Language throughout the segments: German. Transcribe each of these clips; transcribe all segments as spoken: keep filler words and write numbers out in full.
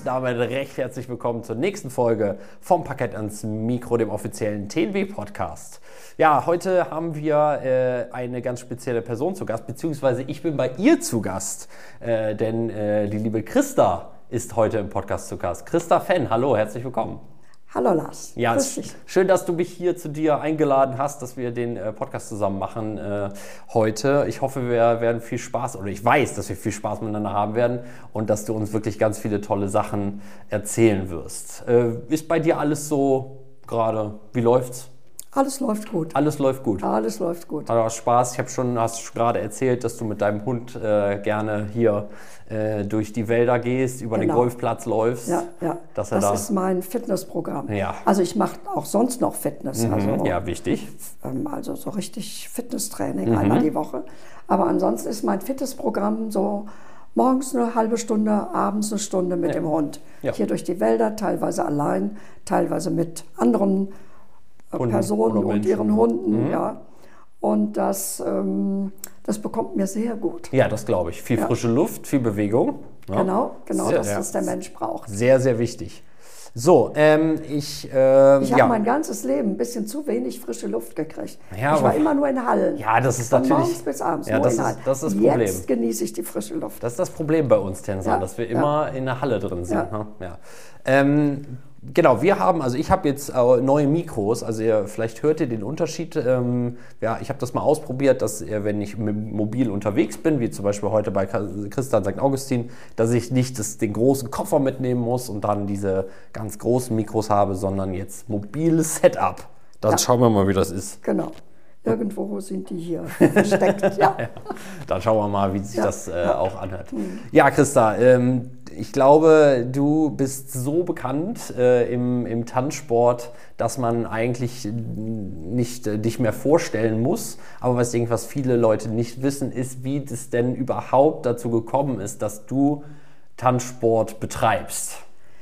damit recht herzlich willkommen zur nächsten Folge vom Parkett ans Mikro, dem offiziellen T N W-Podcast. Ja, heute haben wir äh, eine ganz spezielle Person zu Gast, beziehungsweise ich bin bei ihr zu Gast, äh, denn äh, die liebe Christa ist heute im Podcast zu Gast. Christa Fenn, hallo, herzlich willkommen. Hallo Lars. Ja, es ist schön, dass du mich hier zu dir eingeladen hast, dass wir den äh, Podcast zusammen machen äh, heute. Ich hoffe, wir werden viel Spaß, oder ich weiß, dass wir viel Spaß miteinander haben werden und dass du uns wirklich ganz viele tolle Sachen erzählen wirst. Äh, ist bei dir alles so gerade, wie läuft's? Alles läuft gut. Alles läuft gut. Alles läuft gut. Hat auch Spaß. Ich habe schon, hast gerade erzählt, dass du mit deinem Hund äh, gerne hier äh, durch die Wälder gehst, über genau. den Golfplatz läufst. Ja, ja. Dass er das da ist mein Fitnessprogramm. Ja. Also ich mache auch sonst noch Fitness. Mhm. Also, ja, wichtig. Ähm, also so richtig Fitnesstraining mhm. einmal die Woche. Aber ansonsten ist mein Fitnessprogramm so morgens eine halbe Stunde, abends eine Stunde mit ja. dem Hund. Ja. Hier durch die Wälder, teilweise allein, teilweise mit anderen Hunden Personen und ihren Hunden, mhm. ja. Und das, ähm, das bekommt mir sehr gut. Ja, das glaube ich. Viel ja. frische Luft, viel Bewegung. Ja. Genau, genau, sehr, das, ja. was der Mensch braucht. Sehr, sehr wichtig. So, ähm, ich... Äh, ich habe ja. mein ganzes Leben ein bisschen zu wenig frische Luft gekriegt. Ja, ich war immer nur in Hallen. Ja, das ist Von natürlich... morgens bis abends, ja, nur das in ist, Hallen. das ist das Problem. Jetzt genieße ich die frische Luft. Das ist das Problem bei uns, Tensan, ja. dass wir immer ja. in der Halle drin sind. Ja. Ne? Ja. Ähm, Genau, wir haben, also ich habe jetzt äh, neue Mikros, also ihr, vielleicht hört ihr den Unterschied. Ähm, ja, ich habe das mal ausprobiert, dass äh, wenn ich mobil unterwegs bin, wie zum Beispiel heute bei Christa in Sankt Augustin, dass ich nicht das, den großen Koffer mitnehmen muss und dann diese ganz großen Mikros habe, sondern jetzt mobiles Setup. Dann ja. schauen wir mal, wie das ist. Genau. Irgendwo sind die hier versteckt. Ja. ja. Dann schauen wir mal, wie sich ja. das äh, ja. auch anhört. Mhm. Ja, Christa, ähm, ich glaube, du bist so bekannt äh, im, im Tanzsport, dass man eigentlich nicht äh, dich mehr vorstellen muss. Aber was ich denke, was viele Leute nicht wissen, ist, wie das denn überhaupt dazu gekommen ist, dass du Tanzsport betreibst.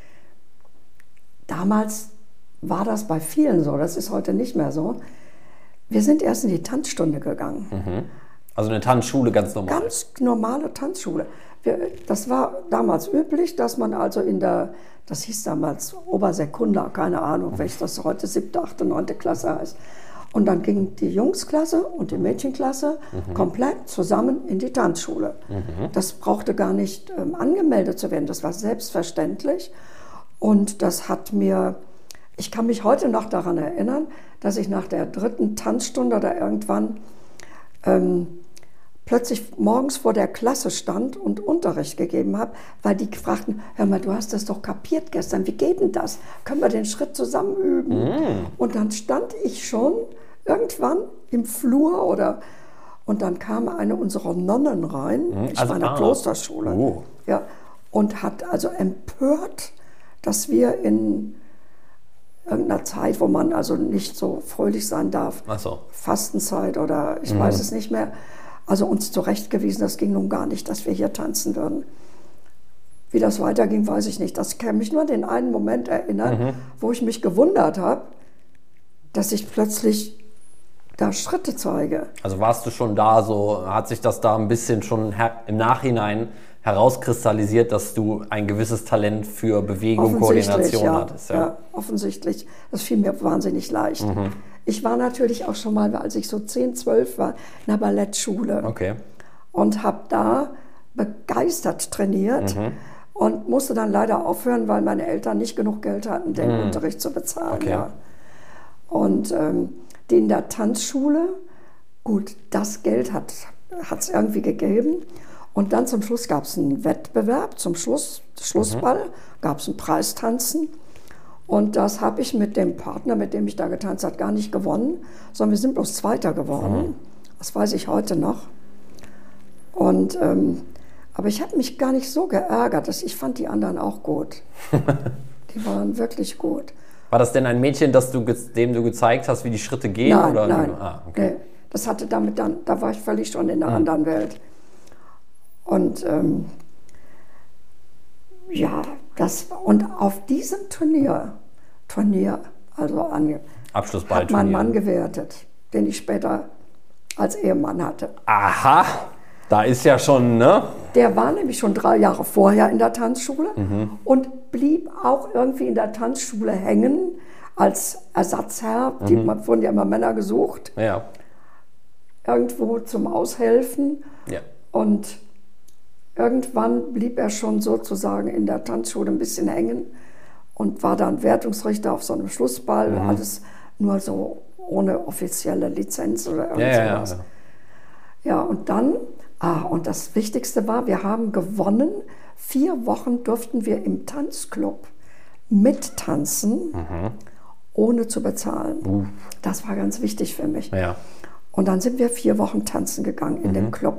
Damals war das bei vielen so, das ist heute nicht mehr so. Wir sind erst in die Tanzstunde gegangen. Mhm. Also eine Tanzschule, ganz normal? Ganz normale Tanzschule. Wir, das war damals üblich, dass man also in der, das hieß damals Obersekunda, keine Ahnung, mhm. welches das heute siebte, achte, neunte Klasse heißt. Und dann ging die Jungsklasse und die Mädchenklasse mhm. komplett zusammen in die Tanzschule. Mhm. Das brauchte gar nicht ähm, angemeldet zu werden, das war selbstverständlich. Und das hat mir... Ich kann mich heute noch daran erinnern, dass ich nach der dritten Tanzstunde oder irgendwann ähm, plötzlich morgens vor der Klasse stand und Unterricht gegeben habe, weil die fragten, hör mal, du hast das doch kapiert gestern, wie geht denn das? Können wir den Schritt zusammen üben? Mm. Und dann stand ich schon irgendwann im Flur oder und dann kam eine unserer Nonnen rein, mm. ich also, war in der ah. Klosterschule, oh. ja, und hat also empört, dass wir in irgendeiner Zeit, wo man also nicht so fröhlich sein darf, Ach so. Fastenzeit oder ich mhm. weiß es nicht mehr, also uns zurechtgewiesen, das ging nun gar nicht, dass wir hier tanzen würden. Wie das weiterging, weiß ich nicht. Das kann mich nur an den einen Moment erinnern, mhm. wo ich mich gewundert habe, dass ich plötzlich da Schritte zeige. Also warst du schon da, so hat sich das da ein bisschen schon im Nachhinein herauskristallisiert, dass du ein gewisses Talent für Bewegung, Koordination ja, hattest. Ja. ja, offensichtlich. Das fiel mir wahnsinnig leicht. Mhm. Ich war natürlich auch schon mal, als ich so zehn, zwölf war, in einer Ballettschule. Okay. Und habe da begeistert trainiert mhm. und musste dann leider aufhören, weil meine Eltern nicht genug Geld hatten, den mhm. Unterricht zu bezahlen. Okay. Ja. Und ähm, die in der Tanzschule, gut, das Geld hat es irgendwie gegeben. Und dann zum Schluss gab es einen Wettbewerb, zum Schluss, Schlussball, mhm. gab es ein Preistanzen. Und das habe ich mit dem Partner, mit dem ich da getanzt habe, gar nicht gewonnen, sondern wir sind bloß Zweiter geworden. Mhm. Das weiß ich heute noch. Und, ähm, aber ich habe mich gar nicht so geärgert, dass ich fand die anderen auch gut. Die waren wirklich gut. War das denn ein Mädchen, das du, dem du gezeigt hast, wie die Schritte gehen? Nein, oder? nein. Ah, okay. Nee, das hatte damit dann, da war ich völlig schon in einer mhm. anderen Welt. Und ähm, ja, das und auf diesem Turnier, Turnier, also an, Abschlussballturnier, hat mein Mann gewertet, den ich später als Ehemann hatte. Aha. Da ist ja schon, ne? Der war nämlich schon drei Jahre vorher in der Tanzschule mhm. und blieb auch irgendwie in der Tanzschule hängen als Ersatzherr. Mhm. Die wurden ja immer Männer gesucht. Ja. Irgendwo zum Aushelfen. Ja. Und irgendwann blieb er schon sozusagen in der Tanzschule ein bisschen hängen und war dann Wertungsrichter auf so einem Schlussball. Mhm. Alles nur so ohne offizielle Lizenz oder irgend ja, sowas. Ja, ja. Ja, und dann, ah, und das Wichtigste war, wir haben gewonnen. Vier Wochen durften wir im Tanzclub mittanzen, mhm. ohne zu bezahlen. Uh. Das war ganz wichtig für mich. Ja. Und dann sind wir vier Wochen tanzen gegangen in mhm. dem Club.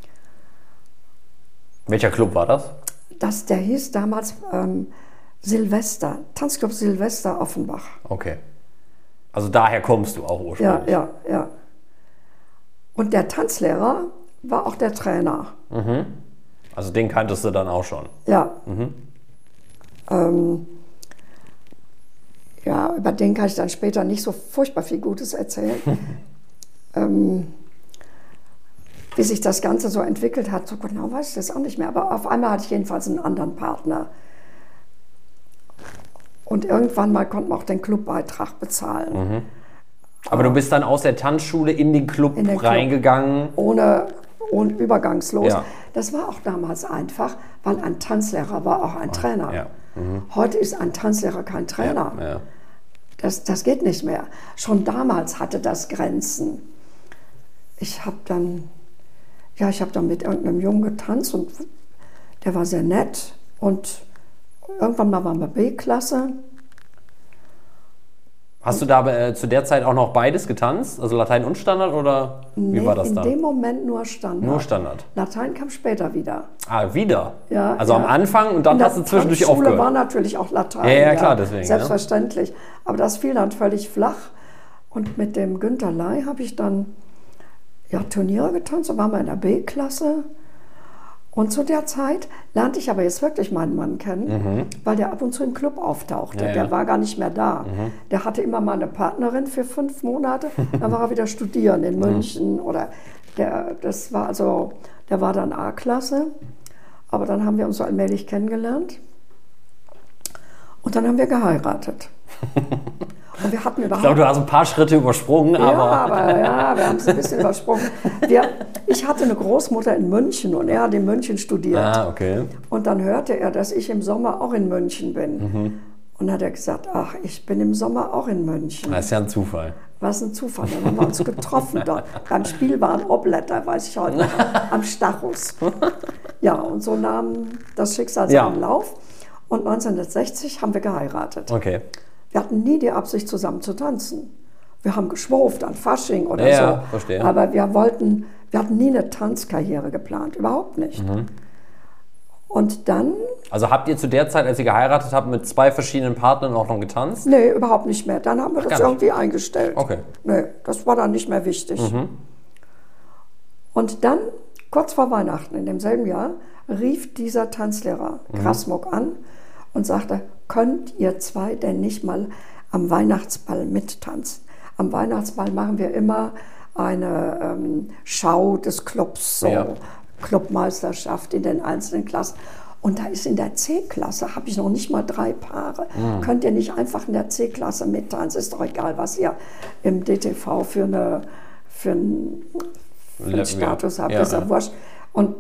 Welcher Club war das? Das, der hieß damals ähm, Silvester, Tanzclub Silvester Offenbach. Okay. Also daher kommst du auch ursprünglich. Ja, ja, ja. Und der Tanzlehrer war auch der Trainer. Mhm. Also den kanntest du dann auch schon? Ja. Mhm. Ähm, ja, über den kann ich dann später nicht so furchtbar viel Gutes erzählen. ähm, wie sich das Ganze so entwickelt hat, so genau weiß ich das auch nicht mehr. Aber auf einmal hatte ich jedenfalls einen anderen Partner. Und irgendwann mal konnte man auch den Clubbeitrag bezahlen. Mhm. Aber du bist dann aus der Tanzschule in den Club in den reingegangen? Club, ohne, ohne übergangslos. Ja. Das war auch damals einfach, weil ein Tanzlehrer war auch ein Trainer. Ja. Mhm. Heute ist ein Tanzlehrer kein Trainer. Ja. Ja. Das, das geht nicht mehr. Schon damals hatte das Grenzen. Ich habe dann, ja, ich habe dann mit irgendeinem Jungen getanzt und der war sehr nett. Und irgendwann mal waren wir B-Klasse. Hast du da äh, zu der Zeit auch noch beides getanzt? Also Latein und Standard oder wie nee, war das in da? dem Moment nur Standard. Nur Standard. Latein kam später wieder. Ah, wieder? Ja. Also ja. am Anfang und dann in hast du zwischendurch aufgehört. In der aufgehört. Schule war natürlich auch Latein. Ja, ja, klar, deswegen. Selbstverständlich. Ja. Aber das fiel dann völlig flach. Und mit dem Günter Ley habe ich dann ja, Turniere getanzt. Da waren wir in der B-Klasse. Und zu der Zeit lernte ich aber jetzt wirklich meinen Mann kennen, mhm. weil der ab und zu im Club auftauchte. Ja, ja. Der war gar nicht mehr da. Mhm. Der hatte immer mal eine Partnerin für fünf Monate, dann war er wieder studieren in München. Mhm. Oder der, das war also, der war dann A-Klasse, aber dann haben wir uns so allmählich kennengelernt und dann haben wir geheiratet. Und wir hatten überhaupt ich glaube, du hast ein paar Schritte übersprungen, ja, aber... aber ja, wir haben es ein bisschen übersprungen. Wir, ich hatte eine Großmutter in München und er hat in München studiert. Ah, okay. Und dann hörte er, dass ich im Sommer auch in München bin. Mhm. Und dann hat er gesagt, ach, ich bin im Sommer auch in München. Das ist ja ein Zufall. Was ein Zufall. Dann haben wir uns getroffen dort. Beim Spielbahn Obletter, weiß ich heute noch, am Stachus. Ja, und so nahm das Schicksal seinen ja. Lauf. Und neunzehnhundertsechzig haben wir geheiratet. Okay. Wir hatten nie die Absicht, zusammen zu tanzen. Wir haben geschwurft an Fasching oder ja, so. Ja, verstehe. Aber wir wollten, wir hatten nie eine Tanzkarriere geplant, überhaupt nicht. Mhm. Und dann... Also habt ihr zu der Zeit, als ihr geheiratet habt, mit zwei verschiedenen Partnern auch noch getanzt? Nee, überhaupt nicht mehr. Dann haben wir Ach, das irgendwie eingestellt. Okay. Nee, das war dann nicht mehr wichtig. Mhm. Und dann, kurz vor Weihnachten in demselben Jahr, rief dieser Tanzlehrer mhm. Krasmuck an und sagte, könnt ihr zwei denn nicht mal am Weihnachtsball mittanzen? Am Weihnachtsball machen wir immer eine ähm, Schau des Clubs, so ja. Clubmeisterschaft in den einzelnen Klassen. Und da ist in der C-Klasse, habe ich noch nicht mal drei Paare. Mhm. Könnt ihr nicht einfach in der C-Klasse mittanzen? Ist doch egal, was ihr im D T V für, eine, für, einen, für einen Status habt, ja, ist ja, ja wurscht. Und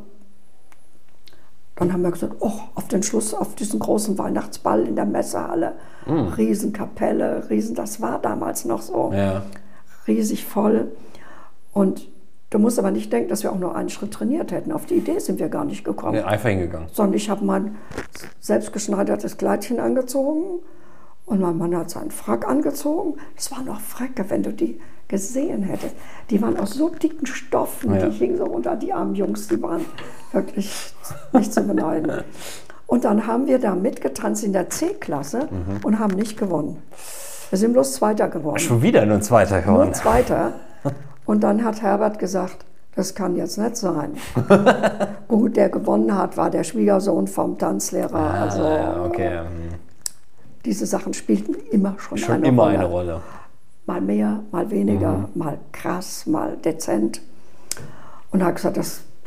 dann haben wir gesagt, oh, auf den Schluss, auf diesen großen Weihnachtsball in der Messehalle, mm. Riesenkapelle, Riesen, das war damals noch so, ja. riesig voll. Und du musst aber nicht denken, dass wir auch nur einen Schritt trainiert hätten. Auf die Idee sind wir gar nicht gekommen. Nee, einfach hingegangen. Sondern ich habe mein selbstgeschneidertes Kleidchen angezogen und mein Mann hat seinen Frack angezogen. Das war noch Fräcke, wenn du die gesehen hättest. Die waren aus so dicken Stoffen, ja. die hingen so unter die armen Jungs, die waren wirklich nicht zu beneiden. Und dann haben wir da mitgetanzt in der C-Klasse mhm. und haben nicht gewonnen. Wir sind bloß Zweiter geworden. Schon wieder nur Zweiter geworden. Nur Zweiter. Und dann hat Herbert gesagt, das kann jetzt nicht sein. Gut, der gewonnen hat, war der Schwiegersohn vom Tanzlehrer. Ah, also ja, okay. Diese Sachen spielten immer schon, schon eine immer Rolle. eine Rolle. Mal mehr, mal weniger, mhm. mal krass, mal dezent. Und er hat gesagt, das,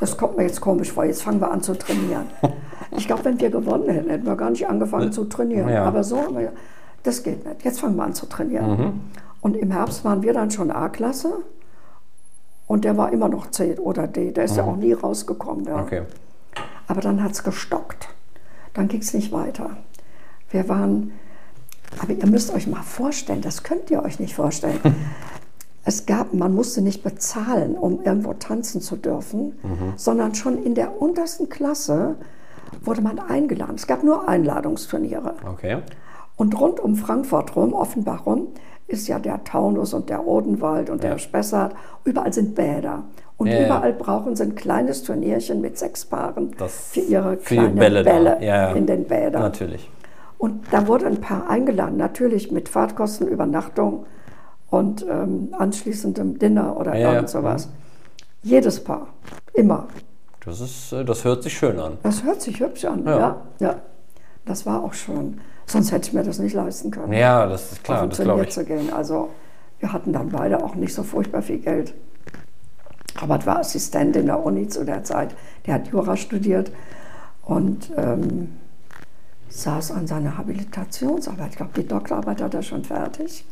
das kommt mir jetzt komisch vor, jetzt fangen wir an zu trainieren. Ich glaube, wenn wir gewonnen hätten, hätten wir gar nicht angefangen zu trainieren. Ja. Aber so haben wir, das geht nicht, jetzt fangen wir an zu trainieren. Mhm. Und im Herbst waren wir dann schon A-Klasse und der war immer noch C oder D, der ist mhm. ja auch nie rausgekommen. Ja. Okay. Aber dann hat es gestockt, dann ging es nicht weiter. Wir waren, aber ihr müsst euch mal vorstellen, das könnt ihr euch nicht vorstellen. Es gab, man musste nicht bezahlen, um irgendwo tanzen zu dürfen, mhm. sondern schon in der untersten Klasse wurde man eingeladen. Es gab nur Einladungsturniere. Okay. Und rund um Frankfurt rum, Offenbach rum, ist ja der Taunus und der Odenwald und ja. der Spessart. Überall sind Bäder. Und ja, überall ja. brauchen sie ein kleines Turnierchen mit sechs Paaren das für ihre für kleinen Bälle, Bälle ja, ja. in den Bädern. Natürlich. Und da wurde ein Paar eingeladen, natürlich mit Fahrtkosten, Übernachtung und ähm, anschließendem Dinner oder ja, irgend sowas. Ja. Jedes Paar, immer. Das, ist, das hört sich schön an. Das hört sich hübsch an, ja. ja. ja. Das war auch schon, sonst hätte ich mir das nicht leisten können. Ja, das ist klar, das glaube ich. Zu gehen. Also wir hatten dann beide auch nicht so furchtbar viel Geld. Robert war Assistent in der Uni zu der Zeit, der hat Jura studiert und ähm, saß an seiner Habilitationsarbeit. Ich glaube, die Doktorarbeit hat er schon fertig.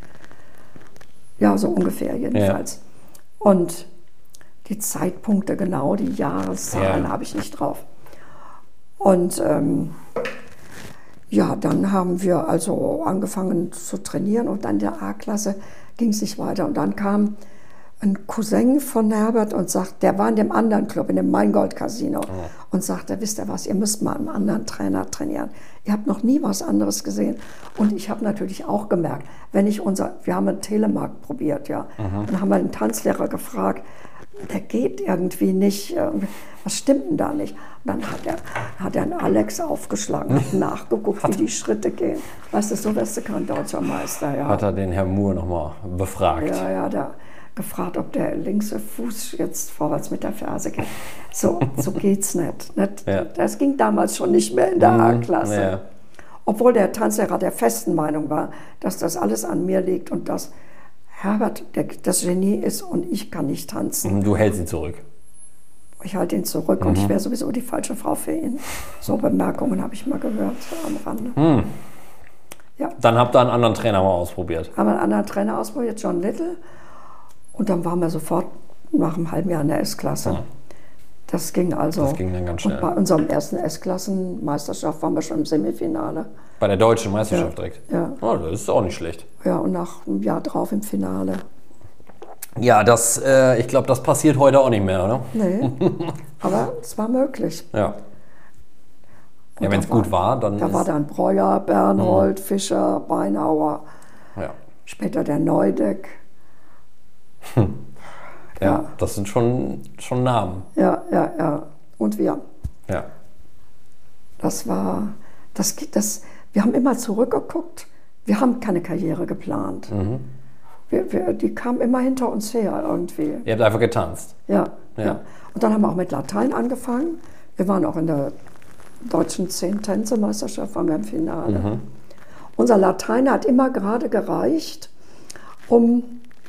Ja, so ungefähr jedenfalls. Ja. Und die Zeitpunkte genau, die Jahreszahlen ja. habe ich nicht drauf. Und ähm, ja, dann haben wir also angefangen zu trainieren und dann in der A-Klasse ging es nicht weiter. Und dann kam ein Cousin von Herbert und sagt, der war in dem anderen Club, in dem Maingold-Casino, oh. und sagte, wisst ihr was, ihr müsst mal einen anderen Trainer trainieren. Ihr habt noch nie was anderes gesehen. Und ich habe natürlich auch gemerkt, wenn ich unser, wir haben einen Telemark probiert, ja, mhm. dann haben wir den Tanzlehrer gefragt, der geht irgendwie nicht, was stimmt denn da nicht? Und dann hat er, hat er einen Alex aufgeschlagen, hat nachgeguckt, wie die Schritte gehen. Weißt du, so wirst du kein deutscher Meister. Ja. Hat er den Herrn Moore nochmal befragt? Ja, ja, der gefragt, ob der linke Fuß jetzt vorwärts mit der Ferse geht. So, so geht's nicht. nicht. Ja. Das ging damals schon nicht mehr in der mhm, A-Klasse. Ja. Obwohl der Tanzlehrer der festen Meinung war, dass das alles an mir liegt und dass Herbert der, das Genie ist und ich kann nicht tanzen. Du hältst ihn zurück. Ich halte ihn zurück mhm. und ich wäre sowieso die falsche Frau für ihn. So Bemerkungen habe ich mal gehört am Rande. Mhm. Ja. Dann habt ihr einen anderen Trainer mal ausprobiert. Haben wir einen anderen Trainer ausprobiert, John Little. Und dann waren wir sofort nach einem halben Jahr in der S-Klasse. Ja. Das ging also. Das ging dann ganz schnell. Und bei unserem ersten S-Klassenmeisterschaft waren wir schon im Semifinale. Bei der deutschen Meisterschaft ja. direkt? Ja. Oh, das ist auch nicht schlecht. Ja, und nach einem Jahr drauf im Finale. Ja, das, äh, ich glaube, das passiert heute auch nicht mehr, oder? Nee, aber es war möglich. Ja. Und ja, wenn es gut war, dann. Da ist war dann Breuer, Bernhold, mhm. Fischer, Beinauer. Ja. Später der Neudeck. Hm. Ja, ja, das sind schon, schon Namen. Ja, ja, ja. Und wir. Ja. Das war, das, das, wir haben immer zurückgeguckt. Wir haben keine Karriere geplant. Mhm. Wir, wir, die kamen immer hinter uns her irgendwie. Ihr habt einfach getanzt. Ja, ja. ja. Und dann haben wir auch mit Latein angefangen. Wir waren auch in der deutschen Zehn-Tänze-Meisterschaft, waren wir im Finale. Mhm. Unser Latein hat immer gerade gereicht, um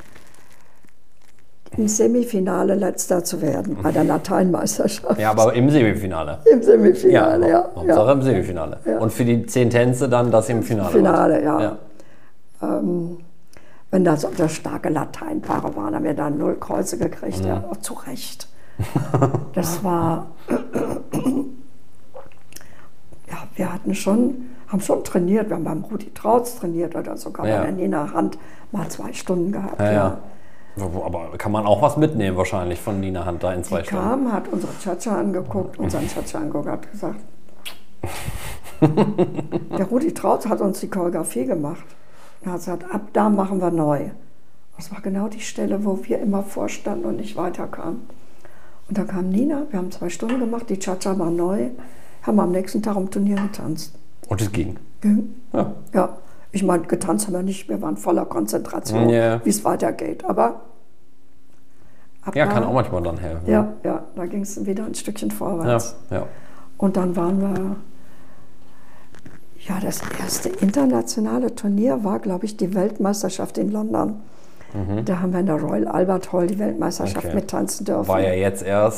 im Semifinale letzter zu werden, bei der Lateinmeisterschaft. Ja, aber im Semifinale. Im Semifinale, ja. ja. Hauptsache ja. im Semifinale. Ja. Und für die zehn Tänze dann das im Finale. Finale, ja. ja. Ähm, wenn da so starke Lateinpaare waren, haben wir da null Kreuze gekriegt. Mhm. Ja, zu Recht. Das war, ja, wir hatten schon, haben schon trainiert. Wir haben beim Rudi Trautz trainiert oder sogar ja. bei der Nina Hand mal zwei Stunden gehabt. Ja, ja. ja. Aber kann man auch was mitnehmen wahrscheinlich von Nina Hand da in zwei Die Stunden? kam, hat unsere Cha-Cha angeguckt, unseren Cha-Cha angeguckt, hat gesagt, der Rudi Trautz hat uns die Choreografie gemacht. Er hat gesagt, ab da machen wir neu. Das war genau die Stelle, wo wir immer vorstanden und nicht weiterkamen. Und dann kam Nina, wir haben zwei Stunden gemacht, die Cha-Cha war neu, haben am nächsten Tag im Turnier getanzt. Und es ging? Ging. Ja. Ja. Ich meine, getanzt haben wir nicht, wir waren voller Konzentration, yeah. wie es weitergeht. Aber ab ja, da, kann auch manchmal dann helfen. Ja, ja, da ging es wieder ein Stückchen vorwärts. Ja, ja. Und dann waren wir, ja, das erste internationale Turnier war, glaube ich, die Weltmeisterschaft in London. Mhm. Da haben wir in der Royal Albert Hall die Weltmeisterschaft okay. mit tanzen dürfen. War ja jetzt erst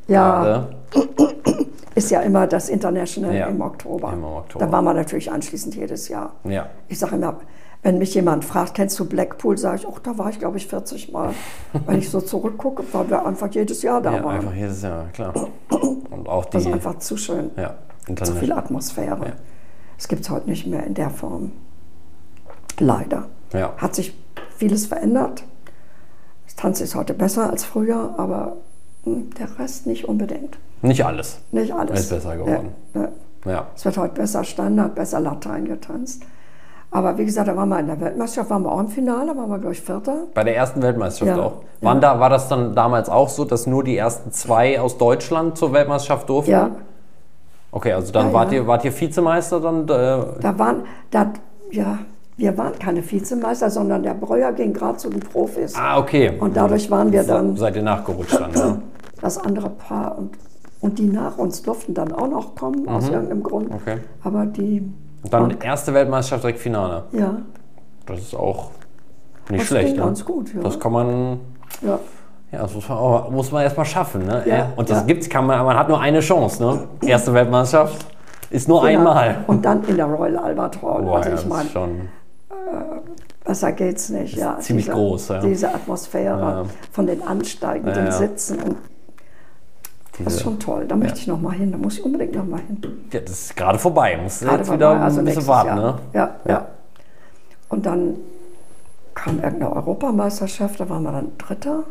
Ja, gerade. ist ja immer das International Ja, im Oktober. immer im Oktober. Da waren wir natürlich anschließend jedes Jahr. Ja. Ich sage immer, wenn mich jemand fragt, kennst du Blackpool, sage ich, ach, da war ich glaube ich vierzig Mal. Wenn ich so zurückgucke, weil wir einfach jedes Jahr da Ja, waren. einfach jedes Jahr, klar. Und auch die... Das ist einfach zu schön. Ja, Zu viel Atmosphäre. Ja. Es gibt es heute nicht mehr in der Form. Leider. Ja. Hat sich vieles verändert. Das Tanz ist heute besser als früher, aber hm, der Rest nicht unbedingt. Nicht alles. Nicht alles. Ist besser geworden. Ja, ja. Ja. Es wird heute besser Standard, besser Latein getanzt. Aber wie gesagt, da waren wir in der Weltmeisterschaft, waren wir auch im Finale, waren wir glaube ich Vierter. Bei der ersten Weltmeisterschaft Ja. auch. Waren da, war das dann damals auch so, dass nur die ersten zwei aus Deutschland zur Weltmeisterschaft durften? Ja. Okay, also dann Ja, wart, ja. Ihr, wart ihr Vizemeister dann? Äh, Da waren, da, ja, wir waren keine Vizemeister, sondern der Breuer ging gerade zu den Profis. ah, okay. Und dadurch waren wir dann Seid ihr nachgerutscht dann, ja? das andere Paar. Und, und die nach uns durften dann auch noch kommen, aus irgendeinem Grund. Okay. Aber die, Und dann erste Weltmeisterschaft direkt Finale. ja, Das ist auch nicht das schlecht, ging ne? ganz gut. Ja. Das kann man, ja. ja, das muss man, auch, muss man erstmal schaffen, ne? Ja, Und das ja. gibt's, kann man, man hat nur eine Chance, ne? Erste Weltmeisterschaft ist nur Genau. einmal. Und dann in der Royal Albert Hall. Boah, also ja, ich das meine, ist schon, besser geht's nicht. Ja. ziemlich diese, groß, ja. Diese Atmosphäre Ja. von den ansteigenden Ja, ja. Sitzen. Und das ist diese, schon toll. Da möchte ich noch mal hin. Da muss ich unbedingt noch mal hin. ja, das ist gerade vorbei. Muss Gerade jetzt vorbei, wieder also ein bisschen nächstes warten, Jahr. ne? Ja, ja, Ja. Und dann kam irgendeine Europameisterschaft, da waren wir dann Dritter.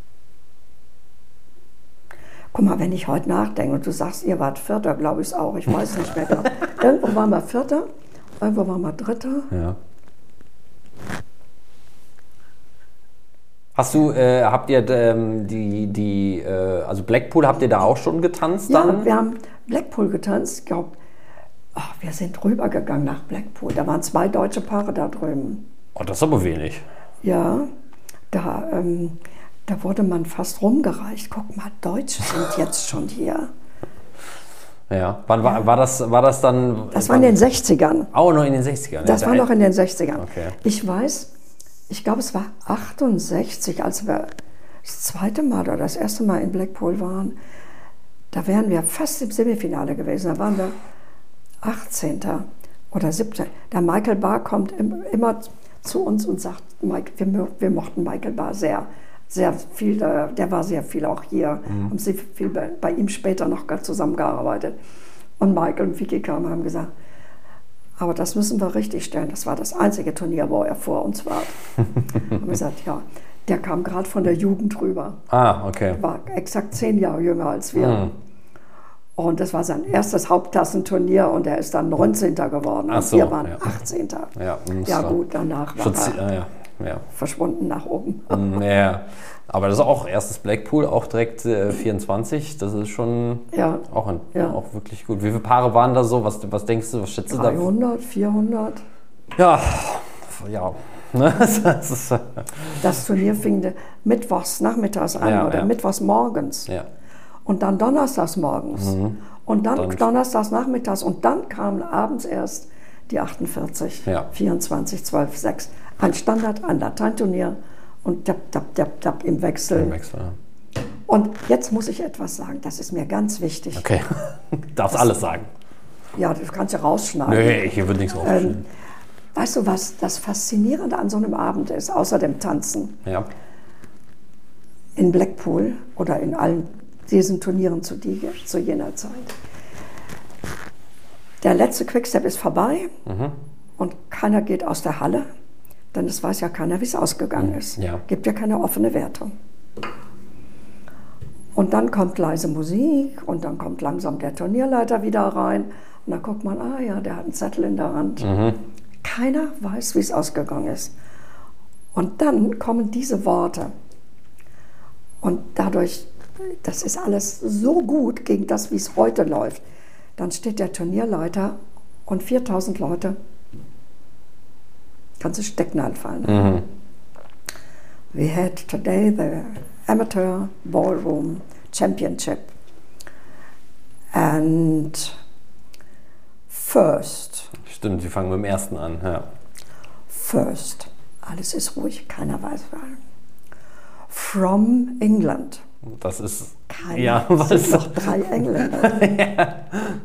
Guck mal, wenn ich heute nachdenke und du sagst, ihr wart Vierter, glaube ich es auch, ich weiß nicht mehr genau. Irgendwo waren wir Vierter, irgendwo waren wir Dritter. Ja. Hast du, äh, habt ihr ähm, die, die äh, also Blackpool, habt ihr da auch schon getanzt Ja, dann? wir haben Blackpool getanzt. Ich glaube, wir sind rübergegangen nach Blackpool. Da waren zwei deutsche Paare da drüben. Oh, das ist aber wenig. Ja, da, ähm, da wurde man fast rumgereicht. Guck mal, Deutsche sind jetzt schon hier. Ja. Wann war, war, das, war das dann? Das war in den sechzigern. Auch noch in den sechzigern? Das ja, war noch in den sechzigern. Okay. Ich weiß, ich glaube, es war achtundsechzig, als wir das zweite Mal oder das erste Mal in Blackpool waren. Da wären wir fast im Semifinale gewesen. Da waren wir achtzehnter oder siebzehnter Der Michael Barr kommt im, immer zu uns und sagt, Mike, wir, wir mochten Michael Barr sehr, sehr viel. Der, der war sehr viel auch hier. Mhm. Haben sehr viel bei, bei ihm später noch zusammengearbeitet. Und Michael und Vicky kamen und haben gesagt, aber das müssen wir richtig stellen. Das war das einzige Turnier, wo er vor uns war. Haben wir gesagt, ja, der kam gerade von der Jugend rüber. Ah, okay. War exakt zehn Jahre jünger als wir. Mhm. Und das war sein erstes Hauptklassenturnier und er ist dann neunzehnter geworden. Ach Und so, wir waren ja. achtzehnter Ja, Ja gut, danach war Schon, er ja, ja. verschwunden nach oben. Mm, ja. Aber das ist auch erstes Blackpool, auch direkt äh, vierundzwanzig. Das ist schon Ja. auch, ein, Ja. auch wirklich gut. Wie viele Paare waren da so? Was, was denkst du, was schätzt du da? dreihundert, vierhundert. Ja, ja. Ne? Das ist, äh, Das Turnier fing de- mittwochs nachmittags an Ja, oder ja. mittwochs morgens. ja. Und dann donnerstags morgens. Und dann, Dann- donnerstags nachmittags. Und dann kamen abends erst die achtundvierzig, Ja. vierundzwanzig, zwölf, sechs. Ein Standard, ein Lateinturnier und dab, dab, dab, dab im Wechsel. Im Wechsel. Ja. Und jetzt muss ich etwas sagen, das ist mir ganz wichtig. Okay, darfst alles sagen. Ja, das kannst du rausschneiden. Nee, hier wird nichts rausschneiden. Ähm, weißt du, was das Faszinierende an so einem Abend ist, außer dem Tanzen? Ja. In Blackpool oder in allen diesen Turnieren zu, die, zu jener Zeit. Der letzte Quickstep ist vorbei Mhm. und keiner geht aus der Halle, denn es weiß ja keiner, wie es ausgegangen ist. Ja. Gibt ja keine offene Wertung. Und dann kommt leise Musik und dann kommt langsam der Turnierleiter wieder rein und dann guckt man, ah ja, der hat einen Zettel in der Hand. Mhm. Keiner weiß, wie es ausgegangen ist. Und dann kommen diese Worte. Und dadurch, das ist alles so gut gegen das, wie es heute läuft. Dann steht der Turnierleiter und viertausend Leute, kannst du Stecknadel fallen. Mhm. We had today the Amateur Ballroom Championship. And first, Stimmt, die fangen mit dem ersten an. Ja. first, alles ist ruhig, keiner weiß was. From England, Das ist... Keine, ja, es was sind noch drei Engländer. ja.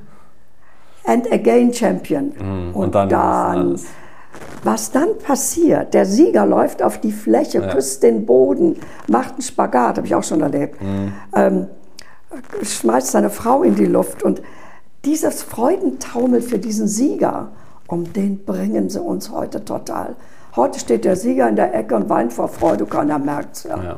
And again Champion. Mm, und, und dann, dann was dann passiert, der Sieger läuft auf die Fläche, ja. küsst den Boden, macht einen Spagat, habe ich auch schon erlebt, mm. ähm, schmeißt seine Frau in die Luft und dieses Freudentaumel für diesen Sieger, um den bringen sie uns heute total. Heute steht der Sieger in der Ecke und weint vor Freude, keiner merkt es. Ja. Ja.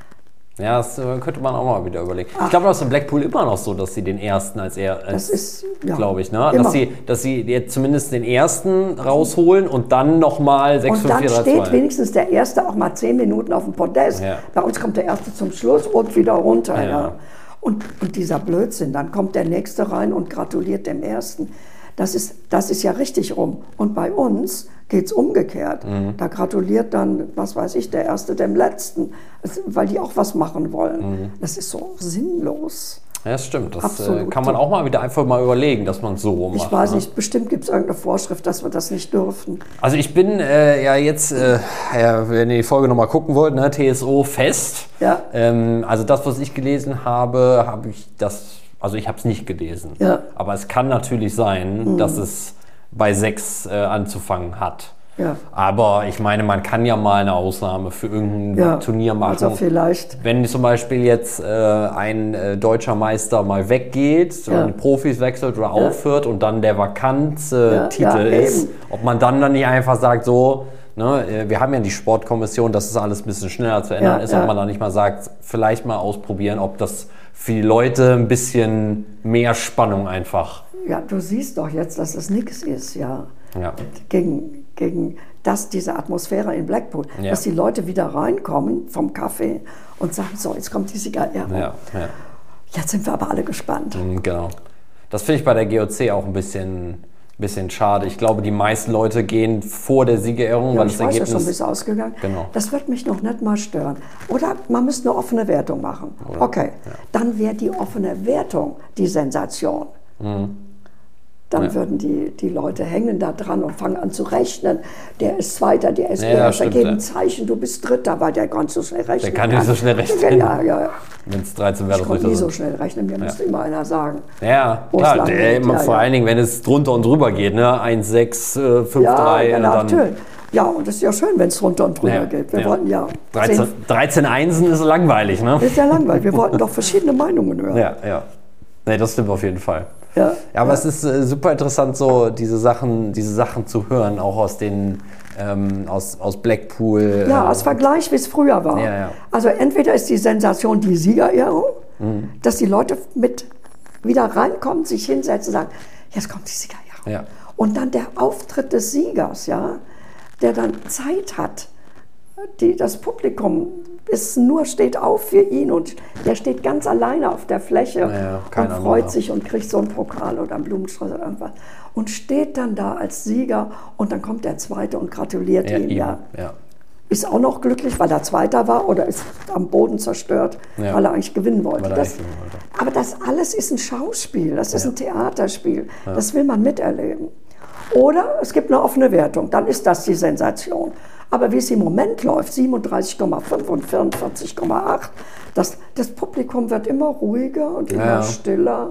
Ja, das könnte man auch mal wieder überlegen. Ach. Ich glaube, das ist in Blackpool immer noch so, dass sie den ersten als er, als, das ist, ja, glaube ich, ne? Dass sie, dass sie jetzt zumindest den ersten rausholen und dann nochmal sechs, fünf, vier, drei, zwei. Und dann steht wenigstens der Erste auch mal zehn Minuten auf dem Podest. Ja. Bei uns kommt der Erste zum Schluss und wieder runter. Ja. Ja. Und, und dieser Blödsinn, dann kommt der Nächste rein und gratuliert dem Ersten. Das ist, das ist ja richtig rum. Und bei uns geht es umgekehrt. Mhm. Da gratuliert dann, was weiß ich, der Erste dem Letzten, weil die auch was machen wollen. Mhm. Das ist so sinnlos. Ja, das stimmt. Das Absolut. kann man auch mal wieder einfach mal überlegen, dass man es so macht. Ich weiß ne? nicht, bestimmt gibt es irgendeine Vorschrift, dass wir das nicht dürfen. Also ich bin äh, ja jetzt, äh, ja, wenn ihr die Folge nochmal gucken wollt, ne, T S O fest. Ja. Ähm, also das, was ich gelesen habe, habe ich das, also ich habe es nicht gelesen. Ja. Aber es kann natürlich sein, mhm. dass es bei sechs äh, anzufangen hat. Ja. Aber ich meine, man kann ja mal eine Ausnahme für irgendein ja, Turnier machen. Also vielleicht. Wenn zum Beispiel jetzt äh, ein äh, deutscher Meister mal weggeht, ja. die Profis wechselt oder ja. aufhört und dann der vakante ja, Titel ja, ist, eben. Ob man dann dann nicht einfach sagt, so, ne, wir haben ja die Sportkommission, dass es alles ein bisschen schneller zu ändern ja, ist, ja. ob man dann nicht mal sagt, vielleicht mal ausprobieren, ob das für die Leute ein bisschen mehr Spannung einfach. Ja, du siehst doch jetzt, dass das nichts ist, ja. ja. Gegen, gegen das, diese Atmosphäre in Blackpool, ja. dass die Leute wieder reinkommen vom Kaffee und sagen, so, jetzt kommt die Siegerehrung. Ja, ja. Jetzt sind wir aber alle gespannt. Genau. Das finde ich bei der G O C auch ein bisschen, bisschen schade. Ich glaube, die meisten Leute gehen vor der Siegerehrung, ja, weil ich das weiß Ergebnis... ja schon, wie es ausgegangen. Genau. Das wird mich noch nicht mal stören. Oder man müsste eine offene Wertung machen. Oder? Okay, ja. Dann wäre die offene Wertung die Sensation. Mhm. Dann ja. würden die, die Leute hängen da dran und fangen an zu rechnen. Der ist Zweiter, der ist ja, Erster, geben ja. Zeichen, du bist Dritter, weil der kann so schnell rechnen. Der kann nicht so schnell rechnen. Ja, ja, ja. Wenn es dreizehn wäre, ich das kann nie so schnell rechnen, mir ja. müsste immer einer sagen. Ja, klar, der, ja, vor ja. allen Dingen, wenn es drunter und drüber geht, ne? eins, sechs, fünf, drei. Ja, genau, dann natürlich. Ja, und es ist ja schön, wenn es drunter und drüber ja, geht. Wir ja. wollten ja dreizehn, dreizehn Einsen ist langweilig, ne? Ist ja langweilig. Wir wollten doch verschiedene Meinungen hören. Ja, ja. Nee, das stimmt auf jeden Fall. Ja, ja, aber ja. es ist äh, super interessant, so diese Sachen, diese Sachen zu hören, auch aus den ähm, aus, aus Blackpool. Ja, äh, als Vergleich, wie es früher war. Ja, ja. Also entweder ist die Sensation die Siegerehrung, mhm. dass die Leute mit wieder reinkommen, sich hinsetzen und sagen, jetzt kommt die Siegerehrung. Ja. Und dann der Auftritt des Siegers, ja, der dann Zeit hat, die, das Publikum ist nur steht auf für ihn und der steht ganz alleine auf der Fläche ja, und freut sich und kriegt so einen Pokal oder einen Blumenstrauß oder irgendwas und steht dann da als Sieger und dann kommt der Zweite und gratuliert ja, ihm. ihm. Ja. Ja. Ist auch noch glücklich, weil er Zweiter war oder ist am Boden zerstört, ja. weil er eigentlich gewinnen wollte. Das, gewinnen wollte. Aber das alles ist ein Schauspiel, das ist ja. ein Theaterspiel, ja. das will man miterleben. Oder es gibt eine offene Wertung, dann ist das die Sensation. Aber wie es im Moment läuft, siebenunddreißig Komma fünf und vierundvierzig Komma acht, das, das Publikum wird immer ruhiger und immer ja. stiller.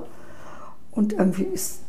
Und irgendwie ist...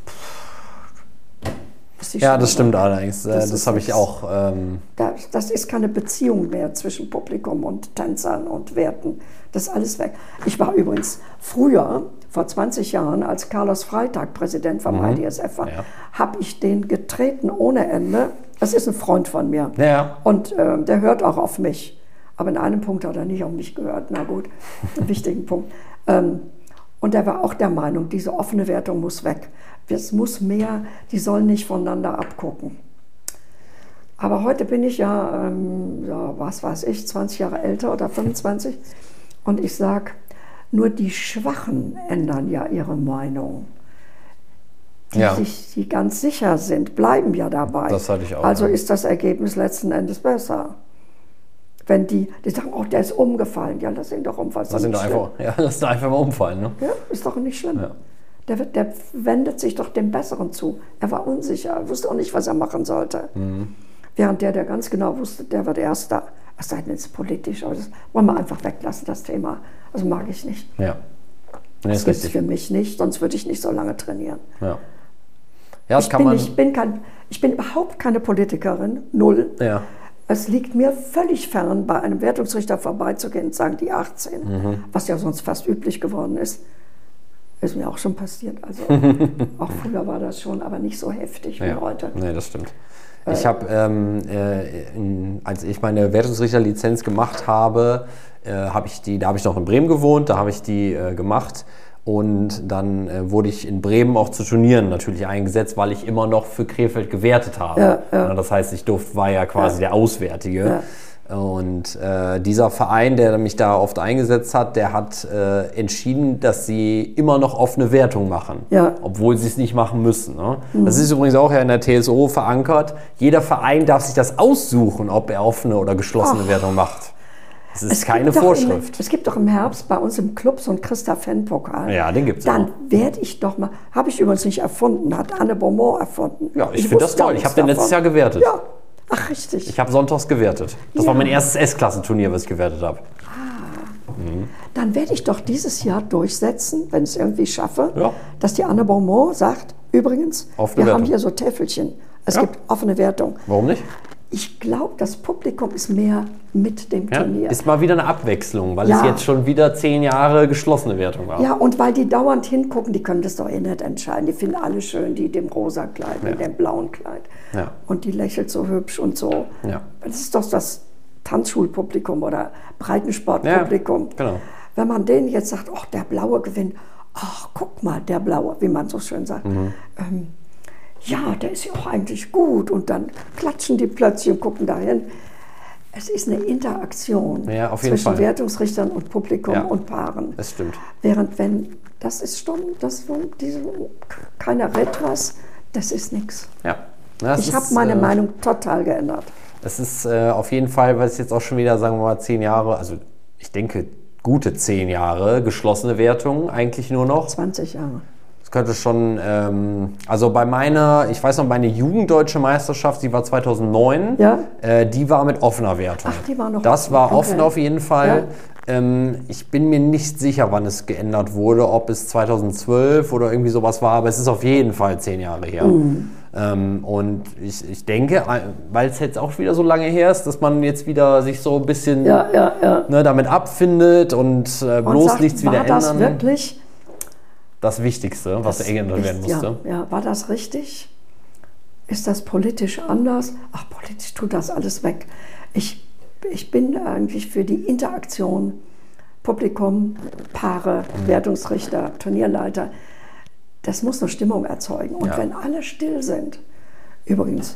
ist ja, das stimmt allerdings. Das, das habe ich auch... Ähm das, das ist keine Beziehung mehr zwischen Publikum und Tänzern und Werten. Das ist alles weg. Ich war übrigens früher, vor zwanzig Jahren, als Carlos Freitag Präsident vom mhm. I D S F war, ja. habe ich den getreten ohne Ende. Das ist ein Freund von mir. Ja. Und äh, der hört auch auf mich. Aber in einem Punkt hat er nicht auf mich gehört. Na gut, einen wichtigen Punkt. Ähm, und er war auch der Meinung, diese offene Wertung muss weg. Es muss mehr, die sollen nicht voneinander abgucken. Aber heute bin ich ja, ähm, ja, was weiß ich, zwanzig Jahre älter oder fünfundzwanzig. Und ich sage, nur die Schwachen ändern ja ihre Meinung. Die, ja. sich, die ganz sicher sind, bleiben ja dabei. Das hatte ich auch. Also ja. ist das Ergebnis letzten Endes besser. Wenn die, die sagen, oh, der ist umgefallen. Ja, lass ihn doch umfallen. Lass ihn doch einfach, ja, lass ihn einfach mal umfallen. Ne? Ja, ist doch nicht schlimm. Ja. Der, wird, der wendet sich doch dem Besseren zu. Er war unsicher, er wusste auch nicht, was er machen sollte. Mhm. Während der, der ganz genau wusste, der wird Erster. was sei denn jetzt politisch, aber das wollen wir einfach weglassen, das Thema. Also mag ich nicht. Ja. Nee, das gibt es für mich nicht, sonst würde ich nicht so lange trainieren. Ja. Ja, das ich, kann bin man. Nicht, ich, bin kein, ich bin überhaupt keine Politikerin, null. Ja. Es liegt mir völlig fern, bei einem Wertungsrichter vorbeizugehen und sagen, die achtzehn, mhm. was ja sonst fast üblich geworden ist. Ist mir auch schon passiert. Also auch früher war das schon, aber nicht so heftig wie ja. heute. Nee, das stimmt. Ich habe, ähm, äh, als ich meine Wertungsrichterlizenz gemacht habe, äh, habe ich die, da habe ich noch in Bremen gewohnt, da habe ich die äh, gemacht und dann äh, wurde ich in Bremen auch zu Turnieren natürlich eingesetzt, weil ich immer noch für Krefeld gewertet habe. Ja, ja. Das heißt, ich durfte, war ja quasi ja. der Auswärtige. Ja. Und äh, dieser Verein, der mich da oft eingesetzt hat, der hat äh, entschieden, dass sie immer noch offene Wertung machen, ja. obwohl sie es nicht machen müssen. Ne? Mhm. Das ist übrigens auch ja in der T S O verankert. Jeder Verein darf sich das aussuchen, ob er offene oder geschlossene Ach. Wertung macht. Das ist es keine Vorschrift. Im, es gibt doch im Herbst bei uns im Club so einen Christa-Fenn-Pokal. Ja, den gibt es auch. Dann werde ich doch mal, habe ich übrigens nicht erfunden, hat Anne Beaumont erfunden. Ja, ich, ich finde das toll. Ich habe den letztes Jahr gewertet. Ja. Ach, richtig. Ich habe sonntags gewertet. Das ja. war mein erstes S-Klassenturnier, was ich gewertet habe. Ah. Mhm. Dann werde ich doch dieses Jahr durchsetzen, wenn ich es irgendwie schaffe, ja. dass die Anne Beaumont sagt, übrigens, offene wir Wertung. Haben hier so Täfelchen. Es ja. gibt offene Wertung. Warum nicht? Ich glaube, das Publikum ist mehr mit dem ja, Turnier. Ist mal wieder eine Abwechslung, weil ja. es jetzt schon wieder zehn Jahre geschlossene Wertung war. Ja, und weil die dauernd hingucken, die können das doch eh nicht entscheiden. Die finden alle schön, die dem rosa Kleid, ja. mit dem blauen Kleid. Ja. Und die lächelt so hübsch und so. Ja. Das ist doch das Tanzschulpublikum oder Breitensportpublikum. Ja, genau. Wenn man denen jetzt sagt, ach, der Blaue gewinnt, ach, guck mal, der Blaue, wie man so schön sagt. Mhm. Ähm, ja, der ist ja auch eigentlich gut. Und dann klatschen die plötzlich und gucken dahin. Es ist eine Interaktion ja, auf jeden zwischen Fall. Wertungsrichtern und Publikum ja, und Paaren. Das stimmt. Während wenn, das ist schon, das diese, keiner redet was, das ist nichts. Ja. Das ich habe meine äh, Meinung total geändert. Es ist äh, auf jeden Fall, weil es jetzt auch schon wieder, sagen wir mal, zehn Jahre, also ich denke gute zehn Jahre, geschlossene Wertung eigentlich nur noch. zwanzig Jahre. Könnte schon, ähm, also bei meiner, ich weiß noch, meine Jugenddeutsche Meisterschaft, die war zweitausendneun, ja? äh, die war mit offener Wertung. Ach, die war noch Das offen. war okay. offen auf jeden Fall. Ja. Ähm, ich bin mir nicht sicher, wann es geändert wurde, ob es zweitausendzwölf oder irgendwie sowas war, aber es ist auf jeden Fall zehn Jahre her. Mhm. Ähm, und ich, ich denke, weil es jetzt auch wieder so lange her ist, dass man jetzt wieder sich so ein bisschen ja, ja, ja. Ne, damit abfindet und äh, bloß und sagt, nichts wieder war ändern. Das wirklich das Wichtigste, was geändert werden musste. Ja, ja, war das richtig? Ist das politisch anders? Ach, politisch tut das alles weg. Ich, ich bin eigentlich für die Interaktion, Publikum, Paare, mhm. Wertungsrichter, Turnierleiter. Das muss eine Stimmung erzeugen. Und ja. wenn alle still sind, übrigens,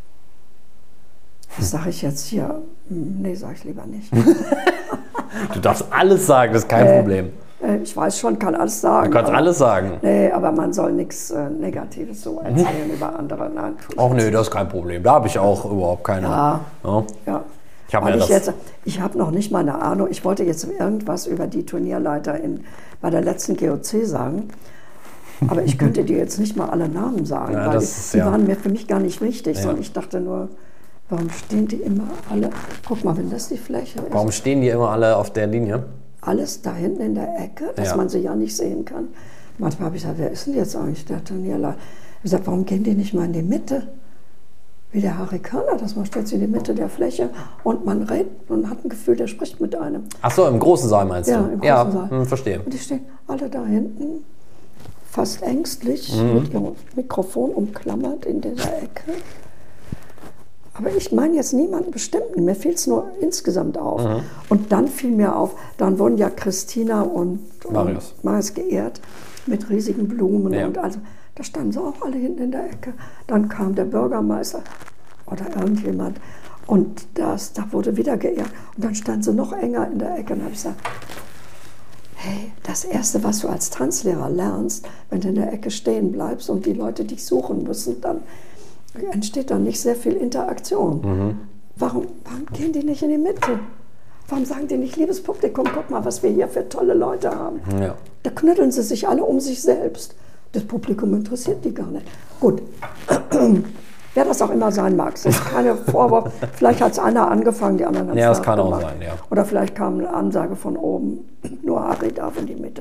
das sage ich jetzt hier, nee, sage ich lieber nicht. Du darfst alles sagen, das ist kein äh, Problem. Ich weiß schon, kann alles sagen. Du kannst aber, alles sagen. Nee, aber man soll nichts äh, Negatives so erzählen mhm. über andere. Nein, Ach nee, das ist kein Problem. Da habe ich auch überhaupt keine. Ja, ja. ja. Ich habe ja ich, ich habe noch nicht mal eine Ahnung. Ich wollte jetzt irgendwas über die Turnierleiter in, bei der letzten G O C sagen. Aber ich könnte dir jetzt nicht mal alle Namen sagen, ja, weil die, ist, die ja. waren mir für mich gar nicht wichtig. Ja. Sondern ich dachte nur, warum stehen die immer alle? Guck mal, wenn das die Fläche ist. Warum stehen die immer alle auf der Linie? Alles da hinten in der Ecke, dass ja. man sie ja nicht sehen kann. Manchmal habe ich gesagt, wer ist denn jetzt eigentlich der Turnierleiter? Ich habe gesagt, warum gehen die nicht mal in die Mitte? Wie der Harry Körner, dass man stellt sich in die Mitte der Fläche und man redet und hat ein Gefühl, der spricht mit einem. Ach so, im großen Saal meinst ja, du? Im großen ja, Saal. Hm, verstehe. Und die stehen alle da hinten, fast ängstlich, mhm. mit ihrem Mikrofon umklammert in dieser Ecke. Aber ich meine jetzt niemanden bestimmten, mir fiel es nur insgesamt auf. Mhm. Und dann fiel mir auf, dann wurden ja Christina und, Marius. und Marius geehrt mit riesigen Blumen. Ja. Und also, da standen sie auch alle hinten in der Ecke. Dann kam der Bürgermeister oder irgendjemand und das, da wurde wieder geehrt. Und dann standen sie noch enger in der Ecke. Und da habe ich gesagt, hey, das Erste, was du als Tanzlehrer lernst, wenn du in der Ecke stehen bleibst und die Leute dich suchen müssen, dann entsteht da nicht sehr viel Interaktion. Mhm. Warum, warum gehen die nicht in die Mitte? Warum sagen die nicht, liebes Publikum, guck mal, was wir hier für tolle Leute haben. Ja. Da knütteln sie sich alle um sich selbst. Das Publikum interessiert die gar nicht. Gut, Wer das auch immer sein mag. Das ist keine Vorwurf. Vielleicht hat es einer angefangen, die anderen haben es Ja, das kann auch gemacht. sein, ja. Oder vielleicht kam eine Ansage von oben, nur Harry darf in die Mitte.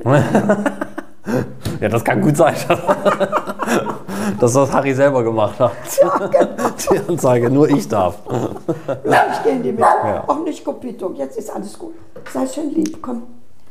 Ja, das kann gut sein, dass das Harry selber gemacht hat. Ja, genau. Die Ansage, nur ich darf. Ja, ich gehe in die Mitte. Ja. Auch nicht, Copito, jetzt ist alles gut. Sei schön lieb, komm.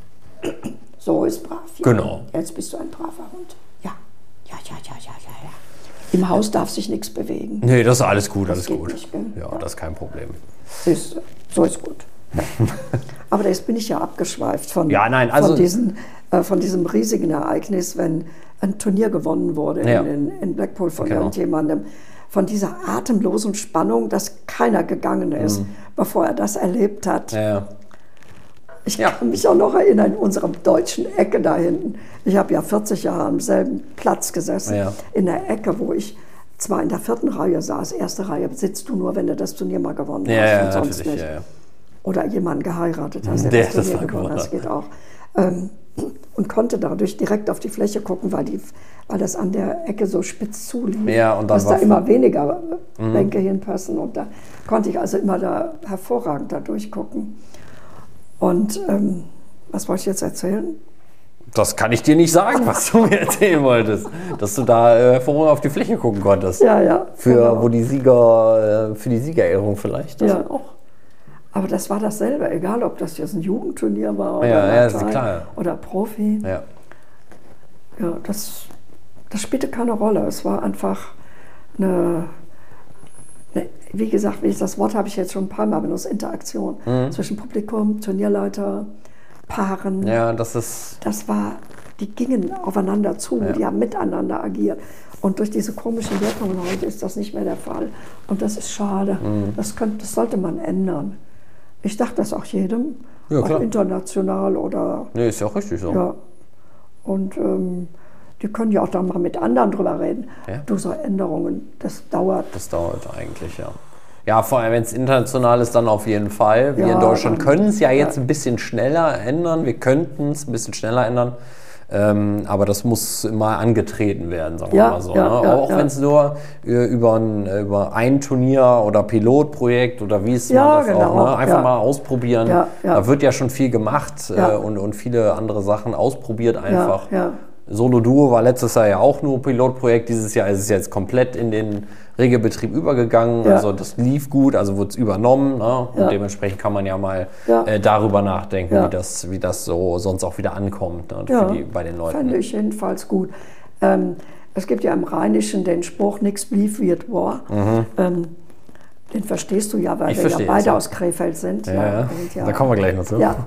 So ist brav. Ja. Genau. Jetzt bist du ein braver Hund. Ja, ja, ja, ja, ja, ja, ja. Im Haus darf sich nichts bewegen. Nee, das ist alles gut, Das alles geht gut. nicht, gell? Ja, Ja. das ist kein Problem. Ist, so ist gut. Ja. Aber jetzt bin ich ja abgeschweift von, Ja, nein, also- von, diesen, äh, von diesem riesigen Ereignis, wenn ein Turnier gewonnen wurde Ja. in, in Blackpool von Genau. irgendjemandem. Von dieser atemlosen Spannung, dass keiner gegangen ist, Mhm. bevor er das erlebt hat. Ja, ja. Ich Ja. kann mich auch noch erinnern, in unserer deutschen Ecke da hinten. Ich habe ja vierzig Jahre am selben Platz gesessen, Ja. in der Ecke, wo ich zwar in der vierten Reihe saß. Erste Reihe sitzt du nur, wenn du das Turnier mal gewonnen Ja, hast ja, und sonst natürlich, nicht. ja, ja. Oder jemanden geheiratet hast, der, Der das das Turnier mal gewonnen gewonnen hat. Das hat. geht auch. Ähm, und konnte dadurch direkt auf die Fläche gucken, weil, die, weil das an der Ecke so spitz zulief, Ja, und dann dass war da fu- immer weniger Bänke hinpassen. Und da konnte ich also immer da hervorragend da durchgucken. Und ähm, was wollte ich jetzt erzählen? Das kann ich dir nicht sagen, was du mir erzählen wolltest. Dass du da äh, vorhin auf die Fläche gucken konntest. Ja, ja. Für, genau. wo die Sieger, äh, für die Siegerehrung vielleicht. Das Ja. auch. Aber das war dasselbe, egal ob das jetzt ein Jugendturnier war oder, Ja, ja, ist Latein klar. oder Profi. Ja. Ja, das, das spielte keine Rolle. Es war einfach eine, eine wie gesagt, wie ich, das Wort habe ich jetzt schon ein paar Mal benutzt, Interaktion zwischen Publikum, Turnierleiter, Paaren. Ja, das ist. Das war, die gingen aufeinander zu, Ja. die haben miteinander agiert. Und durch diese komischen Wirkungen heute ist das nicht mehr der Fall. Und das ist schade. Mhm. Das, könnte, das sollte man ändern. Ich dachte das auch jedem, Ja, auch klar. international oder Nee, ist ja auch richtig so. ja. Und ähm, die können ja auch da mal mit anderen drüber reden. Ja. Du, so Änderungen, das dauert. Das dauert eigentlich, ja. Ja, vor allem, wenn es international ist, dann auf jeden Fall. Wir Ja, in Deutschland dann- können es ja jetzt ja. ein bisschen schneller ändern. Wir könnten es ein bisschen schneller ändern. Ähm, aber das muss immer angetreten werden, sagen Ja, wir mal so. ja, ne? ja, Auch ja. wenn es nur äh, über ein, äh, über ein Turnier oder Pilotprojekt oder wie es Ja, man das genau, auch, ne? einfach ja. mal ausprobieren. Ja, ja. Da wird ja schon viel gemacht Ja. äh, und, und viele andere Sachen ausprobiert einfach. Ja, ja. Solo-Duo war letztes Jahr ja auch nur Pilotprojekt. Dieses Jahr ist es jetzt komplett in den Regelbetrieb übergegangen. Ja. Also das lief gut, also wurde es übernommen. Ne? Und Ja. dementsprechend kann man ja mal Ja. äh, darüber nachdenken, Ja. wie, das, wie das so sonst auch wieder ankommt, ne? Ja, Für die, bei den Leuten. fände ich jedenfalls gut. Ähm, es gibt ja im Rheinischen den Spruch, nichts blieb wird war. Ähm, den verstehst du ja, weil Ich wir ja verstehe beide es, ja. aus Krefeld sind. Ja, ja. wir sind ja Da kommen wir gleich noch zu. Ja.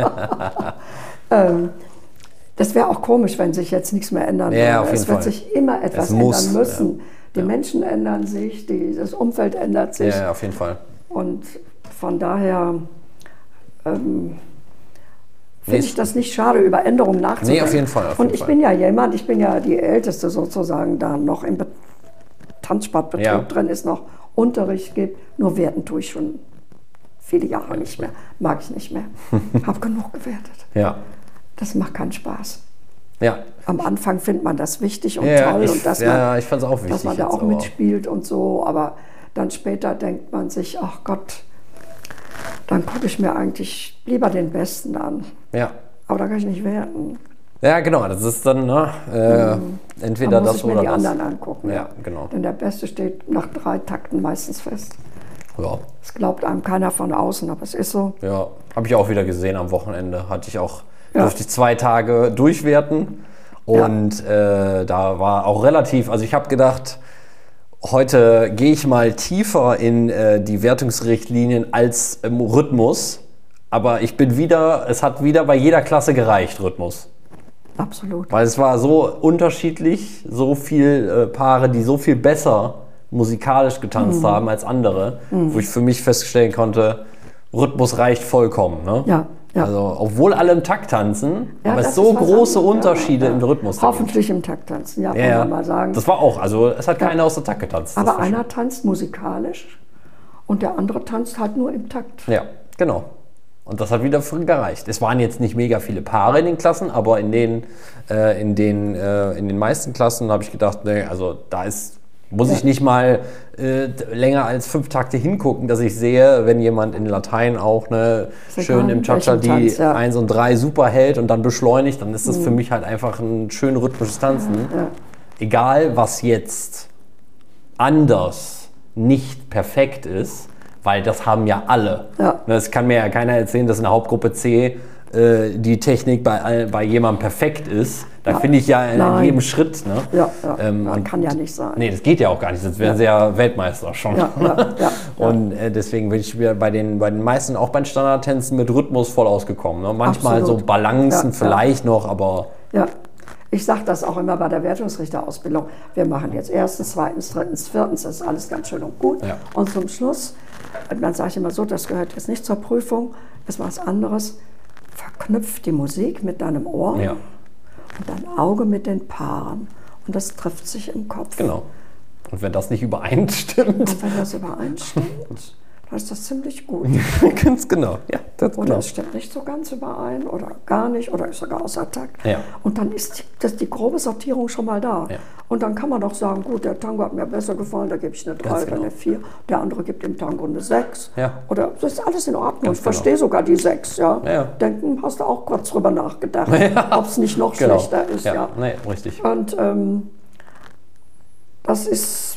ähm, das wäre auch komisch, wenn sich jetzt nichts mehr ändern Ja, würde. auf jeden Es wird Fall. sich immer etwas Es muss, ändern müssen. ja. Die Ja. Menschen ändern sich, die, das Umfeld ändert sich. Ja, ja, auf jeden Fall. Und von daher ähm, Nee, finde ich das nicht schade, über Änderungen nachzudenken. Nee, auf jeden Fall, auf Und jeden ich Fall. bin ja jemand, ich bin ja die Älteste sozusagen, da noch im Be Tanzsportbetrieb Ja. drin ist, noch Unterricht gibt. Nur werten tue ich schon viele Jahre nicht mehr. Mag ich nicht mehr. Habe genug gewertet. Ja. Das macht keinen Spaß. Ja. Am Anfang findet man das wichtig und Ja, toll ich, und dass ja, man, ja, ich fand es auch wichtig. dass man da jetzt auch aber. mitspielt und so, aber dann später denkt man sich, ach Gott, dann gucke ich mir eigentlich lieber den Besten an. Ja. Aber da kann ich nicht werten. Ja, genau. Das ist dann ne, äh, entweder Da muss das ich mir oder die das. anderen angucken. Ja, genau. Denn der Beste steht nach drei Takten meistens fest. Ja. Das glaubt einem keiner von außen, aber es ist so. Ja, habe ich auch wieder gesehen am Wochenende. Hatte ich auch, Ja. durfte ich zwei Tage durchwerten. Und äh, da war auch relativ, also ich habe gedacht, heute gehe ich mal tiefer in äh, die Wertungsrichtlinien als im Rhythmus. Aber ich bin wieder, es hat wieder bei jeder Klasse gereicht, Rhythmus. Absolut. Weil es war so unterschiedlich, so viele äh, Paare, die so viel besser musikalisch getanzt Mhm. haben als andere, wo ich für mich feststellen konnte, Rhythmus reicht vollkommen. Ne? Ja, ja. Also, obwohl alle im Takt tanzen, Ja, aber das es so ist was große anderes. Unterschiede Ja, ja. im Rhythmus da gibt. Hoffentlich im Takt tanzen, ja, Ja, kann ja. man mal sagen. Das war auch, also es hat keiner aus der Takt getanzt. das Aber war einer tanzt musikalisch und der andere tanzt halt nur im Takt. schön. Ja, genau. Und das hat wieder früh gereicht. Es waren jetzt nicht mega viele Paare in den Klassen, aber in den, äh, in den, äh, in den meisten Klassen habe ich gedacht, nee, also da ist Muss ja. ich nicht mal äh, länger als fünf Takte hingucken, dass ich sehe, wenn jemand in Latein auch ne, schön im Cha-Cha die ja. eins und drei super hält und dann beschleunigt, dann ist das mhm. für mich halt einfach ein schön rhythmisches Tanzen. Ja, ja. Egal, was jetzt anders nicht perfekt ist, weil das haben ja alle. Ja. Das kann mir ja keiner erzählen, dass in der Hauptgruppe C äh, die Technik bei, bei jemandem perfekt ist. Da ja. finde ich ja in, in jedem Schritt. Ne? Ja, ja. Ähm, ja, kann ja nicht sein. Nee, das geht ja auch gar nicht, sonst wären ja. sie ja Weltmeister schon. Ja, ja, ja, ja. Und äh, deswegen bin ich bei den, bei den meisten, auch bei den Standardtänzen, mit Rhythmus voll ausgekommen. Ne? Manchmal Absolut. so Balancen ja, vielleicht ja. noch, aber... Ja. Ich sage das auch immer bei der Wertungsrichterausbildung. Wir machen jetzt erstens, zweitens, drittens, viertens, das ist alles ganz schön und gut. Ja. Und zum Schluss, dann sage ich immer so, das gehört jetzt nicht zur Prüfung, ist was anderes. Verknüpft die Musik mit deinem Ohr ja. und dein Auge mit den Paaren. Und das trifft sich im Kopf. Genau. Und wenn das nicht übereinstimmt. Und wenn das übereinstimmt, dann ist das ziemlich gut. Ganz genau. Ja, das oder genau. es stimmt nicht so ganz überein oder gar nicht oder ist sogar außer Takt. Ja. Und dann ist die, das, die grobe Sortierung schon mal da. Ja. Und dann kann man doch sagen, gut, der Tango hat mir besser gefallen, da gebe ich eine drei oder eine vier. Der andere gibt dem Tango eine sechs. Ja. Oder das ist alles in Ordnung. Ganz ich verstehe genau. sogar die sechs. Ja. Ja. Denken, hast du auch kurz drüber nachgedacht, ja. ob es nicht noch genau. schlechter ist. Ja, ja. Nee, richtig. Und ähm, das ist,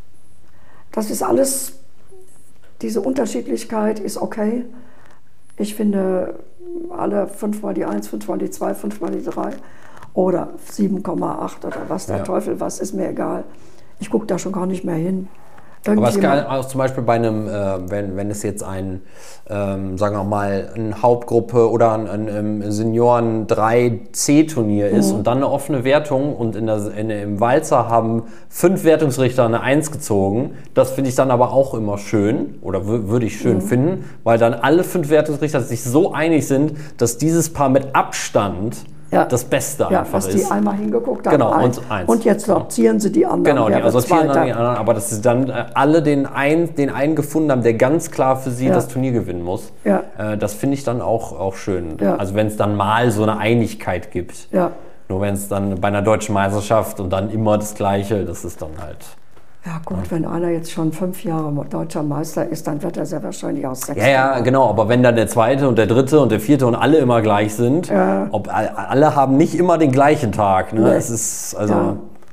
das ist alles... Diese Unterschiedlichkeit ist okay. Ich finde alle fünfmal die eins, fünfmal die zwei, fünfmal die drei oder sieben Komma acht oder was der ja. Teufel was, ist mir egal. Ich gucke da schon gar nicht mehr hin. Aber es kann auch zum Beispiel bei einem, äh, wenn, wenn es jetzt ein, ähm, sagen wir mal, eine Hauptgruppe oder ein, ein, ein Senioren drei C Turnier ist mhm. und dann eine offene Wertung und in der, in, im Walzer haben fünf Wertungsrichter eine eins gezogen, das finde ich dann aber auch immer schön oder würde ich schön mhm. finden, weil dann alle fünf Wertungsrichter sich so einig sind, dass dieses Paar mit Abstand ja. das Beste ja, einfach dass ist. Die einmal hingeguckt haben. Genau, ein. und eins. Und jetzt sortieren sie die anderen. Genau, die sortieren dann die anderen, aber dass sie dann äh, alle den, ein, den einen gefunden haben, der ganz klar für sie ja. das Turnier gewinnen muss. Ja. Äh, das finde ich dann auch, auch schön. Ja. Also wenn es dann mal so eine Einigkeit gibt. Ja. Nur wenn es dann bei einer deutschen Meisterschaft und dann immer das Gleiche, das ist dann halt... Ja gut, ja. wenn einer jetzt schon fünf Jahre deutscher Meister ist, dann wird er sehr wahrscheinlich aus sechs. Ja, ja, genau, aber wenn dann der zweite und der dritte und der vierte und alle immer gleich sind, ja. ob, alle haben nicht immer den gleichen Tag. Ne? Nee. Es ist also ja.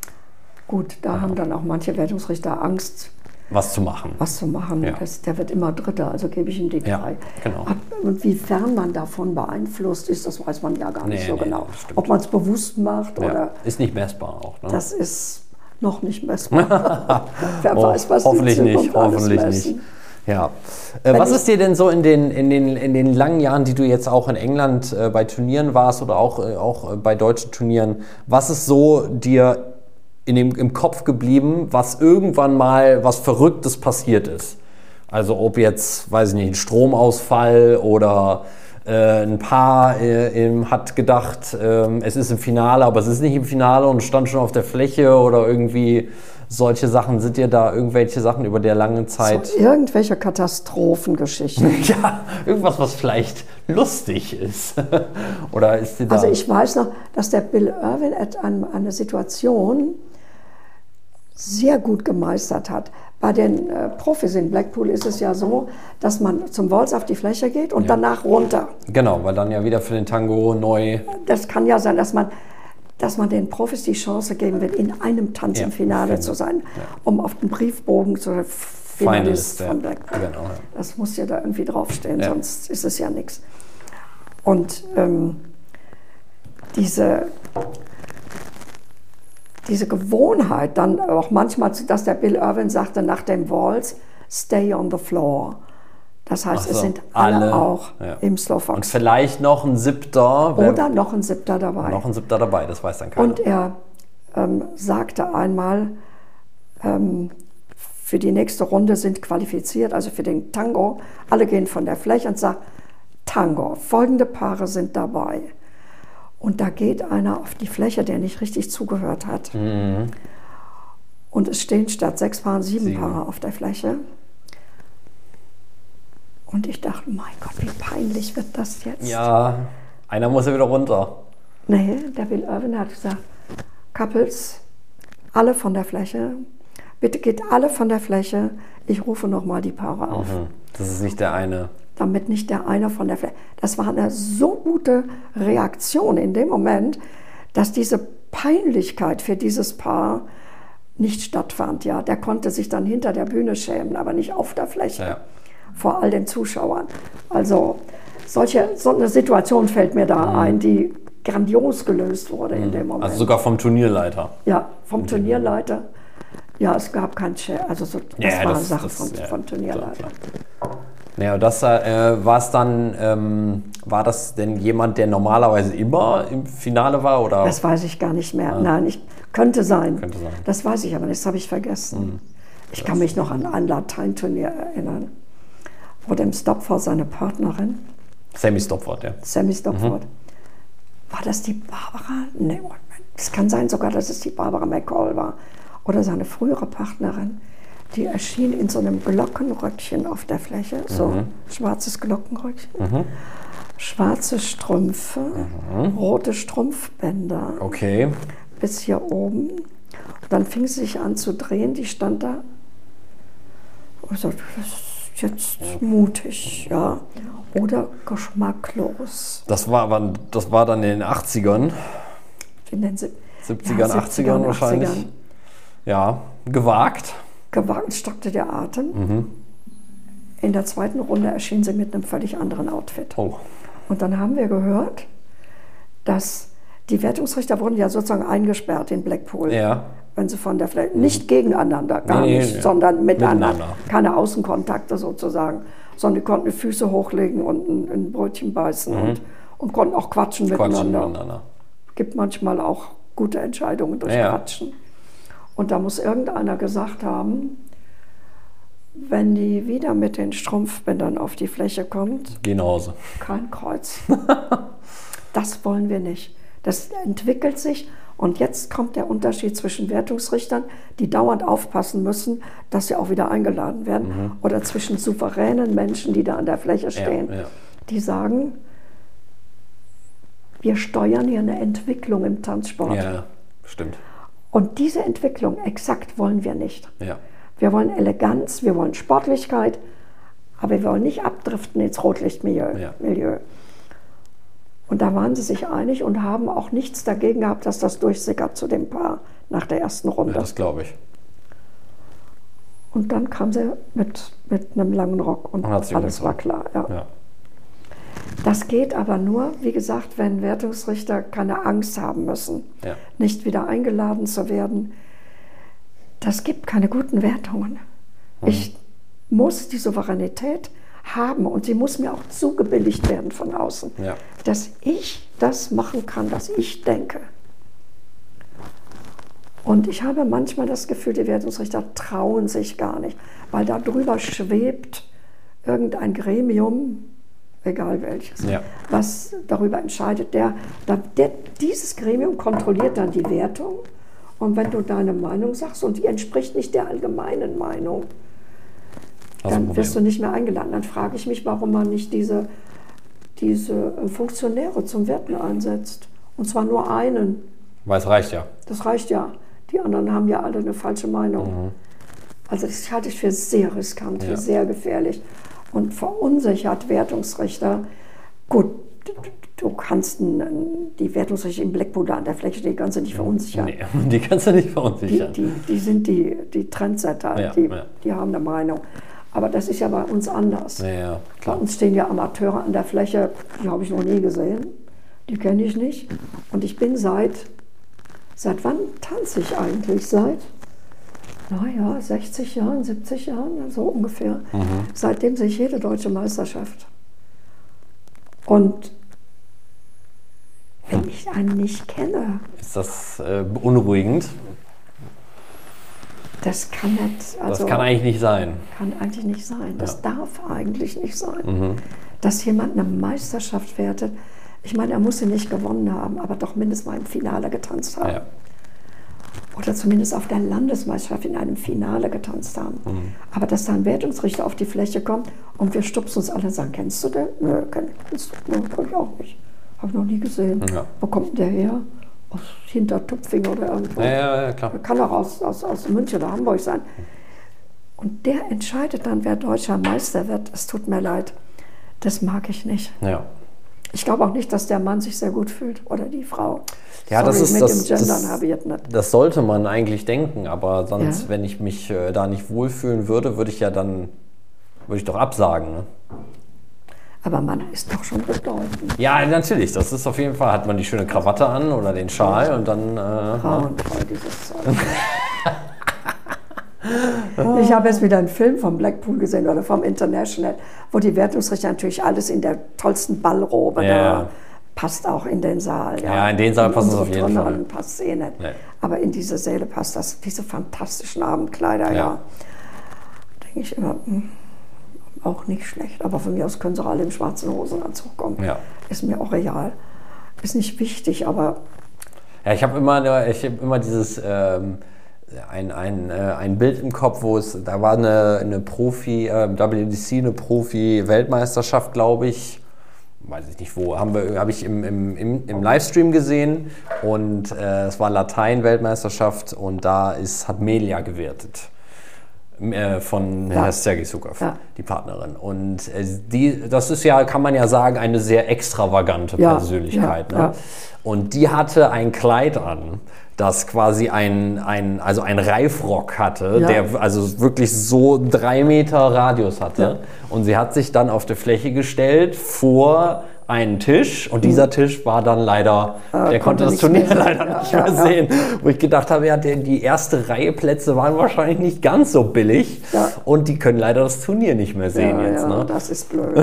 Gut, da ja. haben dann auch manche Wertungsrichter Angst, was zu machen. Was zu machen. Ja. Das, der wird immer Dritter, also gebe ich ihm die drei. Ja, genau. Und wiefern man davon beeinflusst ist, das weiß man ja gar nicht nee, so nee, genau. Ob man es bewusst macht ja. oder... Ist nicht messbar auch. Ne? Das ist... Noch nicht messbar. Wer oh, weiß, was hoffentlich die nicht, hoffentlich messen. nicht. Ja. Äh, was ist dir denn so in den, in, den, in den langen Jahren, die du jetzt auch in England äh, bei Turnieren warst oder auch, äh, auch äh, bei deutschen Turnieren, was ist so dir in dem, im Kopf geblieben, was irgendwann mal was Verrücktes passiert ist? Also ob jetzt, weiß ich nicht, ein Stromausfall oder... Ein Paar äh, hat gedacht, äh, es ist im Finale, aber es ist nicht im Finale und stand schon auf der Fläche oder irgendwie solche Sachen. Sind dir da irgendwelche Sachen über der langen Zeit? So, irgendwelche Katastrophengeschichten. Ja, irgendwas, was vielleicht lustig ist. Oder ist dir da also ich weiß noch, dass der Bill Irwin eine Situation sehr gut gemeistert hat. Bei den äh, Profis in Blackpool ist es ja so, dass man zum Waltz auf die Fläche geht und ja. danach runter. Genau, weil dann ja wieder für den Tango neu... Das kann ja sein, dass man, dass man den Profis die Chance geben wird, in einem Tanz ja, im Finale finde. zu sein, ja. um auf den Briefbogen zu Finalist von Blackpool. Ja. Genau, ja. Das muss ja da irgendwie draufstehen, ja. sonst ist es ja nichts. Und ähm, diese... Diese Gewohnheit, dann auch manchmal, dass der Bill Irwin sagte nach dem Waltz, stay on the floor. Das heißt, so, es sind alle, alle auch ja. im Slowfox. Und vielleicht noch ein Siebter. Oder noch ein Siebter dabei. Noch ein Siebter dabei, das weiß dann keiner. Und er ähm, sagte einmal, ähm, für die nächste Runde sind qualifiziert, also für den Tango, alle gehen von der Fläche und sagt, Tango, folgende Paare sind dabei. Und da geht einer auf die Fläche, der nicht richtig zugehört hat. Mhm. Und es stehen statt sechs Paaren sieben, sieben Paare auf der Fläche. Und ich dachte, mein Gott, wie peinlich wird das jetzt? Ja, einer muss ja wieder runter. Nee, der Bill Irwin hat gesagt, Couples, alle von der Fläche, bitte geht alle von der Fläche, ich rufe nochmal die Paare auf. Mhm. Das ist nicht der eine. Damit nicht der eine von der Fläche. Das war eine so gute Reaktion in dem Moment, dass diese Peinlichkeit für dieses Paar nicht stattfand. Ja, der konnte sich dann hinter der Bühne schämen, aber nicht auf der Fläche, ja. vor all den Zuschauern. Also solche, so eine Situation fällt mir da mhm. ein, die grandios gelöst wurde mhm. in dem Moment. Also sogar vom Turnierleiter? Ja, vom mhm. Turnierleiter. Ja, es gab kein Chat, also so, das ja, war das, eine Sache das, vom, ja, vom Turnierleiter. Klar, klar. Ja, das äh, war es dann, ähm, war das denn jemand, der normalerweise immer im Finale war? Oder? Das weiß ich gar nicht mehr. Ah. Nein, ich, könnte sein. Könnte sein. Das weiß ich aber nicht, das habe ich vergessen. Mhm. Ich das kann mich noch an ein Lateinturnier erinnern, wo dem Stopford seine Partnerin, Sammy Stopford, ja. Sammy Stopford. Mhm. War das die Barbara? Nee, es kann sein sogar, dass es die Barbara McCall war. Oder seine frühere Partnerin. Die erschien in so einem Glockenröckchen auf der Fläche, so mhm. schwarzes Glockenröckchen, mhm. schwarze Strümpfe, mhm. rote Strumpfbänder, okay. bis hier oben. Und dann fing sie sich an zu drehen, die stand da und sagte, das ist jetzt mutig, ja, oder geschmacklos. Das war, das war dann in den achtzigern, in den siebzigern, ja, achtzigern wahrscheinlich. achtzigern. Ja, gewagt. Gewagt stockte der Atem. Mhm. In der zweiten Runde erschien sie mit einem völlig anderen Outfit. Oh. Und dann haben wir gehört, dass die Wertungsrichter wurden ja sozusagen eingesperrt in Blackpool. Ja. Wenn sie von der Fläche, nicht gegeneinander, gar nee, nicht, nee, sondern miteinander. miteinander. Keine Außenkontakte sozusagen, sondern die konnten die Füße hochlegen und ein, ein Brötchen beißen mhm. und, und konnten auch quatschen, quatschen miteinander. miteinander. Gibt manchmal auch gute Entscheidungen durch ja. Quatschen. Und da muss irgendeiner gesagt haben, wenn die wieder mit den Strumpfbändern auf die Fläche kommt, geh nach Hause. Kein Kreuz. Das wollen wir nicht. Das entwickelt sich und jetzt kommt der Unterschied zwischen Wertungsrichtern, die dauernd aufpassen müssen, dass sie auch wieder eingeladen werden, mhm. oder zwischen souveränen Menschen, die da an der Fläche stehen, ja, ja. die sagen, wir steuern hier eine Entwicklung im Tanzsport. Ja, stimmt. Und diese Entwicklung exakt wollen wir nicht. Ja. Wir wollen Eleganz, wir wollen Sportlichkeit, aber wir wollen nicht abdriften ins Rotlichtmilieu. Ja. Milieu. Und da waren sie sich einig und haben auch nichts dagegen gehabt, dass das durchsickert zu dem Paar nach der ersten Runde. Ja, das glaube ich. Und dann kam sie mit, mit einem langen Rock und, und alles war klar. Ja. Ja. Das geht aber nur, wie gesagt, wenn Wertungsrichter keine Angst haben müssen, ja. nicht wieder eingeladen zu werden. Das gibt keine guten Wertungen. Mhm. Ich muss die Souveränität haben und sie muss mir auch zugebilligt werden von außen, ja. dass ich das machen kann, was ich denke. Und ich habe manchmal das Gefühl, die Wertungsrichter trauen sich gar nicht, weil da drüber schwebt irgendein Gremium, egal welches, ja. was darüber entscheidet. Der, der, dieses Gremium kontrolliert dann die Wertung und wenn du deine Meinung sagst und die entspricht nicht der allgemeinen Meinung, dann wirst du nicht mehr eingeladen. Dann frage ich mich, warum man nicht diese, diese Funktionäre zum Werten einsetzt. Und zwar nur einen. Weil es reicht ja. Das reicht ja. Die anderen haben ja alle eine falsche Meinung. Mhm. Also das halte ich für sehr riskant, ja. für sehr gefährlich. Und verunsichert Wertungsrichter. Gut, du kannst die Wertungsrichter im Blackpool an der Fläche, die kannst du nicht verunsichern. Nee, die kannst du nicht verunsichern. Die, die, die sind die, die Trendsetter, ja, die, ja. die haben eine Meinung. Aber das ist ja bei uns anders. Ja, ja, bei uns stehen ja Amateure an der Fläche, die habe ich noch nie gesehen, die kenne ich nicht. Und ich bin seit, seit wann tanze ich eigentlich? Seit, naja, sechzig Jahren, siebzig Jahren, so ungefähr. Mhm. Seitdem sehe ich jede deutsche Meisterschaft. Und wenn ich einen nicht kenne... Ist das äh, beunruhigend? Das kann nicht, also das kann eigentlich nicht sein. Kann eigentlich nicht sein. Das ja. darf eigentlich nicht sein. Mhm. Dass jemand eine Meisterschaft wertet. Ich meine, er muss sie nicht gewonnen haben, aber doch mindestens mal im Finale getanzt haben. Ja. Oder zumindest auf der Landesmeisterschaft in einem Finale getanzt haben. Mhm. Aber dass da ein Wertungsrichter auf die Fläche kommt und wir stupsen uns alle und sagen, kennst du den? Nö, kennst du den? Nö, kenn ich auch nicht. Habe ich noch nie gesehen. Ja. Wo kommt denn der her? aus Hintertupfing oder irgendwo. Ja, ja, ja, klar. Kann auch aus, aus, aus München oder Hamburg sein. Und der entscheidet dann, wer deutscher Meister wird. Es tut mir leid, das mag ich nicht. Ja. Ich glaube auch nicht, dass der Mann sich sehr gut fühlt oder die Frau. Ja, Sorry, das ist mit das, dem Gendern das, habe ich jetzt nicht. das sollte man eigentlich denken, aber sonst, Ja. wenn ich mich äh, da nicht wohlfühlen würde, würde ich ja dann, würde ich doch absagen. Ne? Aber Mann ist doch schon bedeutend. Ja, natürlich, das ist auf jeden Fall, hat man die schöne Krawatte an oder den Schal und dann... Äh, Frauentreu, dieses Zeug. Ich habe jetzt wieder einen Film vom Blackpool gesehen oder vom International, wo die Wertungsrichter natürlich alles in der tollsten Ballrobe, Ja. da passt auch in den Saal. Ja, Ja, in den Saal passt es auf jeden Fall. Passt eh nicht. Nee. Aber in diese Säle passt das, diese fantastischen Abendkleider, ja. Ja. Denke ich immer, hm, auch nicht schlecht. Aber von mir aus können sie auch alle im schwarzen Hosenanzug kommen. Ja. Ist mir auch real. Ist nicht wichtig, aber... Ja, ich habe immer, ich hab immer dieses... Ähm, Ein, ein, äh, ein Bild im Kopf, wo es, da war eine, eine Profi, äh, W D C, eine Profi-Weltmeisterschaft, glaube ich, weiß ich nicht wo, haben wir, habe ich im, im, im, im Livestream gesehen und äh, es war Latein-Weltmeisterschaft und da ist, hat Melia gewertet. Äh, von Ja. Herr Sergei Sukow, Ja. die Partnerin. Und äh, die, das ist ja, kann man ja sagen, eine sehr extravagante Ja, Persönlichkeit. ja, Ne? ja. Und die hatte ein Kleid an, das quasi ein, ein, also ein Reifrock hatte, Ja. der also wirklich so drei Meter Radius hatte. Ja. Und sie hat sich dann auf der Fläche gestellt vor einen Tisch und dieser Tisch war dann leider, Äh, der konnte konnte das nicht Turnier mehr sehen. leider Ja, nicht ja, mehr ja. sehen. Wo ich gedacht habe, ja, die, die erste Reihe Plätze waren wahrscheinlich nicht ganz so billig Ja. und die können leider das Turnier nicht mehr sehen ja, jetzt. ja, Ne? das ist blöd.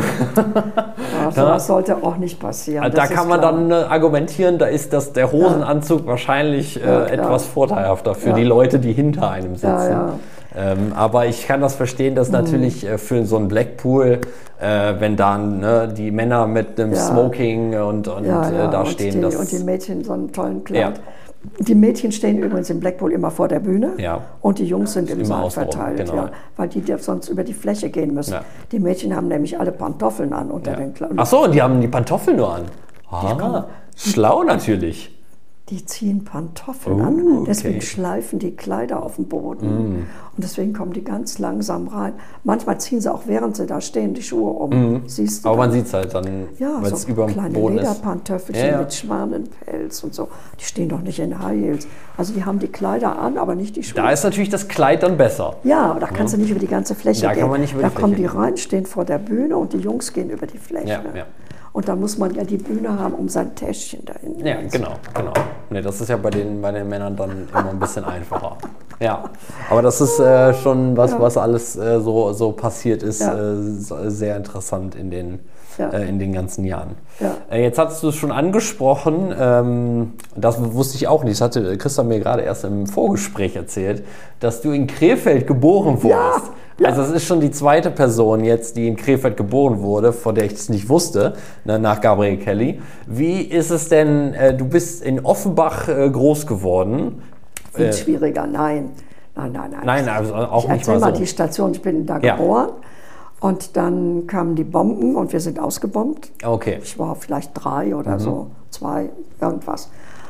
Ja, sowas sollte auch nicht passieren. Also da das kann ist man klar. dann äh, argumentieren, da ist das, der Hosenanzug wahrscheinlich äh, Ja, etwas ja. vorteilhafter für Ja. die Leute, die hinter einem sitzen. Ja, ja. Ähm, aber ich kann das verstehen, dass natürlich äh, für so einen Blackpool, äh, wenn dann ne, die Männer mit einem Ja. Smoking und, und Ja, ja, äh, da und stehen, die, das und die Mädchen so einen tollen Kleid. Ja. Die Mädchen stehen übrigens im Blackpool immer vor der Bühne Ja. und die Jungs sind im Immer Saal außenrum, verteilt, genau. ja, weil die da sonst über die Fläche gehen müssen. Ja. Die Mädchen haben nämlich alle Pantoffeln an unter ja. den Kleidern. Ach so, und die haben die Pantoffeln nur an. Ah, schlau natürlich. Die ziehen Pantoffeln Oh, an, okay. deswegen schleifen die Kleider auf dem Boden. Und deswegen kommen die ganz langsam rein. Manchmal ziehen sie auch, während sie da stehen, die Schuhe um. Siehst du? Aber man dann? sieht es halt dann, Ja, weil es so über dem kleine Boden ist. Lederpantöffelchen Ja, ja. mit Schwanenpelz und so. Die stehen doch nicht in High Heels. Also die haben die Kleider an, aber nicht die Schuhe. Da ist natürlich das Kleid dann besser. Ja, aber da kannst du nicht über die ganze Fläche Da gehen. kann man nicht über da die kommen Fläche die gehen. rein, stehen vor der Bühne und die Jungs gehen über die Fläche. Ja, ja. Und dann muss man ja die Bühne haben, um sein Täschchen da hinten. Ja, genau, genau. Nee, das ist ja bei den, bei den Männern dann immer ein bisschen einfacher. Ja, aber das ist äh, schon was, Ja. was alles äh, so, so passiert ist, Ja. äh, so- sehr interessant in den, Ja. äh, in den ganzen Jahren. Ja. Äh, jetzt hast du es schon angesprochen, ähm, das wusste ich auch nicht, das hatte Christa mir gerade erst im Vorgespräch erzählt, dass du in Krefeld geboren wurdest. Ja. Also es ist schon die zweite Person jetzt, die in Krefeld geboren wurde, von der ich es nicht wusste, ne, nach Gabriel Kelly. Wie ist es denn, äh, du bist in Offenbach äh, groß geworden. Viel Äh, schwieriger, nein. Nein, nein, nein. Nein, also auch ich nicht erzähl mal mal so. die Station, ich bin da Ja. geboren. Und dann kamen die Bomben und wir sind ausgebombt. Okay. Ich war vielleicht drei Mhm. oder so, zwei, irgendwas.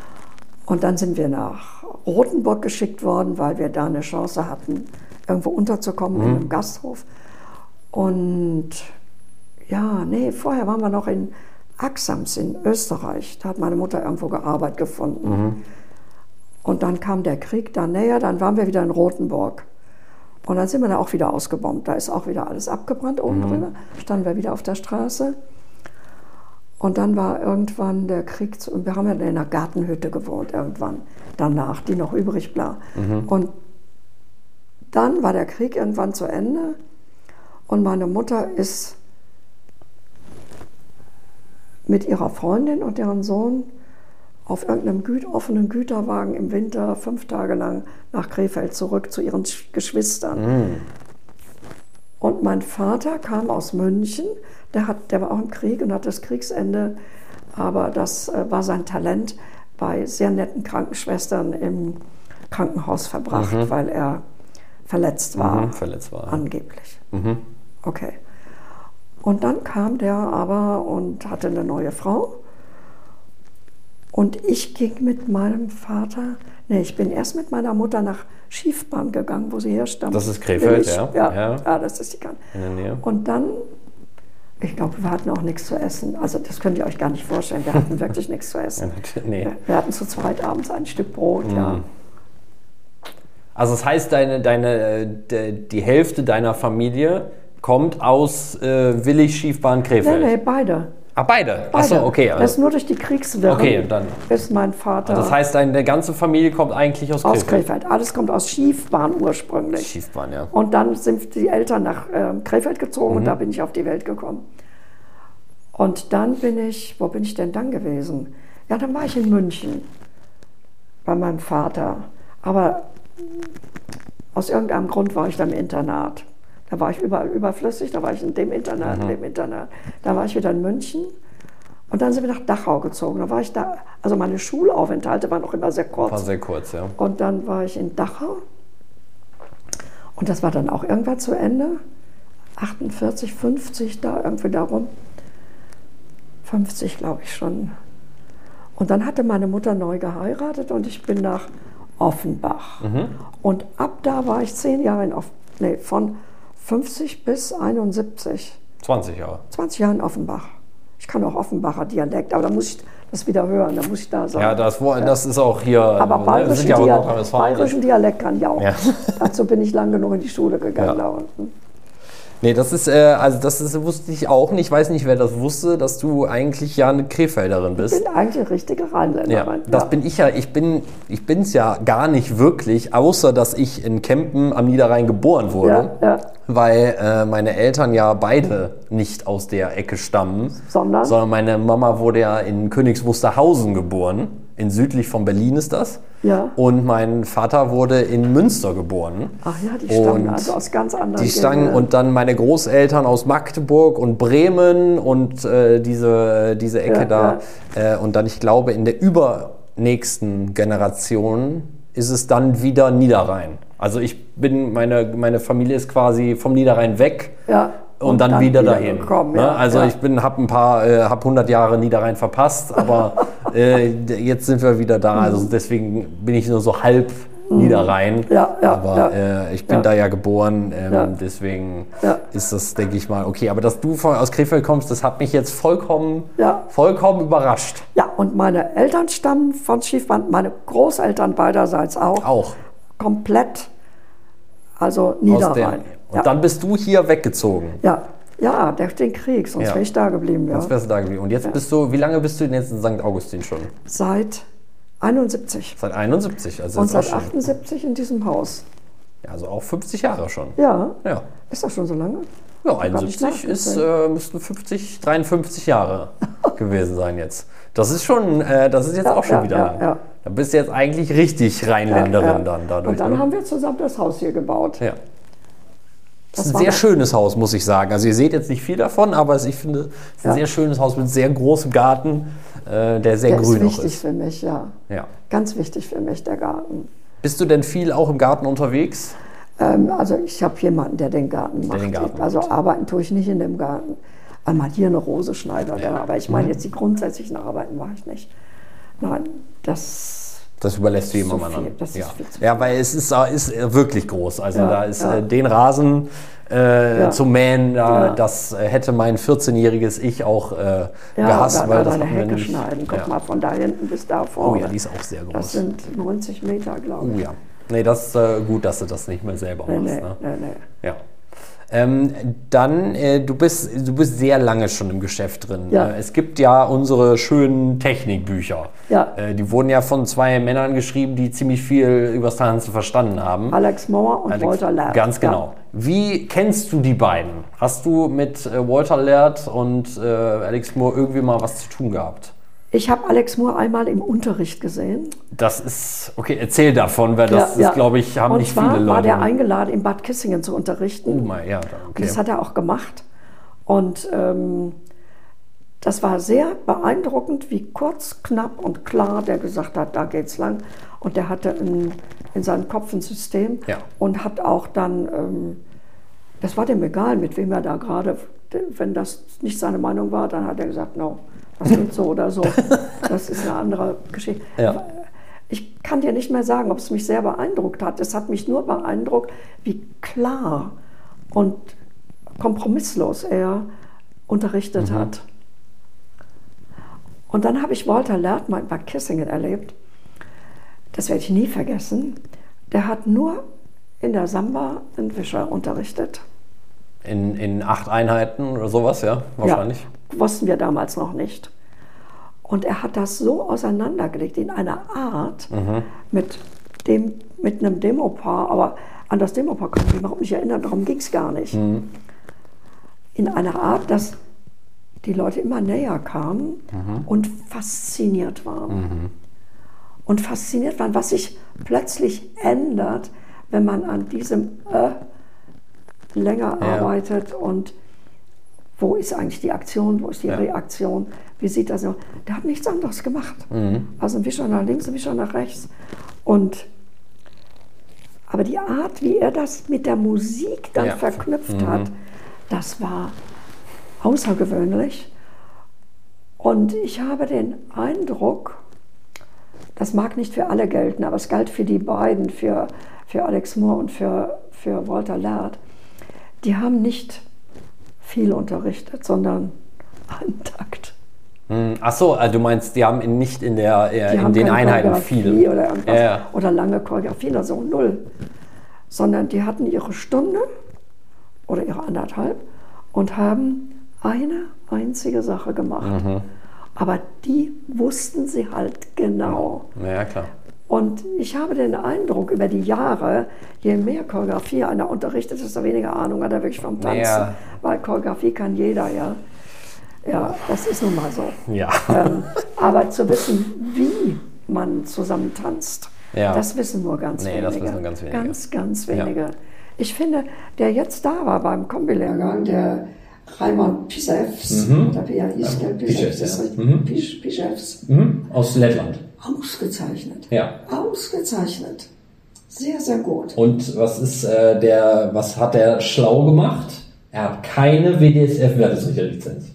Und dann sind wir nach Rothenburg geschickt worden, weil wir da eine Chance hatten, irgendwo unterzukommen Mhm. in einem Gasthof. Und ja, nee, vorher waren wir noch in Axams in Österreich. Da hat meine Mutter irgendwo gearbeitet gefunden. Mhm. Und dann kam der Krieg da näher, dann waren wir wieder in Rothenburg. Und dann sind wir da auch wieder ausgebombt. Da ist auch wieder alles abgebrannt oben Mhm. drüber. Standen wir wieder auf der Straße. Und dann war irgendwann der Krieg, zu, und wir haben ja in einer Gartenhütte gewohnt irgendwann danach, die noch übrig war. Mhm. Und dann war der Krieg irgendwann zu Ende und meine Mutter ist mit ihrer Freundin und ihrem Sohn auf irgendeinem Güt, offenen Güterwagen im Winter fünf Tage lang nach Krefeld zurück zu ihren Sch- Geschwistern. Mhm. Und mein Vater kam aus München, der, hat, der war auch im Krieg und hat das Kriegsende, aber das äh, war sein Talent, bei sehr netten Krankenschwestern im Krankenhaus verbracht, Mhm. weil er verletzt war, Mhm, verletzt war. angeblich. Mhm. Okay. Und dann kam der aber und hatte eine neue Frau. Und ich ging mit meinem Vater, nee, ich bin erst mit meiner Mutter nach Schiefbahn gegangen, wo sie herstammt. Das ist Krefeld, ja. Ja, ja. ja, das ist die Kante. In der Nähe. Und dann, ich glaube, wir hatten auch nichts zu essen. Also das könnt ihr euch gar nicht vorstellen. Wir hatten wirklich nichts zu essen. Ja, nee. Wir hatten zu zweit abends ein Stück Brot, mm. ja. Also das heißt, deine, deine, die Hälfte deiner Familie kommt aus äh, Willig, Schiefbahn, Krefeld? Nee, nee, beide. Ah, beide? beide. Achso, okay. Also, das ist nur durch die Kriegswirren, okay, dann. ist mein Vater... Also das heißt, deine ganze Familie kommt eigentlich aus Krefeld? Aus Krefeld. Alles kommt aus Schiefbahn ursprünglich. Schiefbahn, ja. Und dann sind die Eltern nach äh, Krefeld gezogen mhm. und da bin ich auf die Welt gekommen. Und dann bin ich... Wo bin ich denn dann gewesen? Ja, dann war ich in München bei meinem Vater. Aber aus irgendeinem Grund war ich dann im Internat. Da war ich überall überflüssig, da war ich in dem Internat, in mhm. dem Internat. Da war ich wieder in München und dann sind wir nach Dachau gezogen. Da war ich da, also meine Schulaufenthalte waren auch immer sehr kurz. War sehr kurz, ja. Und dann war ich in Dachau und das war dann auch irgendwann zu Ende. achtundvierzig, fünfzig, da irgendwie darum. fünfzig, glaube ich schon. Und dann hatte meine Mutter neu geheiratet und ich bin nach Offenbach. Mhm. Und ab da war ich zehn Jahre in Offenbach, nee, von fünfzig bis einundsiebzig. zwanzig Jahre. zwanzig Jahre in Offenbach. Ich kann auch Offenbacher Dialekt, aber da muss ich das wieder hören, da muss ich da sein. Ja, das, das ist auch hier... Aber bayerischen, ja Dia bayerischen Dialekt kann ich auch. Ja. Dazu bin ich lang genug in die Schule gegangen ja. da unten. Nee, das ist, äh, also das ist, wusste ich auch nicht, ich weiß nicht, wer das wusste, dass du eigentlich ja eine Krefelderin bist. Ich bin eigentlich eine richtige Rheinländerin. Ja, das ja. bin ich ja, ich bin ich bin's ja gar nicht wirklich, außer dass ich in Kempen am Niederrhein geboren wurde, ja, ja. weil äh, meine Eltern ja beide nicht aus der Ecke stammen, sondern? sondern meine Mama wurde ja in Königs Wusterhausen geboren, in südlich von Berlin ist das. Ja. Und mein Vater wurde in Münster geboren. Ach ja, die stammen also aus ganz anderen Die stammen und dann meine Großeltern aus Magdeburg und Bremen und äh, diese, diese Ecke ja, da. Ja. Äh, und dann, ich glaube, in der übernächsten Generation ist es dann wieder Niederrhein. Also ich bin, meine, meine Familie ist quasi vom Niederrhein weg. Ja. Und, und dann, dann wieder, wieder dahin. Gekommen, ne? ja, also ja. ich bin, habe ein paar, äh, habe hundert Jahre Niederrhein verpasst, aber äh, jetzt sind wir wieder da. Also deswegen bin ich nur so halb Niederrhein. Ja, ja, aber ja. Äh, ich bin ja. da ja geboren, ähm, ja. deswegen ja. ist das, denke ich mal, okay. Aber dass du von, aus Krefeld kommst, das hat mich jetzt vollkommen, ja. vollkommen überrascht. Ja, und meine Eltern stammen von Schiefbahn, meine Großeltern beiderseits auch. Auch. Komplett, also Niederrhein. Und ja. dann bist du hier weggezogen. Ja, ja, durch den Krieg, sonst ja. wäre ich da geblieben. Ja. Sonst wärst du da geblieben. Und jetzt ja. bist du, wie lange bist du denn jetzt in Sankt Augustin schon? Seit einundsiebzig. Seit einundsiebzig, also und jetzt seit auch schon. achtundsiebzig in diesem Haus. Ja, also auch fünfzig Jahre schon. Ja. ja. Ist das schon so lange? Ja, einundsiebzig ist, äh, müssten fünfzig, dreiundfünfzig Jahre gewesen sein jetzt. Das ist schon, äh, das ist jetzt ja, auch schon ja, wieder ja, lang. Ja. Da bist du jetzt eigentlich richtig Rheinländerin ja, ja. dann dadurch. Und dann ne? haben wir zusammen das Haus hier gebaut. Ja. Das ist ein sehr schönes Haus, muss ich sagen. Also ihr seht jetzt nicht viel davon, aber ich finde, es ist ein ja. sehr schönes Haus mit sehr großem Garten, äh, der sehr der grün ist noch wichtig ist. für mich, ja. ja. Ganz wichtig für mich, der Garten. Bist du denn viel auch im Garten unterwegs? Ähm, also ich habe jemanden, der den Garten macht. Den Garten also macht. arbeiten tue ich nicht in dem Garten. Einmal hier eine Rose schneiden, ja. aber ich meine mhm. jetzt die grundsätzlichen Arbeiten mache ich nicht. Nein, das... Das überlässt du jemandem so an. Das ja. ist viel zu ja, weil es ist, ist wirklich groß. Also ja, da ist ja. äh, den Rasen äh, ja. zu mähen, da, ja. das hätte mein vierzehnjähriges Ich auch äh, ja, gehasst. Oder, weil oder das eine hatten wir Hecke nicht. schneiden. Guck ja. mal, von da hinten bis da vorne. Oh ja, die ist auch sehr groß. Das sind neunzig Meter, glaube ich. Oh ja. Nee, das ist äh, gut, dass du das nicht mehr selber nee, machst. Nee, ne? nee, nee. Ja. Ähm, dann, äh, du, bist, du bist sehr lange schon im Geschäft drin. Ja. Äh, es gibt ja unsere schönen Technikbücher. Ja. Äh, die wurden ja von zwei Männern geschrieben, die ziemlich viel über das Tanzen verstanden haben. Alex Mohr und Alex, Walter Laird. Ganz genau. Ja. Wie kennst du die beiden? Hast du mit äh, Walter Laird und äh, Alex Mohr irgendwie mal was zu tun gehabt? Ich habe Alex Mohr einmal im Unterricht gesehen. Das ist, okay, erzähl davon, weil das ja, ja. ist, glaube ich, haben und nicht zwar viele Leute. war der eingeladen, in Bad Kissingen zu unterrichten. Oh mein, ja, okay. Und das hat er auch gemacht. Und ähm, das war sehr beeindruckend, wie kurz, knapp und klar der gesagt hat, da geht's lang. Und der hatte in, in seinem Kopf ein System ja. und hat auch dann, ähm, das war dem egal, mit wem er da gerade, wenn das nicht seine Meinung war, dann hat er gesagt, no, Das wird so oder so. Das ist eine andere Geschichte. Ja. Ich kann dir nicht mehr sagen, ob es mich sehr beeindruckt hat. Es hat mich nur beeindruckt, wie klar und kompromisslos er unterrichtet mhm. hat. Und dann habe ich Walter Laird mal in Bad Kissingen erlebt. Das werde ich nie vergessen. Der hat nur in der Samba den Wischer unterrichtet. In, in acht Einheiten oder sowas, ja, wahrscheinlich. Ja, wussten wir damals noch nicht. Und er hat das so auseinandergelegt in einer Art mhm. mit, dem, mit einem Demopaar, aber an das Demopaar kann ich mich überhaupt nicht erinnern, darum ging es gar nicht. Mhm. In einer Art, dass die Leute immer näher kamen mhm. und fasziniert waren. Mhm. Und fasziniert waren, was sich plötzlich ändert, wenn man an diesem äh, länger ja. arbeitet und wo ist eigentlich die Aktion, wo ist die ja. Reaktion, wie sieht das aus? Der hat nichts anderes gemacht. Mhm. Also ein Wischer nach links, ein Wischer nach rechts. Und, aber die Art, wie er das mit der Musik dann ja. verknüpft mhm. hat, das war außergewöhnlich. Und ich habe den Eindruck, das mag nicht für alle gelten, aber es galt für die beiden, für, für Alex Moore und für, für Walter Laird. Die haben nicht viel unterrichtet, sondern einen Takt. Ach so, du meinst, die haben nicht in, der, äh, in den Einheiten viel. Oder, irgendwas, ja. oder lange Choreografie oder so, null. Sondern die hatten ihre Stunde oder ihre anderthalb und haben eine einzige Sache gemacht. Mhm. Aber die wussten sie halt genau. Ja, klar. Und ich habe den Eindruck, über die Jahre, je mehr Choreografie einer unterrichtet, desto weniger Ahnung hat er wirklich vom Tanzen. Ja. Weil Choreografie kann jeder, ja. Ja, das ist nun mal so. Ja. Ähm, aber zu wissen, wie man zusammen tanzt, ja. das wissen nur ganz nee, wenige. Das wissen nur ganz wenige. Ganz, ganz wenige. Ja. Ich finde, der jetzt da war beim Kombi-Lehrgang, der Raimond Pichefs, mhm. oder wie er hieß, der Pichefs, ja. mhm. Pichefs. Mhm. Aus Lettland. Ausgezeichnet. Ja. Ausgezeichnet. Sehr, sehr gut. Und was ist äh, der, was hat der schlau gemacht? Er hat keine W D S F-Wertungsrichterlizenz.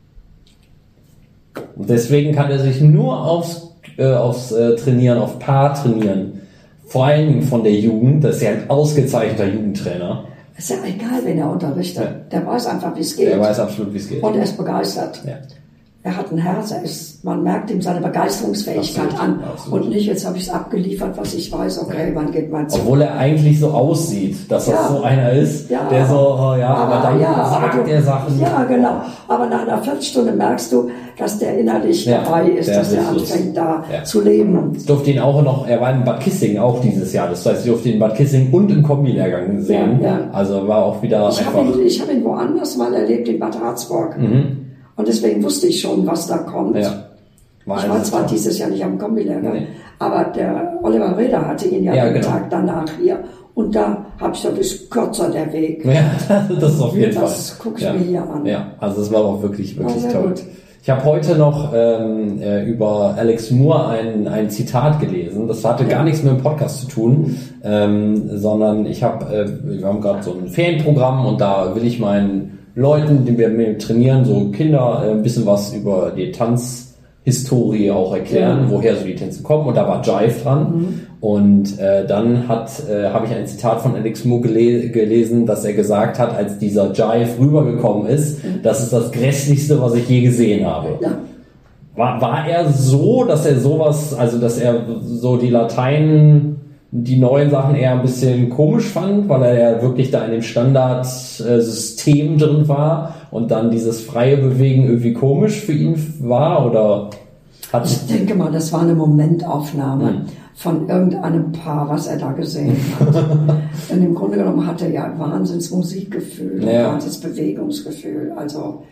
Und deswegen kann er sich nur aufs, äh, aufs äh, Trainieren, auf Paar trainieren. Vor allem von der Jugend, das ist ja ein ausgezeichneter Jugendtrainer. Ist ja egal, wen er unterrichtet. Ja. Der weiß einfach, wie es geht. Der weiß absolut, wie es geht. Und er ist begeistert. Ja. Er hat ein Herz, er ist, man merkt ihm seine Begeisterungsfähigkeit absolut, an. Absolut. Und nicht, jetzt habe ich es abgeliefert, was ich weiß, okay, ja. wann geht mein Zug. Obwohl er eigentlich so aussieht, dass ja. das so einer ist, ja. der so, oh ja, aber, aber dann ja, sagt aber du, er Sachen. Ja, genau. Aber nach einer Viertelstunde merkst du, dass der innerlich ja, dabei ist, dass er anfängt, da ja. zu leben. Ich durfte ihn auch noch, er war in Bad Kissingen auch dieses Jahr. Das heißt, ich durfte ihn in Bad Kissingen und im Kombi-Lehrgang sehen. Ja, ja. Also war auch wieder ich einfach... Hab ihn, ich habe ihn woanders mal erlebt, in Bad Harzburg. Mhm. Und deswegen wusste ich schon, was da kommt. Ja. War ich war zwar dieses Jahr nicht am Kombi-Lehrgang, nee. aber der Oliver Reda hatte ihn ja, ja den genau. Tag danach hier. Und da habe ich gesagt, ist kürzer der Weg. Ja, das ist auf jeden das Fall. Das gucke ich ja. mir hier an. Ja, also das war auch wirklich, wirklich ja, toll. Gut. Ich habe heute noch ähm, über Alex Moore ein, ein Zitat gelesen. Das hatte gar nichts mit dem Podcast zu tun, ähm, sondern ich habe, äh, wir haben gerade so ein Ferienprogramm und da will ich meinen Leuten, die wir mit trainieren, so Kinder, ein bisschen was über die Tanzhistorie auch erklären, ja. woher so die Tänze kommen. Und da war Jive dran. Mhm. Und äh, dann hat äh, habe ich ein Zitat von Alex Moore gele- gelesen, dass er gesagt hat, als dieser Jive rübergekommen ist, mhm. das ist das Grässlichste, was ich je gesehen habe. Ja. War, war er so, dass er sowas, also dass er so die Latein... die neuen Sachen eher ein bisschen komisch fand, weil er ja wirklich da in dem Standardsystem drin war und dann dieses freie Bewegen irgendwie komisch für ihn war? Oder hat ich denke mal, das war eine Momentaufnahme hm. von irgendeinem Paar, was er da gesehen hat. Denn im Grunde genommen hat er ja ein Wahnsinns Musikgefühl, ja. ein Wahnsinns Bewegungsgefühl. Also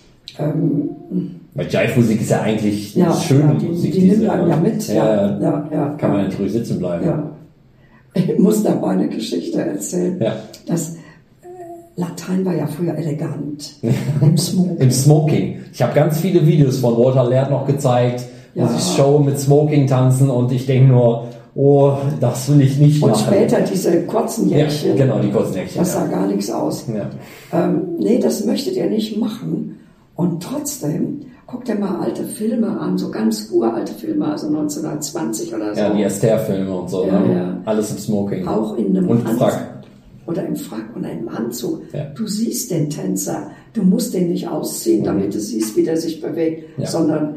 ähm, weil Jive-Musik ist ja eigentlich ja, schöne ja, die, Musik. Die nimmt einen ja mit. Ja, ja, ja, ja, kann man nicht ruhig sitzen bleiben. Ja. Ich muss dabei eine Geschichte erzählen. Ja. Das äh, Latein war ja früher elegant. Im Smoking. Im Smoking. Ich habe ganz viele Videos von Walter Laird noch gezeigt, wo ja. sie Show mit Smoking tanzen und ich denke nur, oh, das will ich nicht und machen. Und später diese kurzen Jäckchen. Ja, genau, die kurzen Jäckchen. Das sah ja. gar nichts aus. Ja. Ähm, nee, das möchtet ihr nicht machen. Und trotzdem, guck dir mal alte Filme an, so ganz uralte Filme, also neunzehnhundertzwanzig oder so. Ja, die Esther-Filme und so, ja, ne? Ja. Alles im Smoking. Auch in einem und Anzug. Frack. Oder im Frack oder im Anzug. Ja. Du siehst den Tänzer, du musst den nicht ausziehen, damit mhm. du siehst, wie der sich bewegt, ja. sondern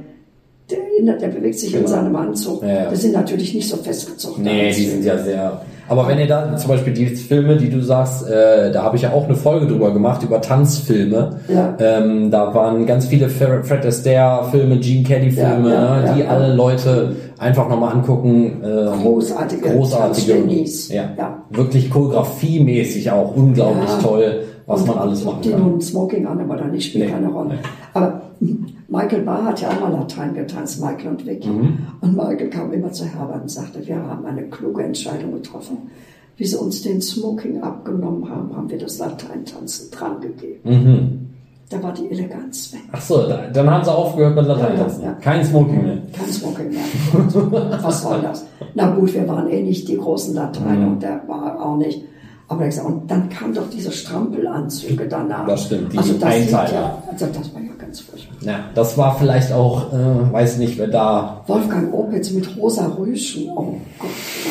der, der bewegt sich genau. in seinem Anzug. Ja, ja. Die sind natürlich nicht so festgezogen. Nee, die sind ja sehr... Aber wenn ihr da zum Beispiel die Filme, die du sagst, äh, da habe ich ja auch eine Folge drüber gemacht, über Tanzfilme. Ja. Ähm, da waren ganz viele Fred Astaire-Filme, Gene Kelly-Filme, ja, ja, die ja, alle ja. Leute einfach nochmal angucken. Äh, großartige. Großartige. Ja. ja. Wirklich choreografiemäßig auch unglaublich ja. toll, was und man alles machen die kann. Die nun Smoking an, aber da nicht spielt nee. keine Rolle. Nee. Aber Michael Barr hat ja auch mal Latein getanzt, Michael und Vicky. Mhm. Und Michael kam immer zu Herbert und sagte, wir haben eine kluge Entscheidung getroffen. Wie sie uns den Smoking abgenommen haben, haben wir das Lateintanzen dran gegeben. Mhm. Da war die Eleganz weg. Ach so, da, dann haben sie aufgehört mit Lateintanzen. Ja, ja. Kein Smoking mehr. Kein Smoking mehr. Was soll das? Na gut, wir waren eh nicht die großen Lateiner mhm. und der war auch nicht. Aber ich sag, und dann kamen doch diese Strampelanzüge danach. Das stimmt, die also das Einteiler. Ja, also das war ja ganz furchtbar. Ja, das war vielleicht auch, äh, weiß nicht, wer da... Wolfgang Opitz mit rosa Rüschen. Oh Gott.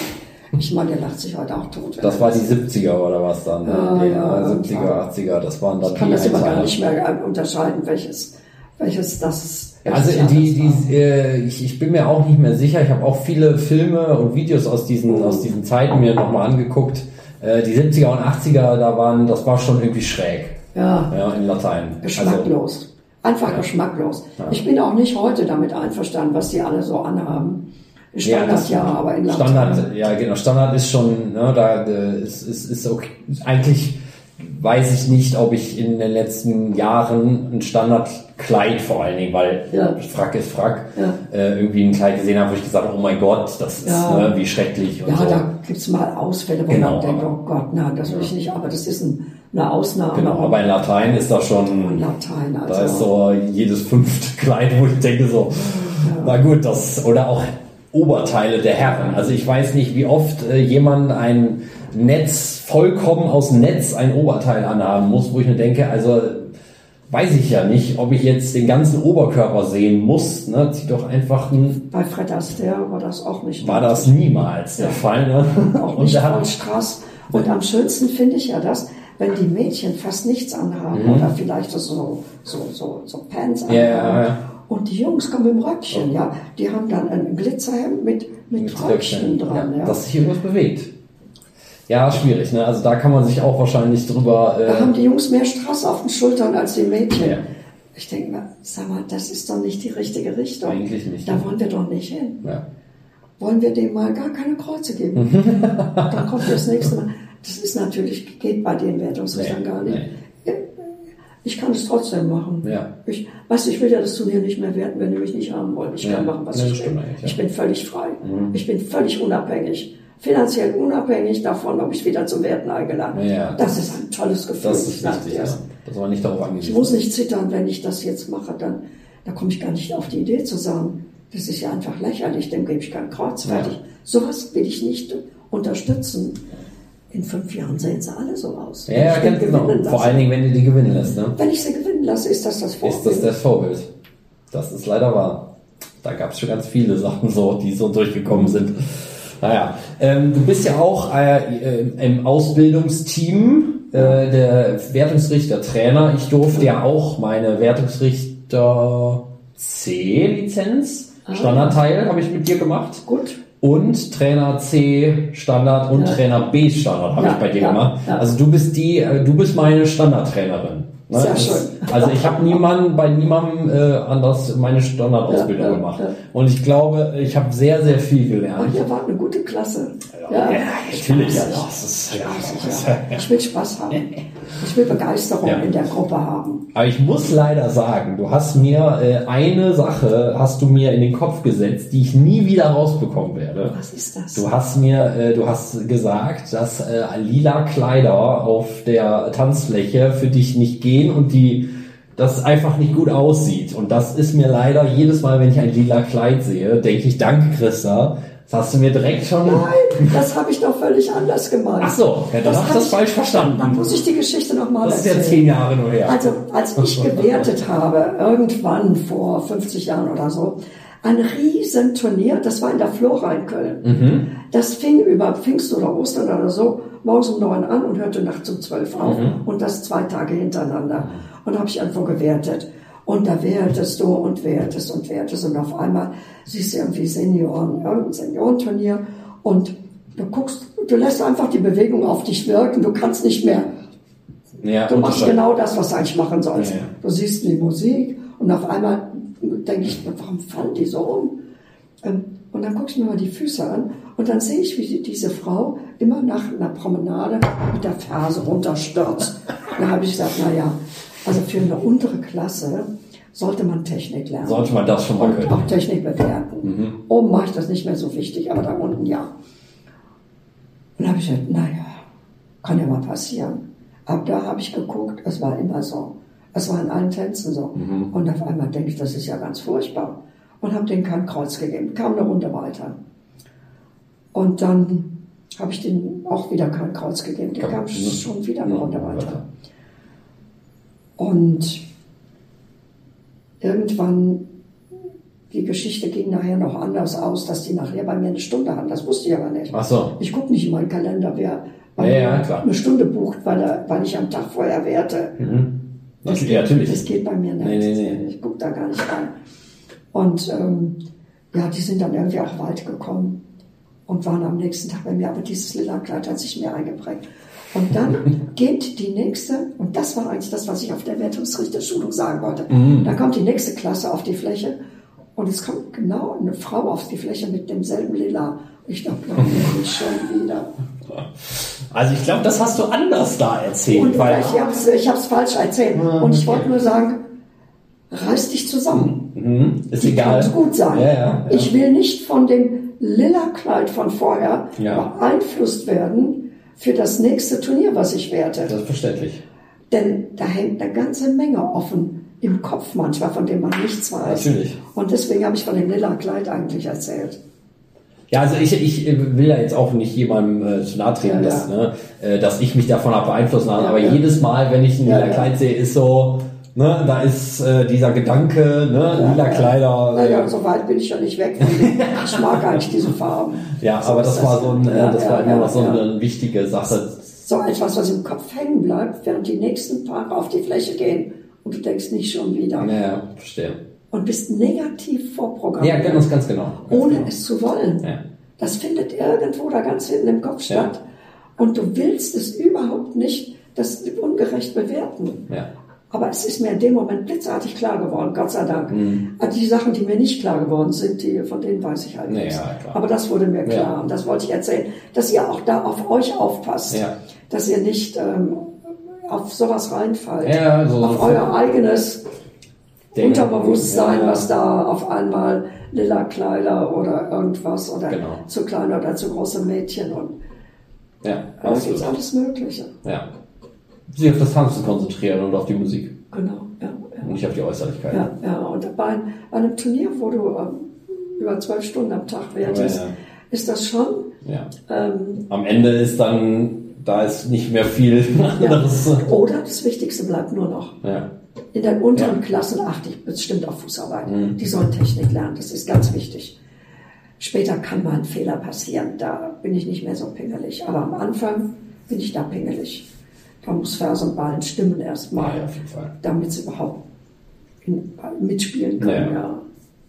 Ich meine, der lacht sich heute auch tot. Das war die siebziger oder was dann? Ja, die ja, siebziger, achtziger, das waren dann ich kann die das immer Einteiler. gar nicht mehr unterscheiden, welches, welches das ist. Also die, die, äh, ich, ich bin mir auch nicht mehr sicher. Ich habe auch viele Filme und Videos aus diesen, oh. aus diesen Zeiten mir nochmal angeguckt. Die siebziger und achtziger, da waren, das war schon irgendwie schräg. Ja. Ja, in Latein. Geschmacklos. Also, Einfach ja. geschmacklos. Ja. Ich bin auch nicht heute damit einverstanden, was die alle so anhaben. Standard ja, ja, aber in Latein. Standard, ja genau, Standard ist schon, ne, da ist, ist, ist okay. Eigentlich weiß ich nicht, ob ich in den letzten Jahren ein Standardkleid vor allen Dingen, weil ja. Frack ist Frack, ja. äh, irgendwie ein Kleid gesehen habe, wo ich gesagt habe, oh mein Gott, das ist ja. ne, wie schrecklich. Und ja, so. Da gibt es mal Ausfälle, wo genau, man denkt, oh Gott, nein, das will ich nicht, aber das ist ein, eine Ausnahme. Genau, aber in Latein ist das schon, in Latein, also. Da ist so jedes fünfte Kleid, wo ich denke so, ja. na gut, das, oder auch Oberteile der Herren. Also ich weiß nicht, wie oft äh, jemand ein Netz, vollkommen aus Netz ein Oberteil anhaben muss, wo ich mir denke, also weiß ich ja nicht, ob ich jetzt den ganzen Oberkörper sehen muss. Ne? Zieh doch einfach ein... Bei Fred Astaire war das auch nicht. War das niemals der ja. Fall. Ne? Auch nicht von Straß. Und am schönsten finde ich ja das, wenn die Mädchen fast nichts anhaben mhm. oder vielleicht so, so, so, so Pants anhaben. Ja, ja. Und die Jungs kommen im Röckchen, oh. ja. Die haben dann ein Glitzerhemd mit, mit, mit Röckchen dran. Ja, ja. Dass sich irgendwas bewegt. Ja, schwierig, ne? Also da kann man sich auch wahrscheinlich drüber... Äh da haben die Jungs mehr Straß auf den Schultern als die Mädchen. Ja. Ich denke mal, sag mal, das ist doch nicht die richtige Richtung. Eigentlich nicht. Da wollen wir doch nicht hin. Ja. Wollen wir dem mal gar keine Kreuze geben? Dann kommt das nächste Mal. Das ist natürlich, geht bei den Wertungsrichtern nee, gar nicht. Nee. Ich kann es trotzdem machen. Ja. Ich, weißt du, ich will ja das Turnier nicht mehr werten, wenn die mich nicht haben wollen. Ich kann ja. machen, was nee, ich will. Ja. Ich bin völlig frei. Mhm. Ich bin völlig unabhängig. Finanziell unabhängig davon, ob ich wieder zum Werten eingeladen bin. Ja. Das ist ein tolles Gefühl. Das ist wichtig, ja. Das war nicht darauf angewiesen. Ich muss nicht zittern, wenn ich das jetzt mache, dann, da komme ich gar nicht auf die Idee zu sagen, das ist ja einfach lächerlich, dem gebe ich kein Kreuz, fertig. Ja. Sowas will ich nicht unterstützen. In fünf Jahren sehen sie alle so aus. Ja, ja ganz genau. Vor allen Dingen, wenn du die gewinnen lässt. Ne? Wenn ich sie gewinnen lasse, ist das das Vorbild. Ist das das Vorbild. Das ist leider wahr. Da gab es schon ganz viele Sachen, so, die so durchgekommen sind. Naja, ähm, du bist ja auch äh, im Ausbildungsteam äh, der Wertungsrichter-Trainer. Ich durfte ja auch meine Wertungsrichter C-Lizenz, ah. Standardteil, habe ich mit dir gemacht. Gut. Und Trainer C Standard und ja. Trainer B Standard habe ja, ich bei dir ja, gemacht. Ja. Also du bist die, du bist meine Standardtrainerin. Ne? Sehr das, schön. Also ich habe niemanden bei niemandem äh, anders meine Standardausbildung ja, ja, gemacht. Ja. Und ich glaube, ich habe sehr, sehr viel gelernt. Und ihr wart eine gute Klasse. Ja, ja, natürlich. Ja, das ist, ja, das ja. Ich will Spaß haben. Ich will Begeisterung ja. in der Gruppe haben. Aber ich muss leider sagen, du hast mir äh, eine Sache, hast du mir in den Kopf gesetzt, die ich nie wieder rausbekommen werde. Was ist das? Du hast mir, äh, du hast gesagt, dass äh, lila Kleider auf der Tanzfläche für dich nicht gehen und die das einfach nicht gut aussieht. Und das ist mir leider jedes Mal, wenn ich ein lila Kleid sehe, denke ich, danke Christa, Das hast du mir direkt schon... Nein, das habe ich doch völlig anders gemeint. Ach so, ja, dann habe ich das falsch verstanden. Dann muss ich die Geschichte nochmal erzählen. Das ist ja zehn Jahre nur her. Also, als ich gewertet habe, irgendwann vor fünfzig Jahren oder so, ein Riesenturnier, das war in der Flora in Köln. Mhm. Das fing über Pfingsten oder Ostern oder so morgens um neun an und hörte nachts um zwölf auf. Mhm. Und das zwei Tage hintereinander. Und da habe ich einfach gewertet. Und da wertest du und wertest und wertest. Und auf einmal siehst du irgendwie Senioren, irgendein Seniorenturnier. Und du guckst, du lässt einfach die Bewegung auf dich wirken. Du kannst nicht mehr. Ja, du machst genau das, was du eigentlich machen sollst. Ja, ja. Du siehst die Musik und auf einmal denke ich, warum fallen die so um? Und dann gucke ich mir mal die Füße an und dann sehe ich, wie diese Frau immer nach einer Promenade mit der Ferse runterstürzt. Da habe ich gesagt, naja, also für eine untere Klasse sollte man Technik lernen. Sollte man das schon mal können. Und auch Technik bewerten. Mhm. Oben mache ich das nicht mehr so wichtig, aber da unten ja. Und da habe ich gesagt, naja, kann ja mal passieren. Aber da habe ich geguckt, es war immer so. Es war in allen Tänzen so. Mhm. Und auf einmal denke ich, das ist ja ganz furchtbar. Und habe denen kein Kreuz gegeben. Kam eine Runde weiter. Und dann habe ich denen auch wieder kein Kreuz gegeben. Die kam schon wieder eine Runde weiter. Und irgendwann, die Geschichte ging nachher noch anders aus, dass die nachher bei mir eine Stunde hatten. Das wusste ich aber nicht. Ach so. Ich gucke nicht in meinen Kalender, wer ja, ja, klar. eine Stunde bucht, weil, er, weil ich am Tag vorher werte. Mhm. Das, ja, natürlich. Das geht bei mir nicht. Nee, nee, nee. Ich gucke da gar nicht rein. Und ähm, ja, die sind dann irgendwie auch weit gekommen und waren am nächsten Tag bei mir. Aber dieses lila Kleid hat sich mir eingeprägt. Und dann geht die nächste, und das war eigentlich das, was ich auf der Wertungsrichterschulung sagen wollte. Mhm. Dann kommt die nächste Klasse auf die Fläche und es kommt genau eine Frau auf die Fläche mit demselben Lila. Ich dachte, glaube ich schon wieder. Also ich glaube, das hast du anders da erzählt. Und weil ich habe es ich hab's falsch erzählt. Und ich wollte nur sagen, reiß dich zusammen. Mhm. Ist die egal. Kann gut sein. Ja, ja, ja. Ich will nicht von dem lila Kleid von vorher ja. beeinflusst werden für das nächste Turnier, was ich werte. Das ist verständlich. Denn da hängt eine ganze Menge offen im Kopf manchmal, von dem man nichts weiß. Natürlich. Und deswegen habe ich von dem lila Kleid eigentlich erzählt. Ja, also ich, ich will ja jetzt auch nicht jemandem äh, zu nahe treten, ja, dass, ja. Ne, äh, dass ich mich davon habe beeinflussen lassen, ja, aber ja. jedes Mal, wenn ich ein lila ja, Kleid ja. sehe, ist so, ne, da ist äh, dieser Gedanke, ne, ja, lila Kleider. Naja, ja, so weit bin ich ja nicht weg von dem. Ich mag eigentlich diese Farben. Ja, so aber das, das war so ein, ja, das ja, war immer ja, noch so ja. eine wichtige Sache. So etwas, was im Kopf hängen bleibt, während die nächsten Paare auf die Fläche gehen und du denkst nicht schon wieder. Ja, verstehe. Und bist negativ vorprogrammiert. Ja, ganz, ganz genau. Ganz ohne genau. es zu wollen. Ja. Das findet irgendwo da ganz hinten im Kopf statt. Ja. Und du willst es überhaupt nicht, das ungerecht bewerten. Ja. Aber es ist mir in dem Moment blitzartig klar geworden, Gott sei Dank. Mhm. Die Sachen, die mir nicht klar geworden sind, die, von denen weiß ich halt nichts. Ja, aber das wurde mir klar ja. und das wollte ich erzählen, dass ihr auch da auf euch aufpasst, ja. dass ihr nicht ähm, auf sowas reinfallt, ja, so auf so euer eigenes Denken. Unterbewusstsein, ja. was da auf einmal lila Kleider oder irgendwas oder genau. zu kleine oder zu große Mädchen und ja, da gibt es alles Mögliche. Ja. Sich auf das Tanzen konzentrieren und auf die Musik. Genau, ja. ja. Und nicht auf die Äußerlichkeit. Ja, ja. Und bei, bei einem Turnier, wo du ähm, über zwölf Stunden am Tag wertest, ja, ja. ist das schon. Ja. Ähm, am Ende ist dann, da ist nicht mehr viel anderes. Ja. Oder das Wichtigste bleibt nur noch. Ja. In den unteren ja. Klassen achte ich bestimmt auf Fußarbeit. Mhm. Die sollen Technik lernen, das ist ganz wichtig. Später kann mal ein Fehler passieren, da bin ich nicht mehr so pingelig. Aber am Anfang bin ich da pingelig. Da muss Ferse und Ballen stimmen erstmal, ja, auf jeden Fall. damit sie überhaupt in, mitspielen können. Ja. Ja.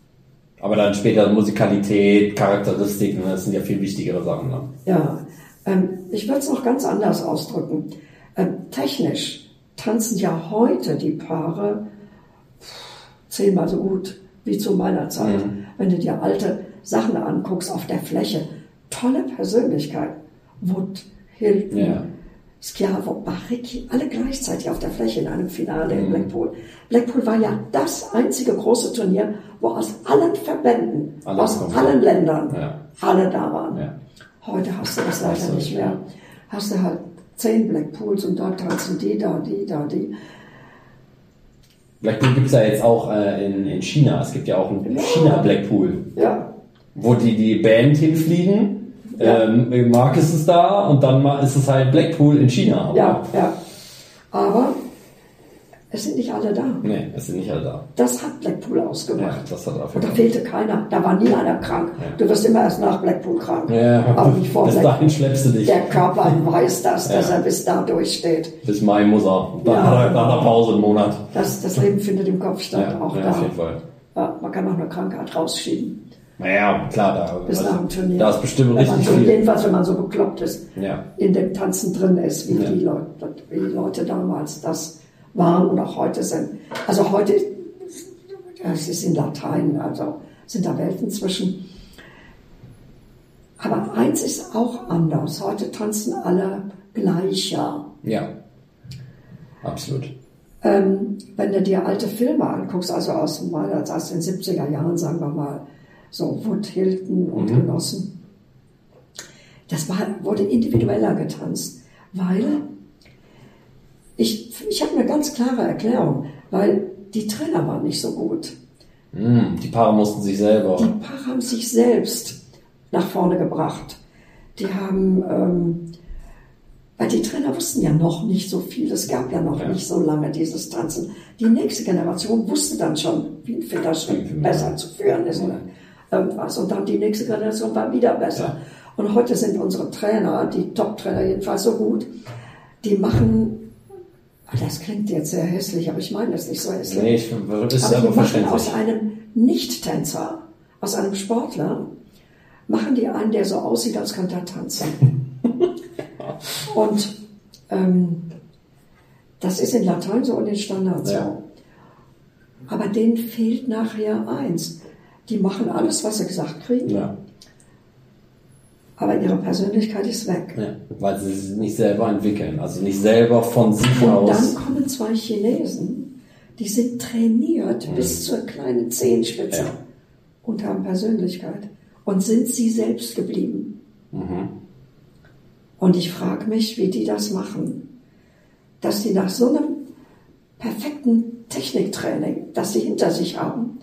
Aber dann später Musikalität, Charakteristiken, das sind ja viel wichtigere Sachen. Ne? Ja, ähm, ich würde es noch ganz anders ausdrücken. Ähm, technisch tanzen ja heute die Paare zehnmal so gut wie zu meiner Zeit. Mhm. Wenn du dir alte Sachen anguckst auf der Fläche, tolle Persönlichkeit. Wood, Hilton, ja. Schiavo, Baricchi, alle gleichzeitig auf der Fläche in einem Finale in Blackpool. Blackpool war ja das einzige große Turnier, wo aus allen Verbänden, Alles aus kommt. allen Ländern, ja. alle da waren. Ja. Heute hast du das leider das nicht mehr. Hast du halt zehn Blackpools und da tanzen die, da, die, da, die. Blackpool gibt es ja jetzt auch äh, in, in China. Es gibt ja auch einen ja. China-Blackpool. Ja. wo die die Band hinfliegen. Ja. Ähm, Marcus ist da und dann ist es halt Blackpool in China. Oder? Ja, ja. Aber es sind nicht alle da. Nee, es sind nicht alle da. Das hat Blackpool ausgemacht. Ja, das hat auf jeden und da Fall. fehlte keiner. Da war nie einer krank. Ja. Du wirst immer erst nach Blackpool krank. Ja, aber nicht vor bis Blackpool. dahin schleppst du dich. Der Körper weiß das, dass ja. er bis da durchsteht. Bis Mai muss er. Dann ja, hat er nach einer Pause einen Monat. Das, das Leben findet im Kopf statt. Ja, auch ja, da. Auf jeden Fall. Ja, man kann auch eine Krankheit rausschieben. Naja, klar. Da, bis also, nach dem Turnier. Da ist bestimmt wenn richtig man, viel. Jedenfalls, wenn man so bekloppt ist, ja. in dem Tanzen drin ist, wie, ja. die Leute, wie die Leute damals das waren und auch heute sind. Also heute, es ist in Latein, also sind da Welten zwischen. Aber eins ist auch anders. Heute tanzen alle gleicher. Ja, absolut. Ähm, wenn du dir alte Filme anguckst, also aus, aus den siebziger Jahren, sagen wir mal, so Wood, Hilton und mhm. Genossen, das war, wurde individueller getanzt, weil ich, ich habe eine ganz klare Erklärung, weil die Trainer waren nicht so gut. Mm, die Paare mussten sich selber... Die Paare haben sich selbst nach vorne gebracht. Die haben... Ähm, weil die Trainer wussten ja noch nicht so viel, es gab ja noch ja. nicht so lange dieses Tanzen. Die nächste Generation wusste dann schon, wie ein Fingerschritt besser zu führen ist oder irgendwas. Und dann die nächste Generation war wieder besser. Ja. Und heute sind unsere Trainer, die Top-Trainer jedenfalls so gut, die machen... Das klingt jetzt sehr hässlich, aber ich meine das nicht so hässlich. Nee, ich finde, das ist aber aber die machen verständlich. aus einem Nicht-Tänzer, aus einem Sportler, machen die einen, der so aussieht, als könnte er tanzen. Und ähm, das ist in Latein so und in Standard so. Ja. Aber denen fehlt nachher eins. Die machen alles, was sie gesagt kriegen. Ja. Aber ihre Persönlichkeit ist weg. Ja, weil sie sich nicht selber entwickeln, also nicht selber von sich und aus. Und dann kommen zwei Chinesen, die sind trainiert mhm. bis zur kleinen Zehenspitze ja. und haben Persönlichkeit und sind sie selbst geblieben. Mhm. Und ich frage mich, wie die das machen. Dass die nach so einem perfekten Techniktraining, das sie hinter sich haben,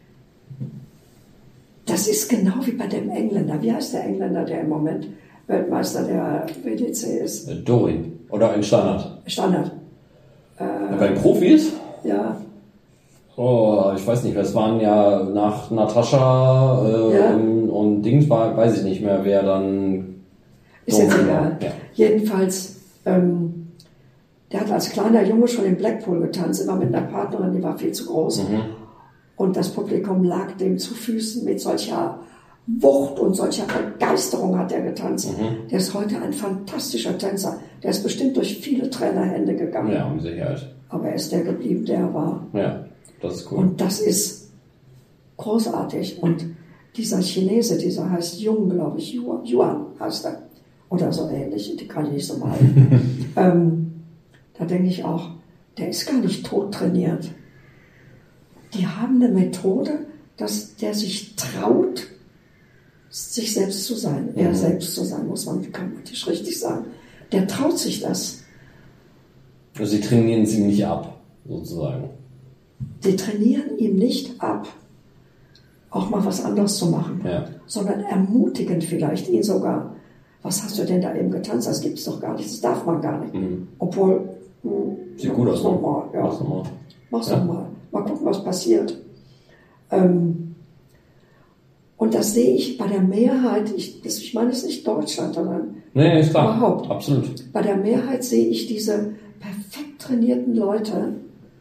das ist genau wie bei dem Engländer. Wie heißt der Engländer, der im Moment Weltmeister der W D C ist? Dorin. Oder in Standard? Standard. Äh, ja, bei den Profis? Ja. Oh, ich weiß nicht mehr. Es waren ja nach Natascha äh, ja. und Dings, war, weiß ich nicht mehr, wer dann... Ist jetzt egal. Ja. Jedenfalls, ähm, der hat als kleiner Junge schon in Blackpool getanzt, immer mit einer Partnerin, die war viel zu groß. Mhm. Und das Publikum lag dem zu Füßen mit solcher Wucht und solcher Begeisterung hat er getanzt. Mhm. Der ist heute ein fantastischer Tänzer. Der ist bestimmt durch viele Trainerhände gegangen. Ja, mit Sicherheit. Aber er ist der geblieben, der er war. Ja, das ist cool. Und das ist großartig. Und dieser Chinese, dieser heißt Jung, glaube ich, Yuan heißt er. Oder so ähnlich, die kann ich nicht so mal. ähm, da denke ich auch, der ist gar nicht tot trainiert. Die haben eine Methode, dass der sich traut, sich selbst zu sein. Mhm. Er selbst zu sein, muss man grammatisch richtig sagen. Der traut sich das. Also sie trainieren sie nicht ab, sozusagen. Die trainieren ihm nicht ab, auch mal was anderes zu machen, ja. sondern ermutigen vielleicht ihn sogar. Was hast du denn da eben getanzt? Das gibt es doch gar nicht, das darf man gar nicht. Mhm. Obwohl, mh, sieht gut aus. Mach mal, ja. Mach's nochmal. Mach's ja. nochmal. Mal gucken, was passiert. Ähm, und das sehe ich bei der Mehrheit, ich, das, ich meine, es ist nicht Deutschland, sondern nee, ist klar. überhaupt. Absolut. Bei der Mehrheit sehe ich diese perfekt trainierten Leute.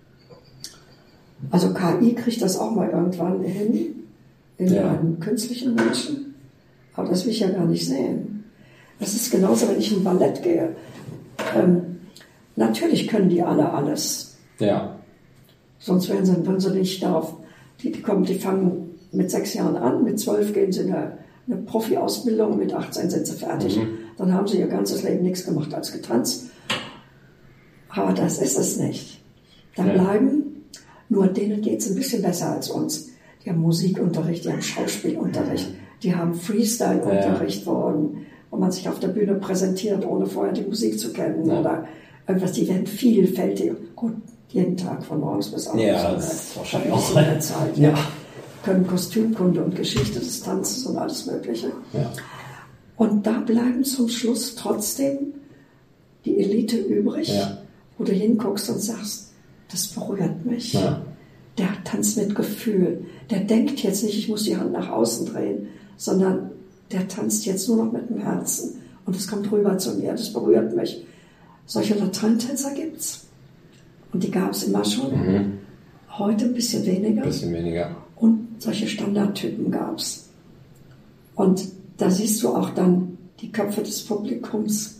Also K I kriegt das auch mal irgendwann hin, in ja. einem künstlichen Menschen. Aber das will ich ja gar nicht sehen. Das ist genauso, wenn ich in Ballett gehe. Ähm, natürlich können die alle alles. Ja. Sonst wären sie, würden sie nicht darauf, die, die kommen, die fangen mit sechs Jahren an, mit zwölf gehen sie in eine, eine Profi-Ausbildung, mit achtzehn sind sie fertig. Mhm. Dann haben sie ihr ganzes Leben nichts gemacht als getanzt. Aber das ist es nicht. Da ja. bleiben, nur denen geht es ein bisschen besser als uns. Die haben Musikunterricht, die haben Schauspielunterricht, die haben Freestyle-Unterricht, ja. wo, wo man sich auf der Bühne präsentiert, ohne vorher die Musik zu kennen ja. oder irgendwas. Die werden vielfältig. Gut, jeden Tag von morgens bis abends. Ja, das ist wahrscheinlich auch so eine Zeit. Ja. können Kostümkunde und Geschichte des Tanzes und alles Mögliche. Ja. Und da bleiben zum Schluss trotzdem die Elite übrig, Ja. wo du hinguckst und sagst, das berührt mich. Ja. Der tanzt mit Gefühl. Der denkt jetzt nicht, ich muss die Hand nach außen drehen, sondern der tanzt jetzt nur noch mit dem Herzen. Und es kommt rüber zu mir, das berührt mich. Solche Lateintänzer gibt's. Und die gab es immer schon. Mhm. Heute ein bisschen weniger. Ein bisschen weniger. Und solche Standardtypen gab's. Und da siehst du auch dann die Köpfe des Publikums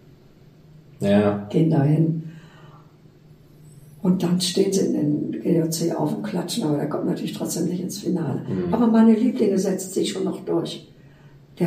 Ja. gehen dahin. Und dann stehen sie in den G O C auf und klatschen, aber der kommt natürlich trotzdem nicht ins Finale. Mhm. Aber meine Lieblinge setzt sich schon noch durch. Der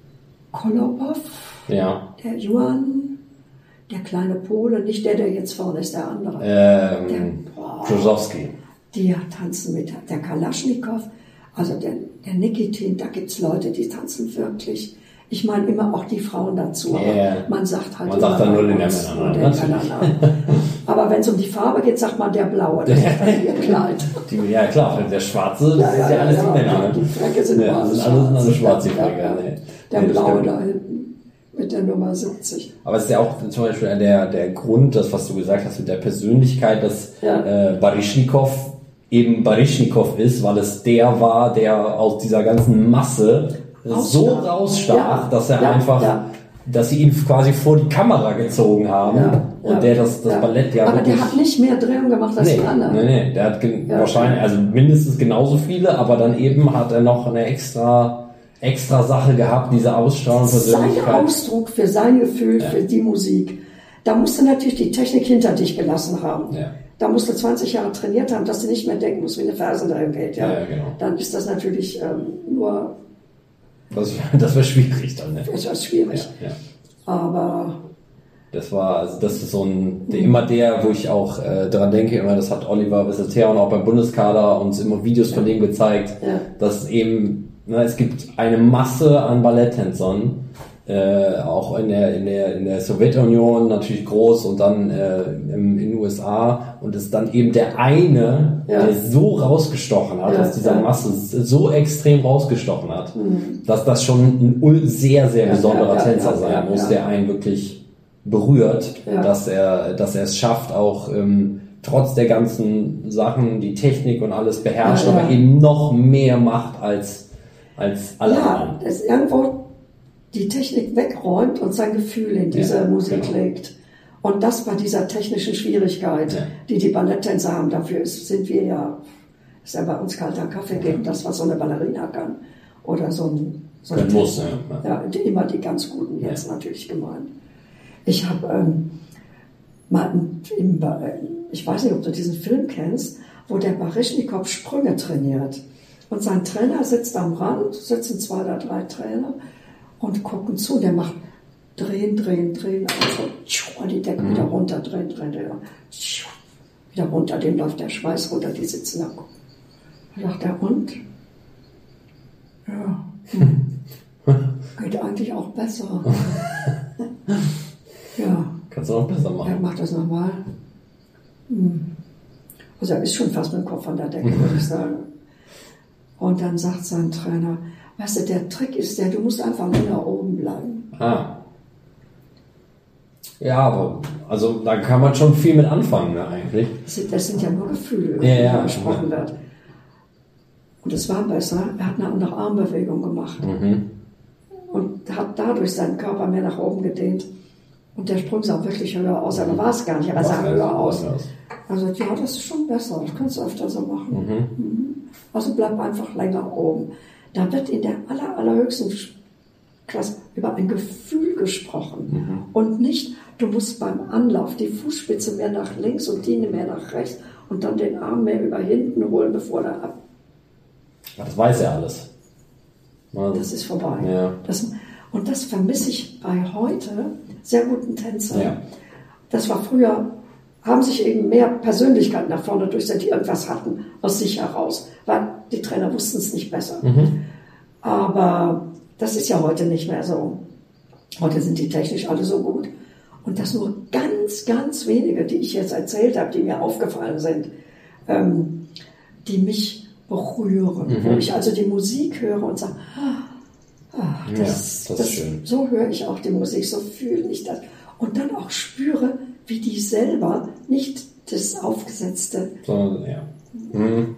Kolobow, Ja. der Juan, der kleine Pole, nicht der, der jetzt vorne ist, der andere. Ähm, Der- boah. Krzyzewski. Die tanzen mit der Kalaschnikow, also der, der Nikitin, da gibt es Leute, die tanzen wirklich. Ich meine immer auch die Frauen dazu. Yeah. Aber man sagt halt Man sagt dann nur den uns, Männern, nur ne? den Männern. Aber wenn es um die Farbe geht, sagt man der Blaue, das ist dann ihr Kleid. Die, ja klar, der Schwarze, das sind ja alles die Männer. Ne? Die Flecke sind Ja, immer das alle sind alles, alles schwarz. schwarze Flecke. Ja, Nee. Der Nee, das Blaue stimmt. da hinten mit der Nummer siebzig. Aber es ist ja auch zum Beispiel der, der Grund, das, was du gesagt hast mit der Persönlichkeit, dass Ja. äh, Baryshnikov eben Baryshnikov ist, weil es der war, der aus dieser ganzen Masse so Rausstach. rausstach, Ja. dass er Ja, einfach, ja. dass sie ihn quasi vor die Kamera gezogen haben Ja, und ja, der das, das ja. Ballett ja Aber wirklich... der hat nicht mehr Drehungen gemacht als Nee, die anderen. nee, nee, der hat gen- Ja. wahrscheinlich, also mindestens genauso viele, aber dann eben hat er noch eine extra, extra Sache gehabt, diese Ausstrahlung, Sein Persönlichkeit. Ausdruck für sein Gefühl, Ja. für die Musik. Da musst du natürlich die Technik hinter dich gelassen haben. Ja. Da musst du zwanzig Jahre trainiert haben, dass du nicht mehr denken musst, wie eine Fersendrang geht. Ja? Ja, ja, genau. Dann ist das natürlich ähm, nur Das, das wäre schwierig dann, ne? etwas schwierig. Ja, ja. Aber Das war, also das ist so ein, der, immer der, wo ich auch äh, daran denke, immer, das hat Oliver Wisseteron auch beim Bundeskader uns immer Videos von dem gezeigt, Ja. dass eben, ne, es gibt eine Masse an Balletttänzern, äh, auch in der, in der, in der Sowjetunion natürlich groß und dann äh, im, in den U S A und es dann eben der eine, Ja. der so rausgestochen hat, Ja, aus dieser ja. Masse so extrem rausgestochen hat, dass das schon ein ul- sehr, sehr Ja, besonderer ja, ja, Tänzer ja, sein ja, muss, ja. der einen wirklich berührt, Ja. dass er, dass er es schafft, auch ähm, trotz der ganzen Sachen, die Technik und alles beherrscht, Ja, ja. aber eben noch mehr macht als, als alle ja, anderen. dass irgendwo die Technik wegräumt und sein Gefühl in diese Ja, Musik genau. legt. Und das bei dieser technischen Schwierigkeit, Ja. die die Balletttänzer haben, dafür ist, sind wir ja, ist ja bei uns kalter Kaffee gegen das, was so eine Ballerina kann. Oder so ein, so ein Können muss, Tänzer. ja. Ja, die, immer die ganz Guten jetzt Ja. natürlich gemeint. Ich habe ähm, mal im, im, ich weiß nicht, ob du diesen Film kennst, wo der Baryshnikov Sprünge trainiert. Und sein Trainer sitzt am Rand, sitzen zwei oder drei Trainer und gucken zu. Der macht drehen, drehen, drehen, also an die Decke wieder runter, drehen, drehen, drehen, wieder runter. Dem läuft der Schweiß runter, die sitzen da. Da sagt er, und? Ja, hm. Geht eigentlich auch besser. Ja. Kannst du noch besser Er machen. macht das nochmal. Hm. Also er ist schon fast mit dem Kopf an der Decke, würde ich sagen. Und dann sagt sein Trainer, weißt du, der Trick ist der, du musst einfach länger oben bleiben. Ah. Ja, aber also da kann man schon viel mit anfangen, ne, eigentlich. Das sind, das sind ja nur Gefühle, Ja, die ja, da gesprochen ja. wird. Und es war besser, er hat eine andere Armbewegung gemacht. Mhm. Und hat dadurch seinen Körper mehr nach oben gedehnt. Und der Sprung sah wirklich höher aus, aber war es gar nicht, aber er sah Was- höher aus. was- Also ja, das ist schon besser, das kannst du öfter so machen. Mhm. Also bleib einfach länger oben. Da wird in der aller, allerhöchsten Klasse über ein Gefühl gesprochen. Und nicht, du musst beim Anlauf die Fußspitze mehr nach links und die mehr nach rechts und dann den Arm mehr über hinten holen, bevor der ab. Das weiß er alles. Also, Das ist vorbei. Ja. Das, und das vermisse ich bei heute sehr guten Tänzern. Ja. Das war früher, haben sich eben mehr Persönlichkeiten nach vorne durchgesetzt, die irgendwas hatten aus sich heraus, weil die Trainer wussten es nicht besser. Mhm. Aber das ist ja heute nicht mehr so. Heute sind die technisch alle so gut. Und das nur ganz, ganz wenige, die ich jetzt erzählt habe, die mir aufgefallen sind, ähm, die mich berühren, mhm. wo ich also die Musik höre und sage, ah, das, ja, das, das ist schön. So höre ich auch die Musik, so fühle ich das. Und dann auch spüre, wie die selber nicht das aufgesetzte so, ja. mhm.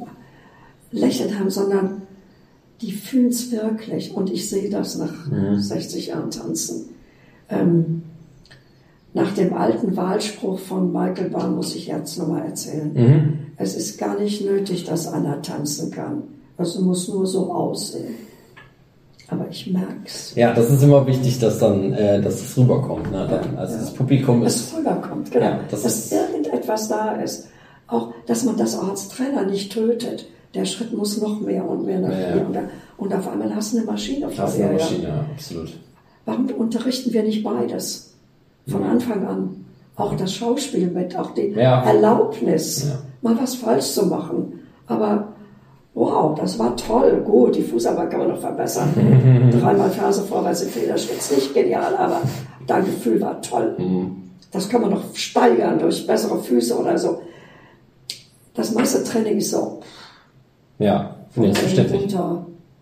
Lächeln haben, sondern die fühlen es wirklich. Und ich sehe das nach mhm. sechzig Jahren Tanzen. Ähm, nach dem alten Wahlspruch von Michael Barr muss ich jetzt nochmal erzählen. Mhm. Es ist gar nicht nötig, dass einer tanzen kann. Es muss nur so aussehen. Aber ich merke es. Ja, das ist immer wichtig, dass dann, äh, dass es rüberkommt. Ne? Dann, also ja. das Publikum ist... Dass es rüberkommt, genau. Ja, das dass ist irgendetwas da ist. Auch, dass man das auch als Trainer nicht tötet. Der Schritt muss noch mehr und mehr nach ja, hinten. Ja. Und auf einmal hast du eine Maschine vor dir. Eine Maschine, ja, absolut. Warum unterrichten wir nicht beides? Von mhm. Anfang an. Auch das Schauspiel mit, auch die ja. Erlaubnis, ja. mal was falsch zu machen. Aber wow, das war toll, gut, die Fußarbeit kann man noch verbessern. Dreimal Ferse vorwärts im Federschritt ist nicht genial, aber dein Gefühl war toll. Mhm. Das kann man noch steigern durch bessere Füße oder so. Das meiste Training ist so. Ja, finde ich verständlich. Runter,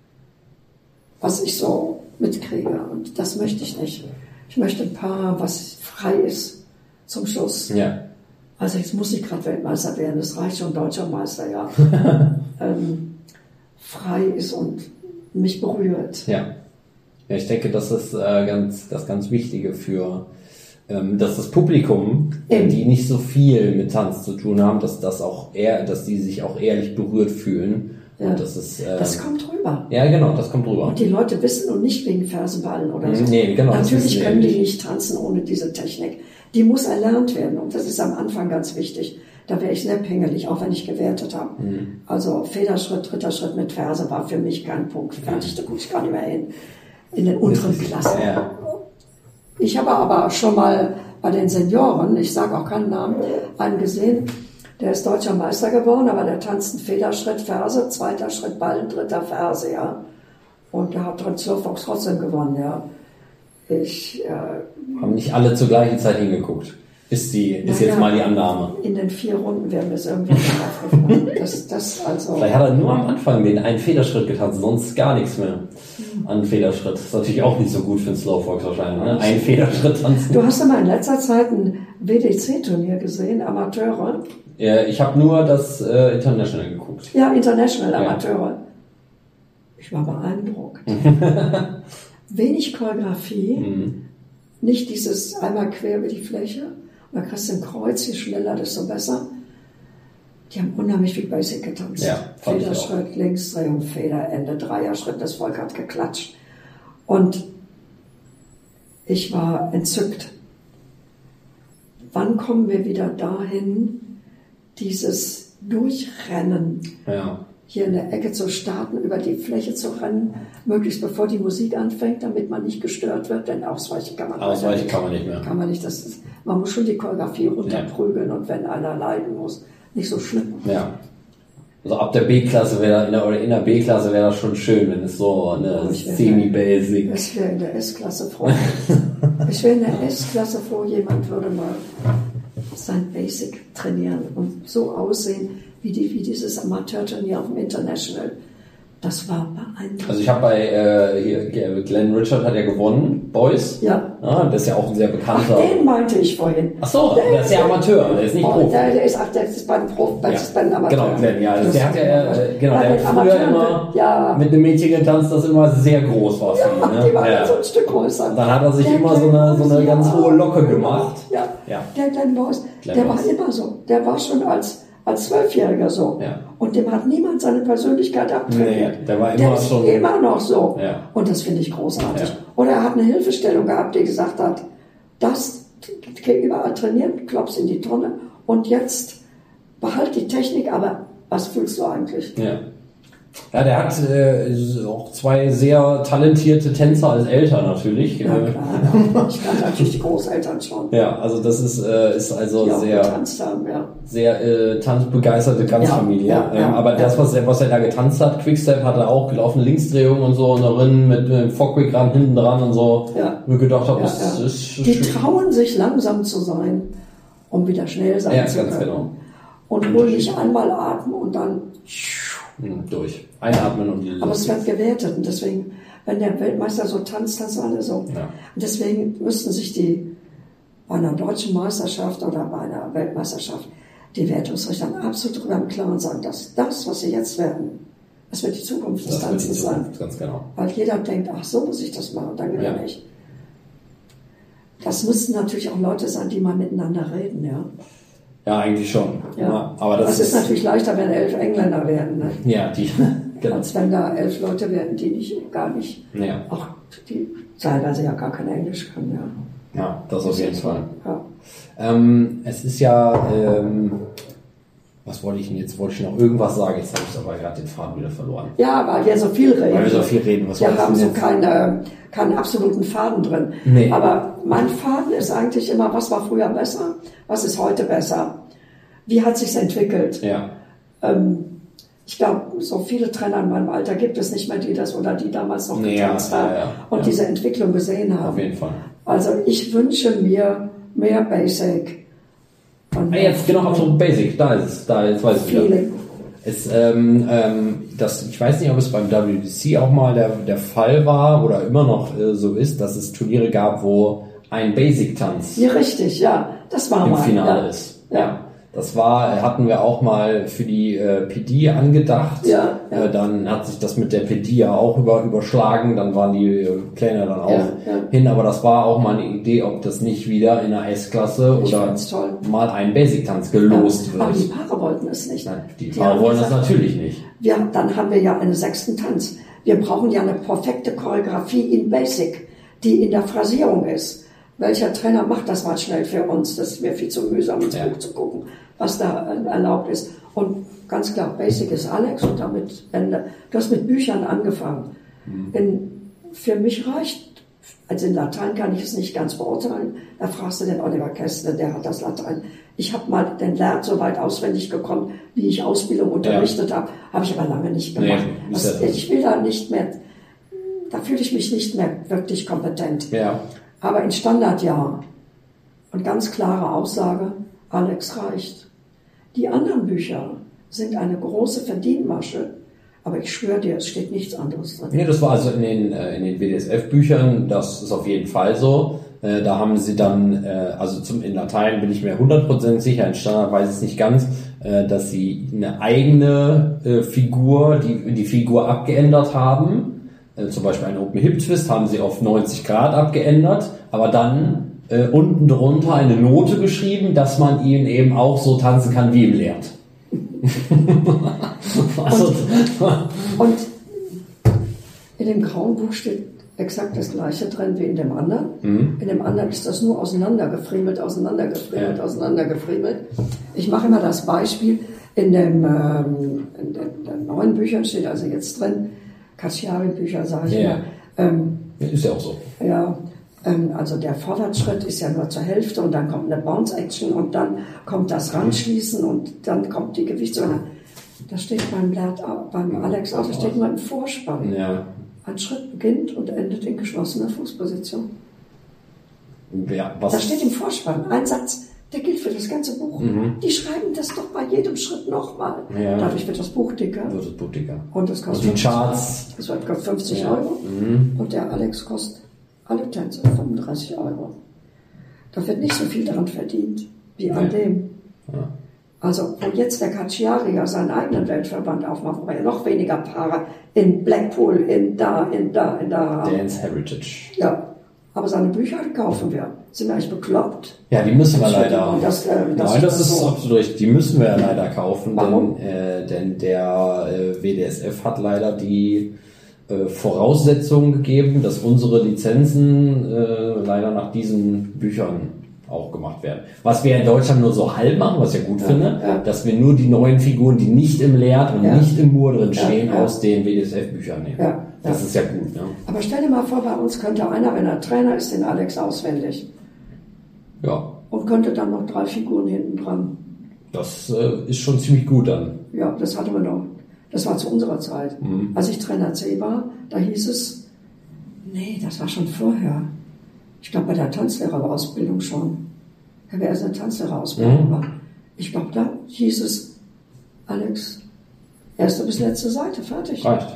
was ich so mitkriege. Und das möchte ich nicht. Ich möchte ein paar, was frei ist zum Schluss. Ja. Also jetzt muss ich gerade Weltmeister werden, das reicht schon, deutscher Meister, ja. ähm, frei ist und mich berührt. Ja. Ja, ich denke, das ist äh, ganz, das ganz Wichtige für, ähm, dass das Publikum, ähm. die nicht so viel mit Tanz zu tun haben, dass das auch eher, dass die sich auch ehrlich berührt fühlen. Ja. Und das ist, ähm, das kommt rüber. Ja, genau, das kommt rüber. Und die Leute wissen und nicht wegen Fersenballen oder so. Nee, genau. Natürlich können die nicht tanzen ohne diese Technik. Die muss erlernt werden und das ist am Anfang ganz wichtig. Da wäre ich sehr pingelig, auch wenn ich gewertet habe. Mhm. Also Federschritt, dritter Schritt mit Ferse war für mich kein Punkt. Fertig, da gucke ich gar nicht mehr hin. In den unteren Klassen. Ja. Ich habe aber schon mal bei den Senioren, ich sage auch keinen Namen, einen gesehen, der ist deutscher Meister geworden, aber der tanzt einen Federschritt, Ferse, zweiter Schritt Ballen, dritter Ferse, ja. Und der hat Slowfox trotzdem gewonnen, ja. Ich, äh, haben nicht alle zur gleichen Zeit hingeguckt. Ist die, ist jetzt ja, mal die Annahme. In den vier Runden werden wir es irgendwie aufgefunden. das, das also. Vielleicht hat er nur am Anfang den einen Federschritt getanzt, sonst gar nichts mehr an Federschritt. Das ist natürlich auch nicht so gut für den Slowfox wahrscheinlich, ne? Ein Federschritt tanzen. Du hast aber in letzter Zeit ein W D C-Turnier gesehen, Amateure. Ja, ich habe nur das äh, International geguckt. Ja, International, Amateure. Ja. Ich war beeindruckt. Wenig Choreografie, mhm. nicht dieses einmal quer über die Fläche. Und dann kriegst du ein Kreuz, je schneller, desto besser. Die haben unheimlich viel Basic getanzt. Ja, Federschritt, Linksdrehung, Federende, Dreierschritt, das Volk hat geklatscht. Und ich war entzückt. Wann kommen wir wieder dahin, dieses Durchrennen, ja. hier in der Ecke zu starten, über die Fläche zu rennen, möglichst bevor die Musik anfängt, damit man nicht gestört wird, denn ausweichen kann man Ausweichen nicht. kann man nicht mehr. Kann man nicht, das ist, man muss schon die Choreografie runterprügeln, ja. Und wenn einer leiden muss, nicht so schlimm. Ja. Also ab der B-Klasse wäre, oder in der B-Klasse wäre das schon schön, wenn es so eine oh, Semi-Basic. Ich wäre in der S-Klasse froh. Ich wäre in der S-Klasse froh, jemand würde mal sein Basic trainieren und so aussehen, wie, die, wie dieses Amateurturnier auf dem International. Das war beeindruckend. Also ich habe bei äh, hier, Glenn Richard hat ja gewonnen, Boys. Ja. Ah, das ist ja auch ein sehr bekannter. Ach, den meinte ich vorhin. Ach so, der, der ist ja Amateur, der ist nicht oh, Profi. Der, der ist, ach, der ist bei den Profi, ja. Bei den Amateuren. Genau, Glenn, ja, das der hat ja, äh, genau, bei der hat früher Amateuren, immer ja. mit einem Mädchen getanzt, das immer sehr groß war für ja, ihn. Ne? Die war ja. so ein Stück größer. Dann hat er sich der immer so eine, so eine ganz hohe Locke gemacht. Ja, ja. Der Glenn Boys, Glenn der Boys. war immer so. Der war schon als als Zwölfjähriger so. Ja. Und dem hat niemand seine Persönlichkeit abtrainiert. Nee, der war immer der ist schon immer noch so. Ja. Und das finde ich großartig. Ja. Oder er hat eine Hilfestellung gehabt, die gesagt hat, das überall trainieren, klopfst in die Tonne und jetzt behalt die Technik, aber was fühlst du eigentlich? Ja. Ja, der hat äh, auch zwei sehr talentierte Tänzer als Eltern natürlich. Ja, klar, ja. Ich kannte natürlich die Großeltern schon. Ja, also das ist, äh, ist also die sehr, haben, ja. sehr äh, tanzbegeisterte Ganzfamilie. Ja, ja, ähm, aber ja. das, was er, was er da getanzt hat, Quickstep hat er auch gelaufen, Linksdrehung und so, und darin mit äh, Fockwick ran, hinten dran und so. Ja. Wo ich gedacht habe, ja, das ja. ist die schön. trauen sich langsam zu sein, um wieder schnell sein ja, zu ganz können. Genau. Und wohl nicht einmal atmen und dann durch. Einatmen und Aber es wird gewertet und deswegen, wenn der Weltmeister so tanzt, tanzen alle so. Ja. Und deswegen müssten sich die bei einer deutschen Meisterschaft oder bei einer Weltmeisterschaft die Wertungsrichter absolut darüber im Klaren sein, dass das, was sie jetzt werden, das wird die Zukunft des Tanzens sein. Ganz genau. Weil jeder denkt, ach so muss ich das machen, dann gewinne Ja. ich. Das müssten natürlich auch Leute sein, die mal miteinander reden, ja. Ja, eigentlich schon. Ja. Ja, aber das, das ist, ist natürlich leichter, wenn elf Engländer werden, ne? Ja, die. Genau. Als wenn da elf Leute werden, die nicht, gar nicht, Ja. auch die teilweise ja gar kein Englisch können, ja. Ja, das auf jeden Fall. Ja. Ähm, es ist ja, ähm, was wollte ich denn jetzt? Wollte ich noch irgendwas sagen? Jetzt habe ich aber gerade den Faden wieder verloren. Ja, weil wir so viel reden. Weil wir so viel reden. Was wir wolltest haben du so jetzt? keine, keinen absoluten Faden drin. Nee. Aber mein Faden ist eigentlich immer, was war früher besser? Was ist heute besser? Wie hat sich's entwickelt? Ja. Ähm, ich glaube, so viele Trainer in meinem Alter gibt es nicht mehr, die das oder die damals noch Nee, getanzt ja, haben ja, ja, und ja. diese Entwicklung gesehen haben. Auf jeden Fall. Also ich wünsche mir mehr Basic. Und Ah, jetzt genau, absolut Basic. Da ist es. Da, jetzt weiß ich wieder. Feeling. Es, ähm, ähm, das, ich weiß nicht, ob es beim W B C auch mal der, der Fall war oder immer noch äh, so ist, dass es Turniere gab, wo ein Basic-Tanz Ja, richtig, ja. Das war im mal. Finale ja. ist. Ja. Das war, hatten wir auch mal für die äh, P D angedacht. Ja, ja. Äh, dann hat sich das mit der P D ja auch über, überschlagen. Dann waren die äh, Pläne dann auch Ja, ja. hin. Aber das war auch mal eine Idee, ob das nicht wieder in der S-Klasse Ich oder find's toll. mal ein Basic-Tanz gelost Ja, aber die wird. Paare wollten es nicht. Nein, die Die Paare haben wollen das gesagt, natürlich nicht. Wir, dann haben wir ja einen sechsten Tanz. Wir brauchen ja eine perfekte Choreografie in Basic, die in der Phrasierung ist. Welcher Trainer macht das mal schnell für uns? Das wäre viel zu mühsam, ins Ja. Buch zu gucken, was da äh, erlaubt ist. Und ganz klar, Basic ist Alex und damit Ende. Du hast mit Büchern angefangen. Mhm. In, für mich reicht, also in Latein kann ich es nicht ganz beurteilen, da fragst du den Oliver Kästner, der hat das Latein. Ich habe mal den Lehrt so weit auswendig gekommen, wie ich Ausbildung unterrichtet ja. habe, habe ich aber lange nicht gemacht. Nee, das, ja ich will da nicht mehr, da fühle ich mich nicht mehr wirklich kompetent. Ja. Aber in Standardjahr und ganz klare Aussage, Alex reicht. Die anderen Bücher sind eine große Verdienmasche, aber ich schwöre dir, es steht nichts anderes drin. Nee, das war also in den, äh, in den W D S F-Büchern, das ist auf jeden Fall so. Äh, da haben sie dann, äh, also zum, in Latein bin ich mir hundert Prozent sicher, in Standard weiß ich es nicht ganz, äh, dass sie eine eigene äh, Figur, die, die Figur abgeändert haben. Äh, zum Beispiel einen Open Hip Twist haben sie auf neunzig Grad abgeändert, aber dann äh, unten drunter eine Note geschrieben, dass man ihn eben auch so tanzen kann wie im Lehrt. also, Und in dem grauen Buch steht exakt das gleiche drin wie in dem anderen. Mhm. In dem anderen ist das nur auseinandergefriemelt, auseinandergefriemelt, ja. auseinandergefriemelt. Ich mache immer das Beispiel, in, dem, ähm, in den, den neuen Büchern steht also jetzt drin, Cacciari-Bücher, sage ich ja. mal. Ähm, ist ja auch so. Ja, ähm, also der Vorwärtsschritt ist ja nur zur Hälfte und dann kommt eine Bounce-Action und dann kommt das Ranschließen und dann kommt die Gewichtsübung. Da steht beim, Lert, beim Alex auch, da steht nur im Vorspann. Ja. Ein Schritt beginnt und endet in geschlossener Fußposition. Ja, was Das steht im Vorspann. Ein Satz, der gilt für das ganze Buch. Mhm. Die schreiben das doch bei jedem Schritt nochmal. Ja. Dadurch wird das Buch dicker. Wird das Buch dicker. Und das kostet und die Charts. Das wird fünfzig Ja. Euro. Mhm. Und der Alex kostet alle Tänze fünfunddreißig Euro. Da wird nicht so viel daran verdient wie an ja. dem. Ja. Also, wo jetzt der Cacciari ja seinen eigenen Weltverband aufmacht, wo er noch weniger Paare in Blackpool, in da, in da, in da haben. Dance Heritage. Ja, aber seine Bücher die kaufen wir. Sind wir eigentlich bekloppt? Ja, die müssen wir Das leider. das, äh, das Nein, das ist so. absolut richtig. Die müssen wir ja leider kaufen, Warum? denn, äh, denn der äh, W D S F hat leider die äh, Voraussetzungen gegeben, dass unsere Lizenzen äh, leider nach diesen Büchern auch gemacht werden. Was wir in Deutschland nur so halb machen, was ich ja gut Ja, finde, ja. dass wir nur die neuen Figuren, die nicht im Lehrt und Ja. nicht im Moor drin stehen, Ja, ja. aus den W D S F-Büchern nehmen. Ja, Das ja. ist ja gut. Ne? Aber stell dir mal vor, bei uns könnte einer, wenn er Trainer ist, den Alex auswendig. Ja, Und könnte dann noch drei Figuren hinten dran. das äh, ist schon ziemlich gut dann. Ja, das hatten wir noch. Das war zu unserer Zeit. Mhm. Als ich Trainer C war, da hieß es, nee, das war schon vorher. Ich glaube, bei der Tanzlehrerausbildung schon. Ich habe erst eine Tanzlehrerausbildung Mhm. gemacht. Ich glaube, da hieß es, Alex, Erste bis letzte Seite, fertig. Reicht.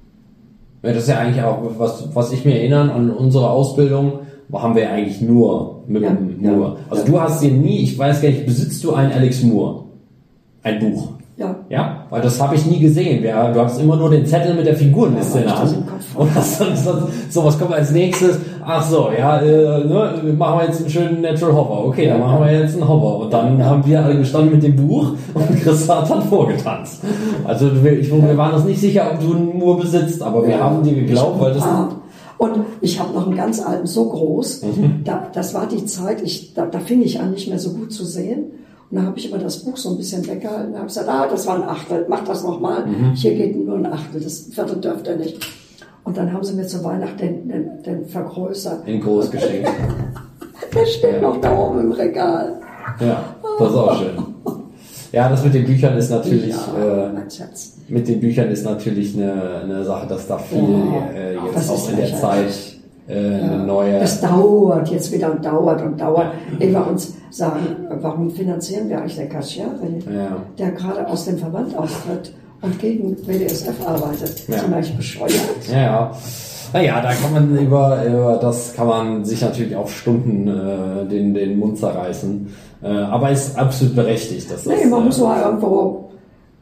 Ja, das ist ja eigentlich auch, was, was ich mir erinnere an unsere Ausbildung, haben wir ja eigentlich nur mit Ja, dem ja, nur. Also ja. du hast dir nie, ich weiß gar nicht, besitzt du ein Alex Moore? Ein Buch? Ja. Ja? Weil das habe ich nie gesehen. Wir, du hast immer nur den Zettel mit der Figurenliste Ja, in der das Hand. im Kopf. Und das, das, das, so, was kommt als nächstes? Ach so, ja, äh, ne, machen wir jetzt einen schönen Natural Hover. Okay, dann machen wir jetzt einen Hover. Und dann haben wir alle gestanden mit dem Buch und Chris hat dann vorgetanzt. Also wir, ich, wir waren uns nicht sicher, ob du einen Moore besitzt, aber wir Ja. haben dir geglaubt, weil das... Ah. Und ich habe noch einen ganz alten, so groß, Mhm. da, das war die Zeit, ich, da, da fing ich an, nicht mehr so gut zu sehen. Und da habe ich immer das Buch so ein bisschen weggehalten und habe gesagt, ah, das war ein Achtel, mach das nochmal. Mhm. Hier geht nur ein Achtel, das Viertel dürft ihr nicht. Und dann haben sie mir zu Weihnachten den, den, den vergrößert. In groß geschenkt. Der steht noch da oben im Regal. Ja, das ist auch schön. Ja, das mit den Büchern ist natürlich, Ja, äh, mein Schatz. mit den Büchern ist natürlich eine, eine Sache, dass da viel Ja, äh, das jetzt auch ist in der lächerlich. Zeit äh, eine neue... Das dauert jetzt wieder und dauert und dauert, ehe wir uns sagen, warum finanzieren wir eigentlich den Casciari, Ja. der gerade aus dem Verband austritt und gegen W D S F arbeitet. Ja. Sind wir eigentlich bescheuert? Ja, ja. Naja, da kann man über, über das kann man sich natürlich auch Stunden äh, den, den Mund zerreißen. Äh, aber ist absolut berechtigt. Dass das, Nee, man äh, muss mal irgendwo,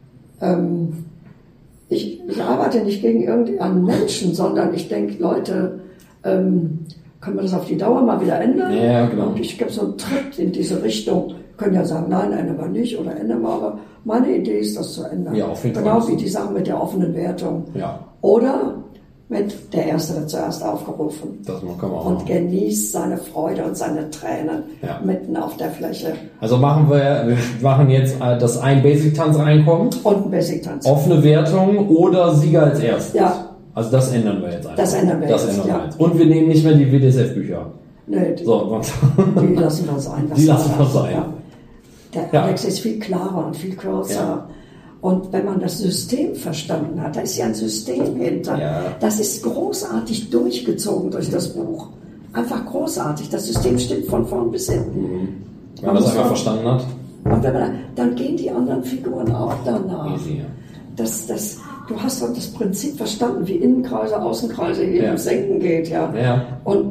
ähm, ich, ich arbeite nicht gegen irgendeinen Menschen, sondern ich denke, Leute, ähm, können wir das auf die Dauer mal wieder ändern? Ja, genau. Und ich gebe so einen Tritt in diese Richtung. Können ja sagen, nein, ändern wir nicht oder ändern wir, aber meine Idee ist, das zu ändern. Ja, auf jeden Fall. Genau wie die Sache mit der offenen Wertung. Ja, Oder mit der Erste wird zuerst aufgerufen das kann man auch und machen. genießt seine Freude und seine Tränen Ja. mitten auf der Fläche. Also machen wir, wir machen jetzt, äh, dass ein Basic-Tanz reinkommt, Und ein Basic-Tanz. offene Wertung oder Sieger als erstes. Ja. Also das ändern wir jetzt einfach. Das ändern wir das jetzt, ändern ja. wir jetzt. Und wir nehmen nicht mehr die W D S F-Bücher. Nee, die, So, die lassen wir sein. Die lassen wir sein. Ja. Der Ja. Alex ist viel klarer und viel kürzer. Ja. Und wenn man das System verstanden hat, da ist ja ein System hinter. Ja. Das ist großartig durchgezogen durch das Buch. Einfach großartig. Das System stimmt von vorn bis hinten. wenn man das einmal verstanden hat. Und wenn man, dann gehen die anderen Figuren auch danach. Easy, ja. Das, das, du hast doch das Prinzip verstanden, wie Innenkreise, Außenkreise, heben, Ja. senken geht. Ja. Ja, Und,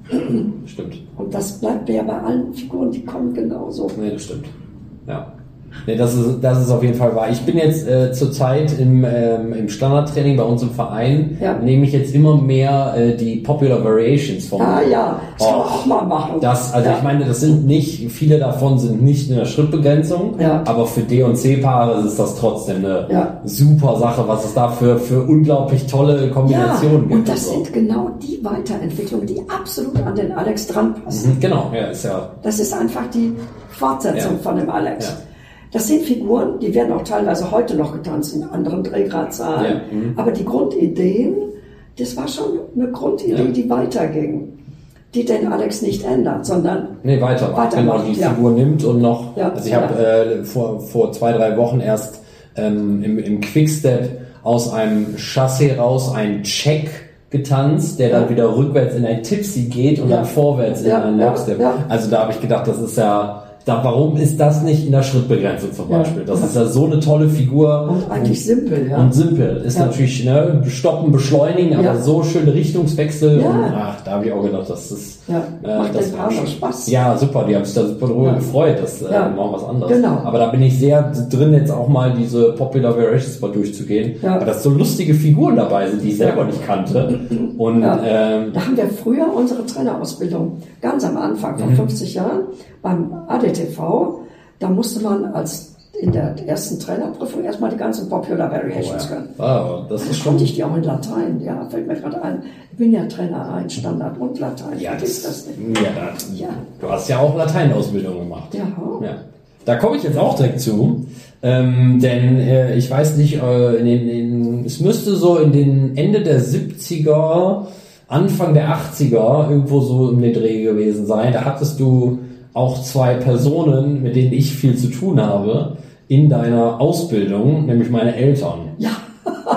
stimmt. und das bleibt ja bei allen Figuren, die kommen genauso. Nee, das stimmt. Ja. Nee, das ist, das ist auf jeden Fall wahr. Ich bin jetzt äh, zurzeit im, ähm, im Standardtraining bei uns im Verein, Ja. nehme ich jetzt immer mehr äh, die Popular Variations vom Ah ja, das kann man Oh, auch mal machen. Das, also ja. ich meine, das sind nicht, viele davon sind nicht in der Schrittbegrenzung, Ja. aber für D und C-Paare ist das trotzdem eine Ja. super Sache, was es da für, für unglaublich tolle Kombinationen ja, gibt. und das so. sind genau die Weiterentwicklungen, die absolut an den Alex dran passen. Mhm, genau, ja, ist ja. Das ist einfach die Fortsetzung Ja. von dem Alex. Ja. Das sind Figuren, die werden auch teilweise heute noch getanzt in anderen Drehgradzahlen. Ja, mhm. Aber die Grundideen, das war schon eine Grundidee, Ja. die weiterging. Die den Alex nicht ändert, sondern Nee, weiter. Weitermacht, genau, die ja. Figur nimmt und noch. Ja, Also ich habe äh, vor, vor zwei, drei Wochen erst ähm, im, im Quickstep aus einem Chassé raus einen Check getanzt, der dann Ja. wieder rückwärts in ein Tipsy geht und Ja. dann vorwärts in Ja, einen ja, Lockstep. ja. Also da habe ich gedacht, das ist ja, da, warum ist das nicht in der Schrittbegrenzung zum Ja. Beispiel? Das ist ja so eine tolle Figur. und eigentlich simpel. Ja. Und simpel. Ist Ja. natürlich, ne, stoppen, beschleunigen, aber Ja. so schöne Richtungswechsel. Ja. Und, ach, da habe ich auch gedacht, das ist, Ja. äh, Macht das den war Paaren schon- auch Spaß. Ja, super, die haben sich da super drüber Ja. gefreut, das äh, Ja. machen was anderes. Genau. Aber da bin ich sehr drin, jetzt auch mal diese Popular Variations mal durchzugehen, Ja. weil das so lustige Figuren dabei sind, die ich selber nicht kannte. Und Ja. ähm, Da haben wir früher unsere Trainerausbildung, ganz am Anfang, vor fünfzig Jahren, beim A D T V, da musste man als in der ersten Trainerprüfung erstmal die ganzen Popular Variations können. ah, das ist Dann schon. konnte ich die auch in Latein, ja, fällt mir gerade ein. Ich bin ja Trainer eins, Standard und Latein, Ja, vergiss das, das nicht. ja, da, Ja. du hast ja auch Lateinausbildung gemacht. Ja. Ja. Da komme ich jetzt auch direkt zu, ähm, denn äh, ich weiß nicht, äh, in den, in, es müsste so in den Ende der siebziger, Anfang der achtziger irgendwo so um den Dreh gewesen sein. Da hattest du auch zwei Personen, mit denen ich viel zu tun habe, in deiner Ausbildung, nämlich meine Eltern. Ja.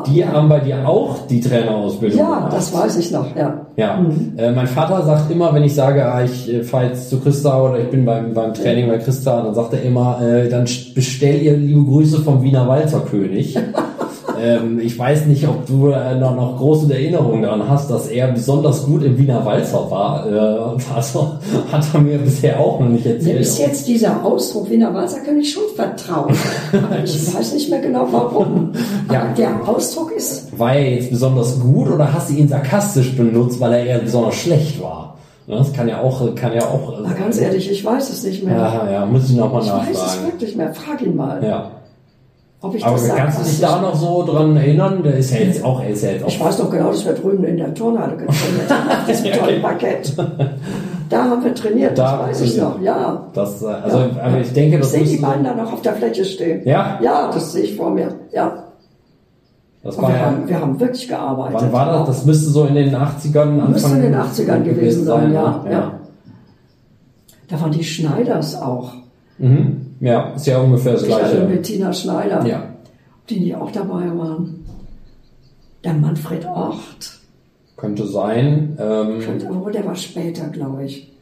Ja. Die haben bei dir auch die Trainerausbildung Ja, gemacht. das weiß ich noch, ja. Ja, mhm. äh, mein Vater sagt immer, wenn ich sage, ah, ich äh, fahre jetzt zu Christa oder ich bin beim, beim Training bei Christa, dann sagt er immer, äh, dann bestell ihr liebe Grüße vom Wiener Walzerkönig. ähm, ich weiß nicht, ob du äh, noch, noch große Erinnerungen daran hast, dass er besonders gut im Wiener Walzer war. Äh, also hat er mir bisher auch noch nicht erzählt. Mir ist jetzt dieser Ausdruck Wiener Walzer kann ich schon vertrauen. Ich weiß nicht mehr genau warum. Ja. Aber der Ausdruck ist... War er jetzt besonders gut oder hast du ihn sarkastisch benutzt, weil er eher besonders schlecht war? Das kann ja auch, kann ja auch. Na, ganz ehrlich, ich weiß es nicht mehr. Ja, ja, muss ich nochmal nachfragen. Ich weiß es wirklich mehr. Frag ihn mal. Ja. Ob ich Aber das kannst du dich da noch so dran erinnern? Der ist ja jetzt auch, er ist ja jetzt auch. Ich weiß noch genau, dass wir drüben in der Turnhalle getrainiert haben, auf diesem tollen Parkett. Da haben wir trainiert, das Da weiß ich noch, ja. Das, also, ja, aber ich denke, das ich sehe müsste die beiden da noch auf der Fläche stehen. Ja? Ja, das sehe ich vor mir, ja. Das Und war wir, ja, haben, wir haben wirklich gearbeitet. wann war das? Das müsste so in den achtzigern, Anfang Müsste in den achtzigern gewesen sein, ja, ja. ja. Da waren die Schneiders auch. Mhm. Ja, ist ja ungefähr das Michael Gleiche. und Bettina Schneider, Ja. die, die auch dabei waren. Der Manfred Ort. Könnte sein. Ähm, Aber der war später, glaube ich.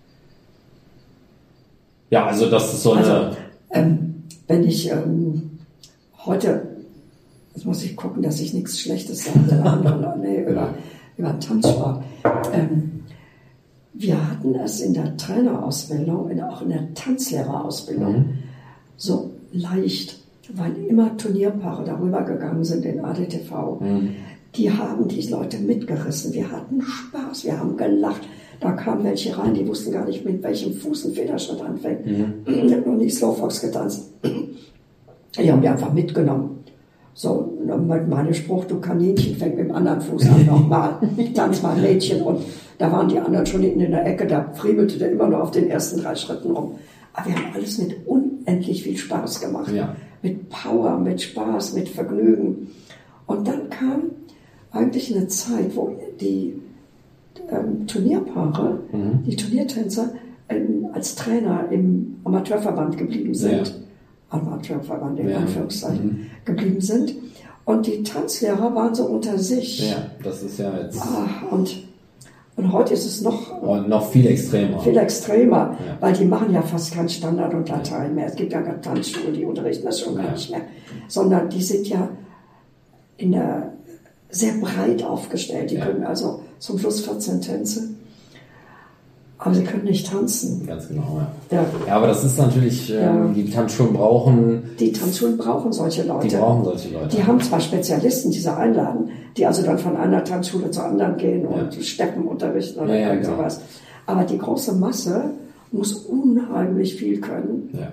ja, also das ist so Also, eine. ähm, wenn ich ähm, heute, jetzt muss ich gucken, dass ich nichts Schlechtes sage, oder andere, nee, über, über Tanzsport. Ähm, wir hatten es in der Trainerausbildung, in, auch in der Tanzlehrerausbildung, Mhm. so leicht, weil immer Turnierpaare darüber gegangen sind in A D T V. Mhm. Die haben die Leute mitgerissen. Wir hatten Spaß, wir haben gelacht. Da kamen welche rein, die wussten gar nicht, mit welchem Fuß ein Federschritt anfängt. Mhm. Ich habe noch nie Slowfox getanzt. Die haben die einfach mitgenommen. So, mit meinem Spruch, du Kaninchen, fängt mit dem anderen Fuß an nochmal. Tanz mal Mädchen. Und da waren die anderen schon hinten in der Ecke, da friemelte der immer noch auf den ersten drei Schritten rum. Aber wir haben alles mit unendlich viel Spaß gemacht. Ja. Mit Power, mit Spaß, mit Vergnügen. Und dann kam eigentlich eine Zeit, wo die ähm, Turnierpaare, mhm. die Turniertänzer ähm, als Trainer im Amateurverband geblieben sind. Ja. Amateurverband in ja. Anführungszeichen mhm. geblieben sind. Und die Tanzlehrer waren so unter sich. Ja, das ist ja jetzt... Ah, und, und heute ist es noch... Und noch viel extremer. Viel extremer, ja. weil die machen ja fast kein Standard und Latein mehr. Es gibt ja gar Tanzschulen, die unterrichten das schon ja. gar nicht mehr. Sondern die sind ja in der, sehr breit aufgestellt. Die ja. können also zum Schluss vierzehn Tänze. Aber sie können nicht tanzen. Ganz genau, ja. Ja, ja aber das ist natürlich, ja. ähm, die Tanzschulen brauchen... Die Tanzschulen brauchen solche Leute. Die brauchen solche Leute. Die haben zwar Spezialisten, die sie einladen, die also dann von einer Tanzschule zur anderen gehen ja. und Steppen unterrichten oder ja, irgend ja, sowas. Aber die große Masse muss unheimlich viel können. Ja.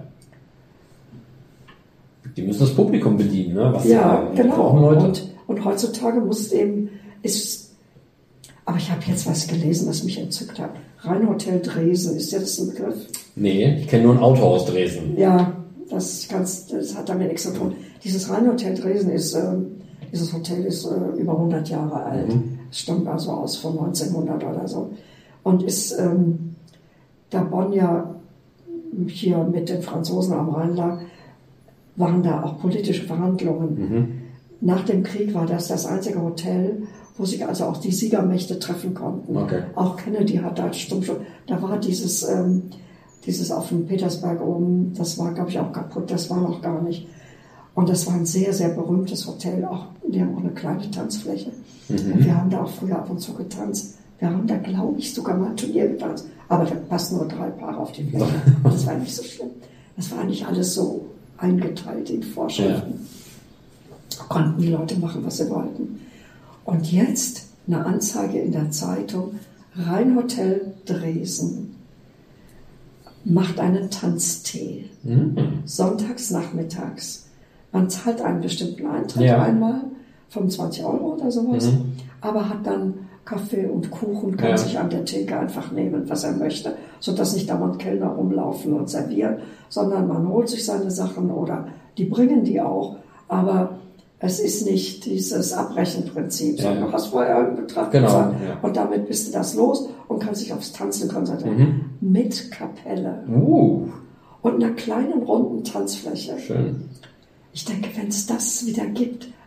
Die müssen das Publikum bedienen, ne? Was ja, die genau. brauchen Leute. Und, und heutzutage muss eben... Ist, aber ich habe jetzt was gelesen, was mich entzückt hat. Rheinhotel Dresden, ist dir das ein Begriff? Nee, ich kenne nur ein Autohaus Dresden. Ja, das, ganz, das hat damit nichts zu tun. Dieses Rheinhotel Dresden ist, äh, dieses Hotel ist äh, über hundert Jahre alt. Mhm. Es stammt also aus von neunzehnhundert oder so. Und ist, ähm, da Bonn ja hier mit den Franzosen am Rhein lag, waren da auch politische Verhandlungen. Mhm. Nach dem Krieg war das das einzige Hotel, wo sich also auch die Siegermächte treffen konnten. Okay. Auch Kennedy hat da stumpf, da war dieses, ähm, dieses auf dem Petersberg oben, das war, glaube ich, auch kaputt, das war noch gar nicht. Und das war ein sehr, sehr berühmtes Hotel, auch, die haben auch eine kleine Tanzfläche. Mhm. Und wir haben da auch früher ab und zu getanzt. Wir haben da, glaube ich, sogar mal ein Turnier getanzt. Aber da passen nur drei Paare auf die Fläche. Und das war nicht so schlimm. Das war nicht alles so eingeteilt in Vorschriften. Ja. Konnten die Leute machen, was sie wollten. Und jetzt eine Anzeige in der Zeitung, Rheinhotel Dresden macht einen Tanztee. Mhm. Sonntags nachmittags. Man zahlt einen bestimmten Eintritt ja. einmal, fünfundzwanzig Euro oder sowas, mhm. aber hat dann Kaffee und Kuchen, kann ja. sich an der Theke einfach nehmen, was er möchte, sodass nicht dauernd Kellner rumlaufen und servieren, sondern man holt sich seine Sachen oder die bringen die auch, aber es ist nicht dieses Abbrechenprinzip, sondern ja. du hast vorher einen Betrag genau, bezahlt ja. und damit bist du das los und kannst dich aufs Tanzen konzentrieren. Mhm. Mit Kapelle. Uh. Und einer kleinen runden Tanzfläche. Schön. Ich denke, wenn es das wieder gibt,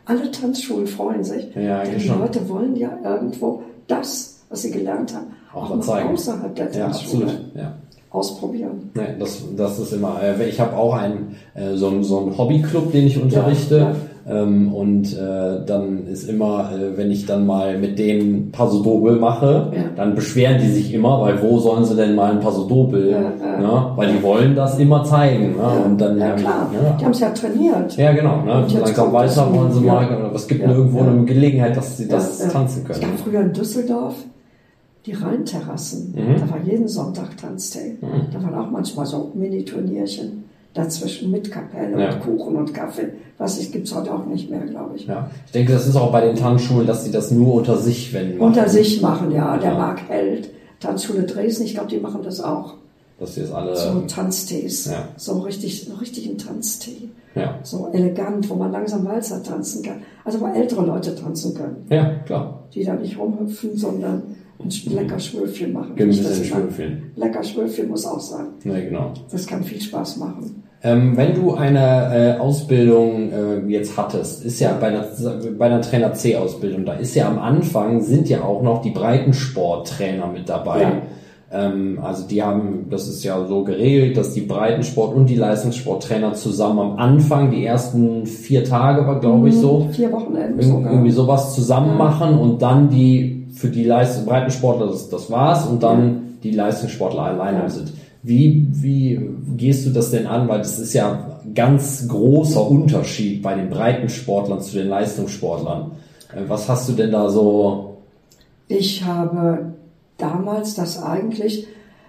alle Tanzschulen freuen sich. Ja, denn die schon. Leute wollen ja irgendwo das, was sie gelernt haben, auch, auch mal mal zeigen. Außerhalb der Ja, Tanzschule absolut. Ja. ausprobieren. Nee, das, das ist immer, ich habe auch einen, so einen, so einen Hobbyclub, den ich unterrichte. Ja, ja. Ähm, und äh, dann ist immer, äh, wenn ich dann mal mit denen Paso Doble mache, Ja. dann beschweren die sich immer, weil wo sollen sie denn mal ein Paso Doble? Ja, ja. Ne? Weil die wollen das immer zeigen. Ne? Ja, Und dann, ja ähm, klar, ne? die haben es ja trainiert. Ja, genau. Ne? Und jetzt Langsam kommt weiter das wollen sie ja. mal, aber es gibt Ja, irgendwo ja. eine Gelegenheit, dass sie das Ja, ja. tanzen Es können. gab früher in Düsseldorf die Rheinterrassen. Mhm. Da war jeden Sonntag Tanztee. Mhm. Da waren auch manchmal so Mini-Turnierchen dazwischen mit Kapelle Ja. und Kuchen und Kaffee. Was gibt es heute auch nicht mehr, glaube ich. Ja. Ich denke, das ist auch bei den Tanzschulen, dass sie das nur unter sich wenn machen. Unter sich machen, ja. Der Ja. Marc Held, Tanzschule Dresden, ich glaube, die machen das auch. Dass sie es alle. So Tanztees. Ja. So richtig, so richtig ein Tanztee. Ja. So elegant, wo man langsam Walzer tanzen kann. Also wo ältere Leute tanzen können. Ja, klar. Die da nicht rumhüpfen, sondern ein lecker Schwölfchen machen. Ein Nicht, bisschen dass man- Schwölfchen. Lecker Schwölfchen muss auch sein. Ja, genau. Das kann viel Spaß machen. Ähm, wenn du eine äh, Ausbildung äh, jetzt hattest, ist ja bei einer, bei einer Trainer C-Ausbildung, da ist ja am Anfang sind ja auch noch die Breitensporttrainer mit dabei. Ja. Ähm, also die haben, das ist ja so geregelt, dass die Breitensport- und die Leistungssporttrainer zusammen am Anfang, die ersten vier Tage war, glaube ich, so, Vier Wochenenden Ir sogar. irgendwie sowas zusammen machen und dann die für die Leistung, Breitensportler, das, das war's, und dann die Leistungssportler alleine Ja. sind. Wie, wie gehst du das denn an? Weil das ist ja ein ganz großer Unterschied bei den Breitensportlern zu den Leistungssportlern. Äh, Was hast du denn da so? Ich habe damals das eigentlich,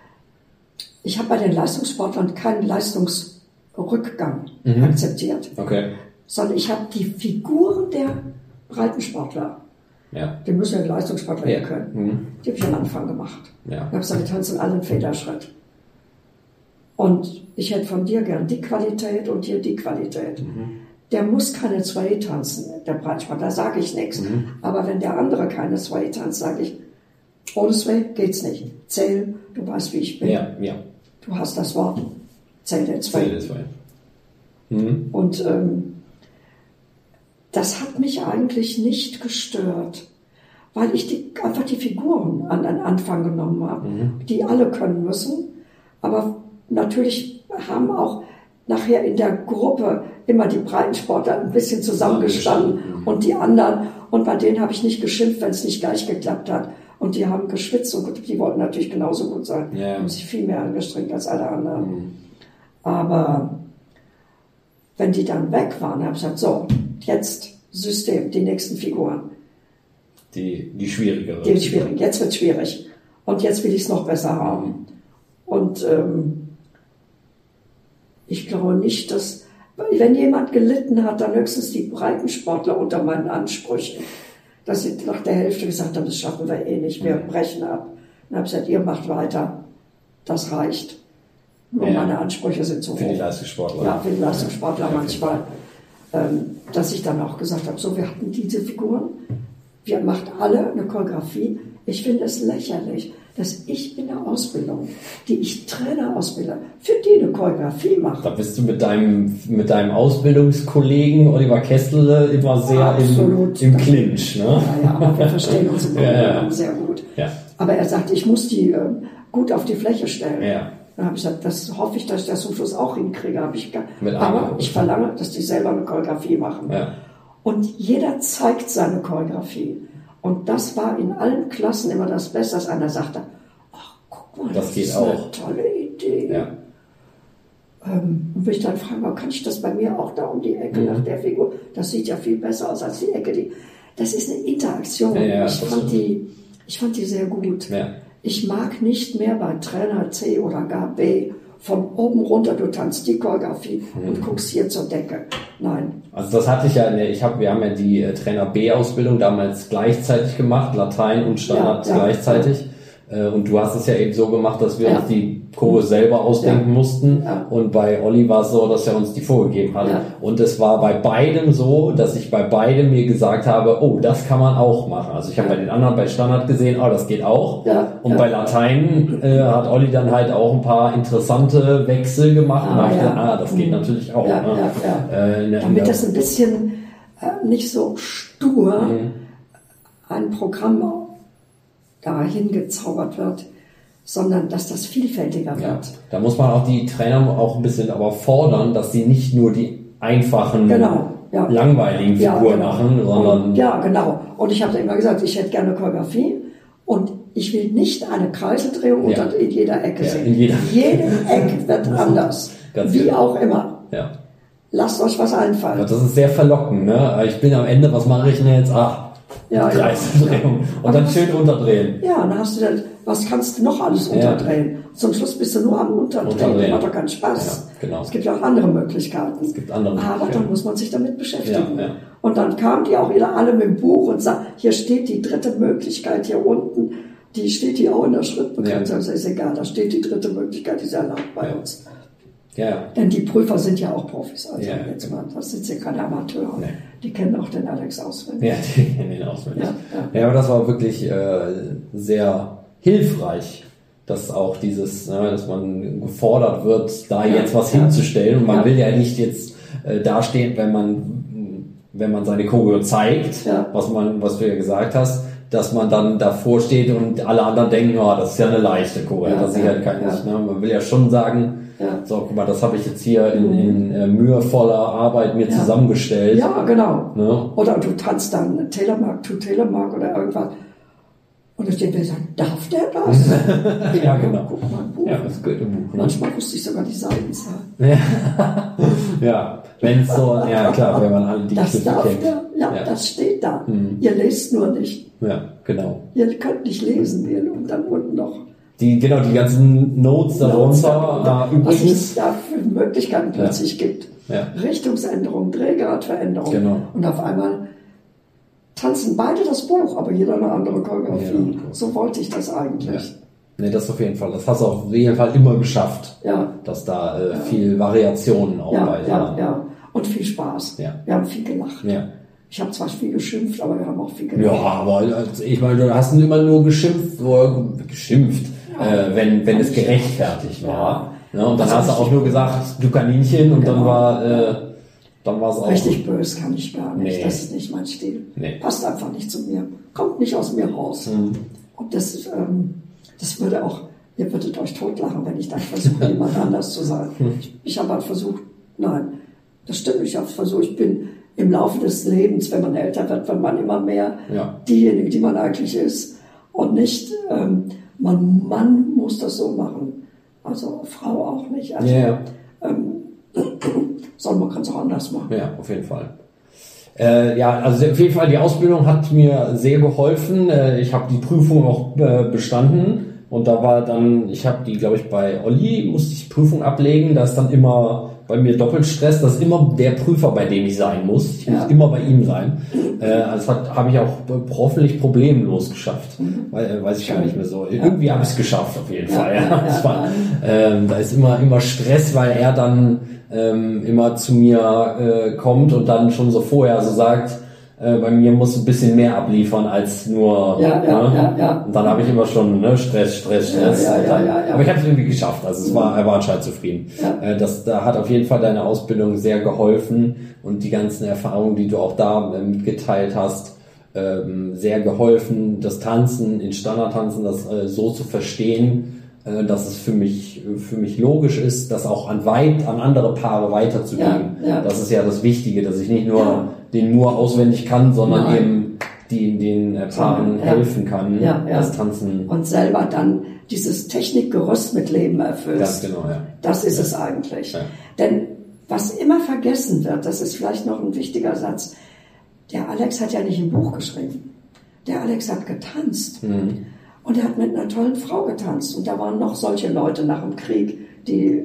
ich habe bei den Leistungssportlern keinen Leistungsrückgang Mhm. akzeptiert, Okay. sondern ich habe die Figuren der Breitensportler, Ja. die müssen ja die Leistungssportler Ja. ja können, Mhm. die habe ich am Anfang gemacht. Ja. Ich habe gesagt, wir tanzen alle einen Federschritt. Und ich hätte von dir gern die Qualität und hier die Qualität. Der muss keine zwei tanzen, der Breitsport, da sage ich nichts. Aber wenn der andere keine zwei tanzt, sage ich, ohne zwei geht's nicht. Zähl, du weißt, wie ich bin. Ja, ja. Du hast das Wort, zähl den zwei. Zähl das mal. Mhm. Und ähm, das hat mich eigentlich nicht gestört, weil ich die, einfach die Figuren an den Anfang genommen habe, die alle können müssen. Aber natürlich haben auch nachher in der Gruppe immer die Breitensportler ein bisschen zusammengestanden Zusammengestanden, und die anderen. Und bei denen habe ich nicht geschimpft, wenn es nicht gleich geklappt hat. Und die haben geschwitzt und die wollten natürlich genauso gut sein. Ja. Haben sich viel mehr angestrengt als alle anderen. Aber wenn die dann weg waren, habe ich gesagt, so, jetzt System, die nächsten Figuren. Die, die schwierigere. Die ist schwierig, jetzt wird schwierig. Und jetzt will ich es noch besser haben. Und ähm, ich glaube nicht, dass, wenn jemand gelitten hat, dann höchstens die Breitensportler unter meinen Ansprüchen, dass sie nach der Hälfte gesagt haben, das schaffen wir eh nicht, wir brechen ab. Dann habe ich gesagt, ihr macht weiter, das reicht. Nur Ja. meine Ansprüche sind zu hoch. Für die Leistungssportler. Ja, für die Leistungssportler Ja, manchmal. Ähm, dass ich dann auch gesagt habe, so, wir hatten diese Figuren, wir macht alle eine Choreografie. Ich finde es lächerlich, dass ich in der Ausbildung, die ich Trainer ausbilde, für die eine Choreografie mache. Da bist du mit deinem, mit deinem Ausbildungskollegen Oliver Kessler immer sehr Absolut. im, im Clinch, ne? Ja, ja, aber wir verstehen uns im Grunde Ja, ja. genommen sehr gut. Ja. Aber er sagt, ich muss die äh, gut auf die Fläche stellen. Ja. Dann habe ich gesagt, das hoffe ich, dass ich das zum Schluss auch hinkriege. Hab ich, Mit aber Arme. ich verlange, dass die selber eine Choreografie machen. Ja. Und jeder zeigt seine Choreografie. Und das war in allen Klassen immer das Beste, dass einer sagte, ach, guck mal, Das das, geht ist auch. eine tolle Idee. Ja. Ähm, und will ich dann fragen, aber kann ich das bei mir auch da um die Ecke Mhm. nach der Figur? Das sieht ja viel besser aus als die Ecke. Die, das ist eine Interaktion. Ja, ja, ich, das fand ist- die, ich fand die sehr gut. Ja. Ich mag nicht mehr bei Trainer C oder gar B von oben runter, du tanzt die Choreografie und guckst hier zur Decke. Nein. Also das hatte ich ja, in der- ich habe, wir haben ja die äh, Trainer B-Ausbildung damals gleichzeitig gemacht, Latein und Standard Ja, ja, gleichzeitig. Äh, Und du hast es ja eben so gemacht, dass wir Ja. uns die Kurve selber ausdenken Ja. mussten. Ja. Und bei Olli war es so, dass er uns die vorgegeben hat. Ja. Und es war bei beidem so, dass ich bei beidem mir gesagt habe, oh, das kann man auch machen. Also ich habe Ja. bei den anderen bei Standard gesehen, oh, das geht auch. Ja. Und Ja. bei Latein äh, hat Olli dann halt auch ein paar interessante Wechsel gemacht. und Ah, da hab ich ja. gedacht, ah, das geht Mhm. natürlich auch. Ja, ne? ja, ja. Äh, in der- in Damit der- das ein bisschen äh, nicht so stur mhm. ein Programm dahin gezaubert wird, sondern dass das vielfältiger wird. Ja, da muss man auch die Trainer auch ein bisschen aber fordern, dass sie nicht nur die einfachen, genau, ja. langweiligen Figuren ja, genau. machen, sondern... Und, ja, genau. Und ich habe immer gesagt, ich hätte gerne Choreografie und ich will nicht eine Kreiseldrehung ja. unter, in jeder Ecke ja, sehen. In jeder. Jede Ecke wird anders. Ganz wie genau. auch immer. Ja. Lasst euch was einfallen. Ja, das ist sehr verlockend. Ne? Ich bin am Ende, was mache ich denn jetzt? Ah, ja, Kreiseldrehung. Ja. Und dann schön unterdrehen. Ja, dann hast du dann, was kannst du noch alles unterdrehen? Ja. Zum Schluss bist du nur am Unterdrehen. Unterdrehen. Macht doch keinen Spaß. Ja, genau. Es gibt ja auch andere Möglichkeiten. Es gibt andere Möglichkeiten. Aber dann muss man sich damit beschäftigen. Ja, ja. Und dann kamen die auch wieder alle mit dem Buch und sagten, hier steht die dritte Möglichkeit hier unten. Die steht hier auch in der Schrittbegrenzung. Ja. Das ist egal, da steht die dritte Möglichkeit, die ist erlaubt bei ja. uns. Ja. Denn die Prüfer sind ja auch Profis. Also ja. jetzt mal, das sind ja keine Amateure. Nee. Die kennen auch den Alex auswendig. Ja, die kennen ihn auswendig. Ja, ja. ja, aber das war wirklich äh, sehr hilfreich, dass auch dieses, ne, dass man gefordert wird, da ja, jetzt was ja. hinzustellen. Und man ja. will ja nicht jetzt äh, dastehen, wenn man, wenn man seine Choreo zeigt, ja. was man, was du ja gesagt hast, dass man dann davor steht und alle anderen denken, oh, das ist ja eine leichte Choreo. Ja, das ist ja, halt kein, ja. ne? Man will ja schon sagen, ja. so, guck mal, das habe ich jetzt hier in, in äh, mühevoller Arbeit mir ja. zusammengestellt. Ja, genau. Ne? Oder du tanzt dann Telemark to Telemark oder irgendwas. Und dann steht wer sagt, darf der das? ja, ja, genau. Guck mal, Buch. Ja, das gehört im Buch. Ne? Manchmal wusste ich sogar die Seitenzahl. Ja, ja. Wenn es so, ja klar, wenn man alle die das Kniffe darf kennt. der, ja, ja, das steht da. Mhm. Ihr lest nur nicht. Ja, genau. Ihr könnt nicht lesen, ihr und dann unten noch. Die, genau, die ganzen Notes darunter. Äh, übrigens, was es da für Möglichkeiten plötzlich ja. gibt. Ja. Richtungsänderung, Drehgradveränderung. Genau. Und auf einmal tanzen beide das Buch, aber jeder eine andere Choreografie. Ja, so wollte ich das eigentlich. Ja. Nee, das auf jeden Fall. Das hast du auf jeden Fall immer geschafft. Ja. Dass da äh, ja. viel Variationen auch ja, bei ja, ja. Und viel Spaß. Ja. Wir haben viel gelacht. Ja. Ich habe zwar viel geschimpft, aber wir haben auch viel gelacht. Ja, aber also ich meine, du hast immer nur geschimpft, oder geschimpft, ja. äh, wenn, wenn es gerechtfertigt war. Ja. Ja, und dann also hast du auch nur gesagt, du Kaninchen, und genau. dann war äh, dann war es auch. Richtig böse kann ich gar nicht. Nee. Das ist nicht mein Stil. Nee. Passt einfach nicht zu mir. Kommt nicht aus mir raus. Mhm. Und das, ähm, das würde auch, ihr würdet euch totlachen, wenn ich dann versuche, jemand anders zu sein. Ich, ich habe halt versucht, nein, das stimmt, ich habe versucht, ich bin im Laufe des Lebens, wenn man älter wird, wird man immer mehr ja. diejenige, die man eigentlich ist. Und nicht, ähm, man, Mann muss das so machen. Also Frau auch nicht. Also, ja. ähm, sondern man kann es auch anders machen. Ja, auf jeden Fall. Äh, ja, also auf jeden Fall, die Ausbildung hat mir sehr geholfen. Äh, ich habe die Prüfung auch äh, bestanden. Und da war dann, ich habe die, glaube ich, bei Olli, musste ich die Prüfung ablegen. Da ist dann immer bei mir Doppelstress. Das ist immer der Prüfer, bei dem ich sein muss. Ich muss ja. immer bei ihm sein. Äh, das habe ich auch hoffentlich problemlos geschafft. Mhm. Weil, äh, weiß ich gar nicht mehr so. Ja. Irgendwie habe ich es geschafft, auf jeden ja, Fall. Ja. Ja, das war, ähm, da ist immer, immer Stress, weil er dann ähm, immer zu mir äh, kommt und dann schon so vorher so sagt, äh, bei mir muss ein bisschen mehr abliefern als nur. Ja, ja, ne? ja, ja. Und dann habe ich immer schon ne, Stress, Stress, Stress. Ja, ja, dann, ja, ja, ja. Aber ich habe es irgendwie geschafft. Also es war, er war anscheinend zufrieden. Ja. Äh, das, da hat auf jeden Fall deine Ausbildung sehr geholfen und die ganzen Erfahrungen, die du auch da äh, mitgeteilt hast, ähm, sehr geholfen. Das Tanzen, in Standardtanzen, das äh, so zu verstehen, äh, dass es für mich für mich logisch ist, das auch an weit an andere Paare weiterzugeben. Ja, ja. Das ist ja das Wichtige, dass ich nicht nur ja. den nur auswendig kann, sondern Nein. eben die den äh, Paaren ja. helfen kann, ja, ja. das Tanzen. Und selber dann dieses Technikgerüst mit Leben erfüllst. Ganz genau, ja. Das ist ja. es eigentlich. Ja. Denn was immer vergessen wird, das ist vielleicht noch ein wichtiger Satz, der Alex hat ja nicht ein Buch geschrieben. Der Alex hat getanzt. Mhm. Und er hat mit einer tollen Frau getanzt. Und da waren noch solche Leute nach dem Krieg, die,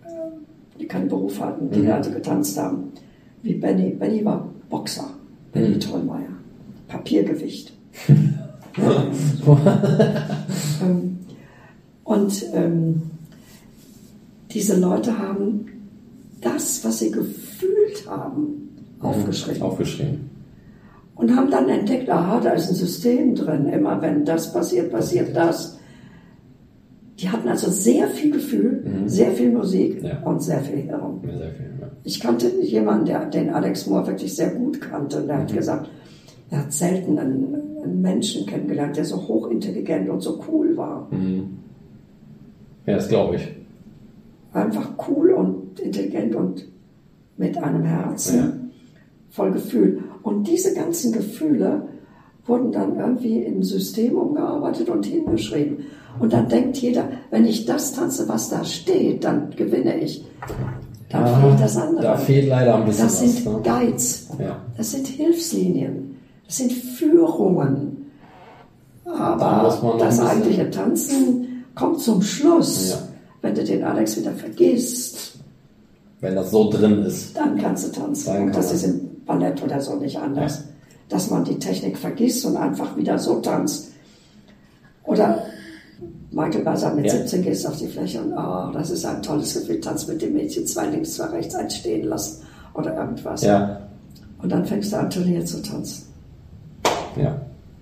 die keinen Beruf hatten, die mhm. also getanzt haben. Wie Benny. Benny war Boxer. Benny mhm. Tollmeier. Papiergewicht. ähm, und ähm, diese Leute haben das, was sie gefühlt haben, aufgeschrieben. Aufgeschrieben. Und haben dann entdeckt, aha, da ist ein System drin. Immer wenn das passiert, passiert das. Die hatten also sehr viel Gefühl, mhm. sehr viel Musik ja. und sehr viel Hirn. Ja, sehr viel, ja. Ich kannte jemanden, der den Alex Moore wirklich sehr gut kannte. Und der mhm. hat gesagt, er hat selten einen, einen Menschen kennengelernt, der so hochintelligent und so cool war. Mhm. Ja, das glaube ich. Einfach cool und intelligent und mit einem Herzen, ja. voll Gefühl. Und diese ganzen Gefühle wurden dann irgendwie im System umgearbeitet und hingeschrieben. Und dann denkt jeder, wenn ich das tanze, was da steht, dann gewinne ich. Dann ah, fehlt das andere. Da fehlt leider ein bisschen das sind was, ne? Guides, ja. das sind Hilfslinien, das sind Führungen. Aber da das eigentliche Tanzen kommt zum Schluss. Ja. Wenn du den Alex wieder vergisst, wenn das so drin ist, dann kannst du tanzen. Dann und das ist im Ballett oder so nicht anders. Ja. Dass man die Technik vergisst und einfach wieder so tanzt. Oder Michael Bassar mit ja. siebzehn gehst auf die Fläche und oh, das ist ein tolles Gefühl, tanzt mit dem Mädchen zwei links, zwei rechts, eins stehen lassen oder irgendwas. Ja. Und dann fängst du an, Turnier zu tanzen. Ja.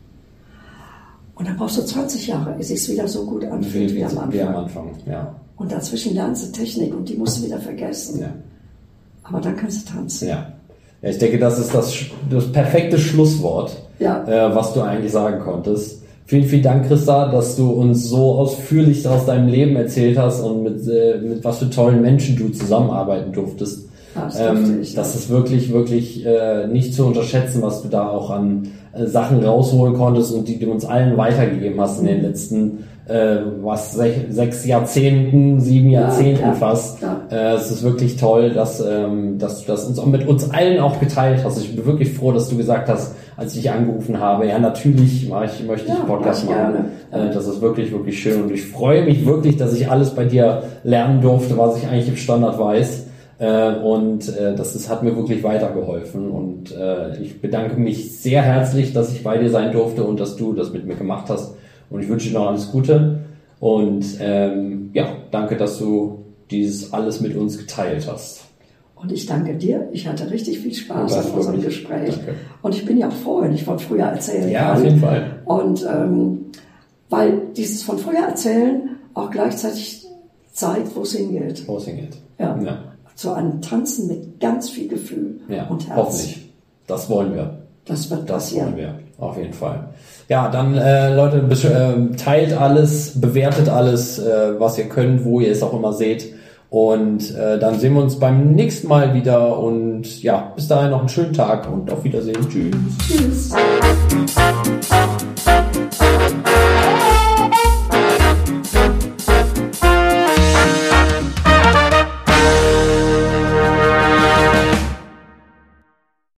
Und dann brauchst du zwanzig Jahre, es sich wieder so gut anfühlt wie, wie, am wie am Anfang. Ja. Und dazwischen lernst du Technik und die musst du wieder vergessen. Ja. Aber dann kannst du tanzen. Ja. Ja, ich denke, das ist das, das perfekte Schlusswort, ja. äh, was du eigentlich sagen konntest. Vielen, vielen Dank, Christa, dass du uns so ausführlich aus deinem Leben erzählt hast und mit, äh, mit was für tollen Menschen du zusammenarbeiten durftest. Ja, das ähm, ich, das ja. ist wirklich, wirklich äh, nicht zu unterschätzen, was du da auch an äh, Sachen rausholen konntest und die du uns allen weitergegeben hast in den letzten äh, was sech, sechs Jahrzehnten, sieben Jahrzehnten ja, ja, fast. Ja. Äh, es ist wirklich toll, dass, ähm, dass du das uns auch mit uns allen auch geteilt hast. Ich bin wirklich froh, dass du gesagt hast, als ich dich angerufen habe, ja natürlich mach ich, möchte ich ja, Podcast machen. Äh, das ist wirklich, wirklich schön und ich freue mich wirklich, dass ich alles bei dir lernen durfte, was ich eigentlich im Standard weiß. Äh, und äh, das ist, hat mir wirklich weitergeholfen und äh, ich bedanke mich sehr herzlich, dass ich bei dir sein durfte und dass du das mit mir gemacht hast. Und ich wünsche dir noch alles Gute und ähm, ja, danke, dass du dieses alles mit uns geteilt hast. Und ich danke dir. Ich hatte richtig viel Spaß ja, an unserem Gespräch. Danke. Und ich bin ja froh, wenn ich von früher erzählen ja, kann. Ja, auf jeden Fall. Und ähm, weil dieses von früher erzählen auch gleichzeitig zeigt, wo es hingeht. Wo es hingeht. Ja. ja. Zu einem Tanzen mit ganz viel Gefühl ja, und Herz. Hoffentlich. Das wollen wir. Das wird das passieren. wollen wir. Auf jeden Fall. Ja, dann äh, Leute, äh, teilt alles, bewertet alles, äh, was ihr könnt, wo ihr es auch immer seht. Und äh, dann sehen wir uns beim nächsten Mal wieder. Und ja, bis dahin noch einen schönen Tag und auf Wiedersehen. Tschüss. Tschüss.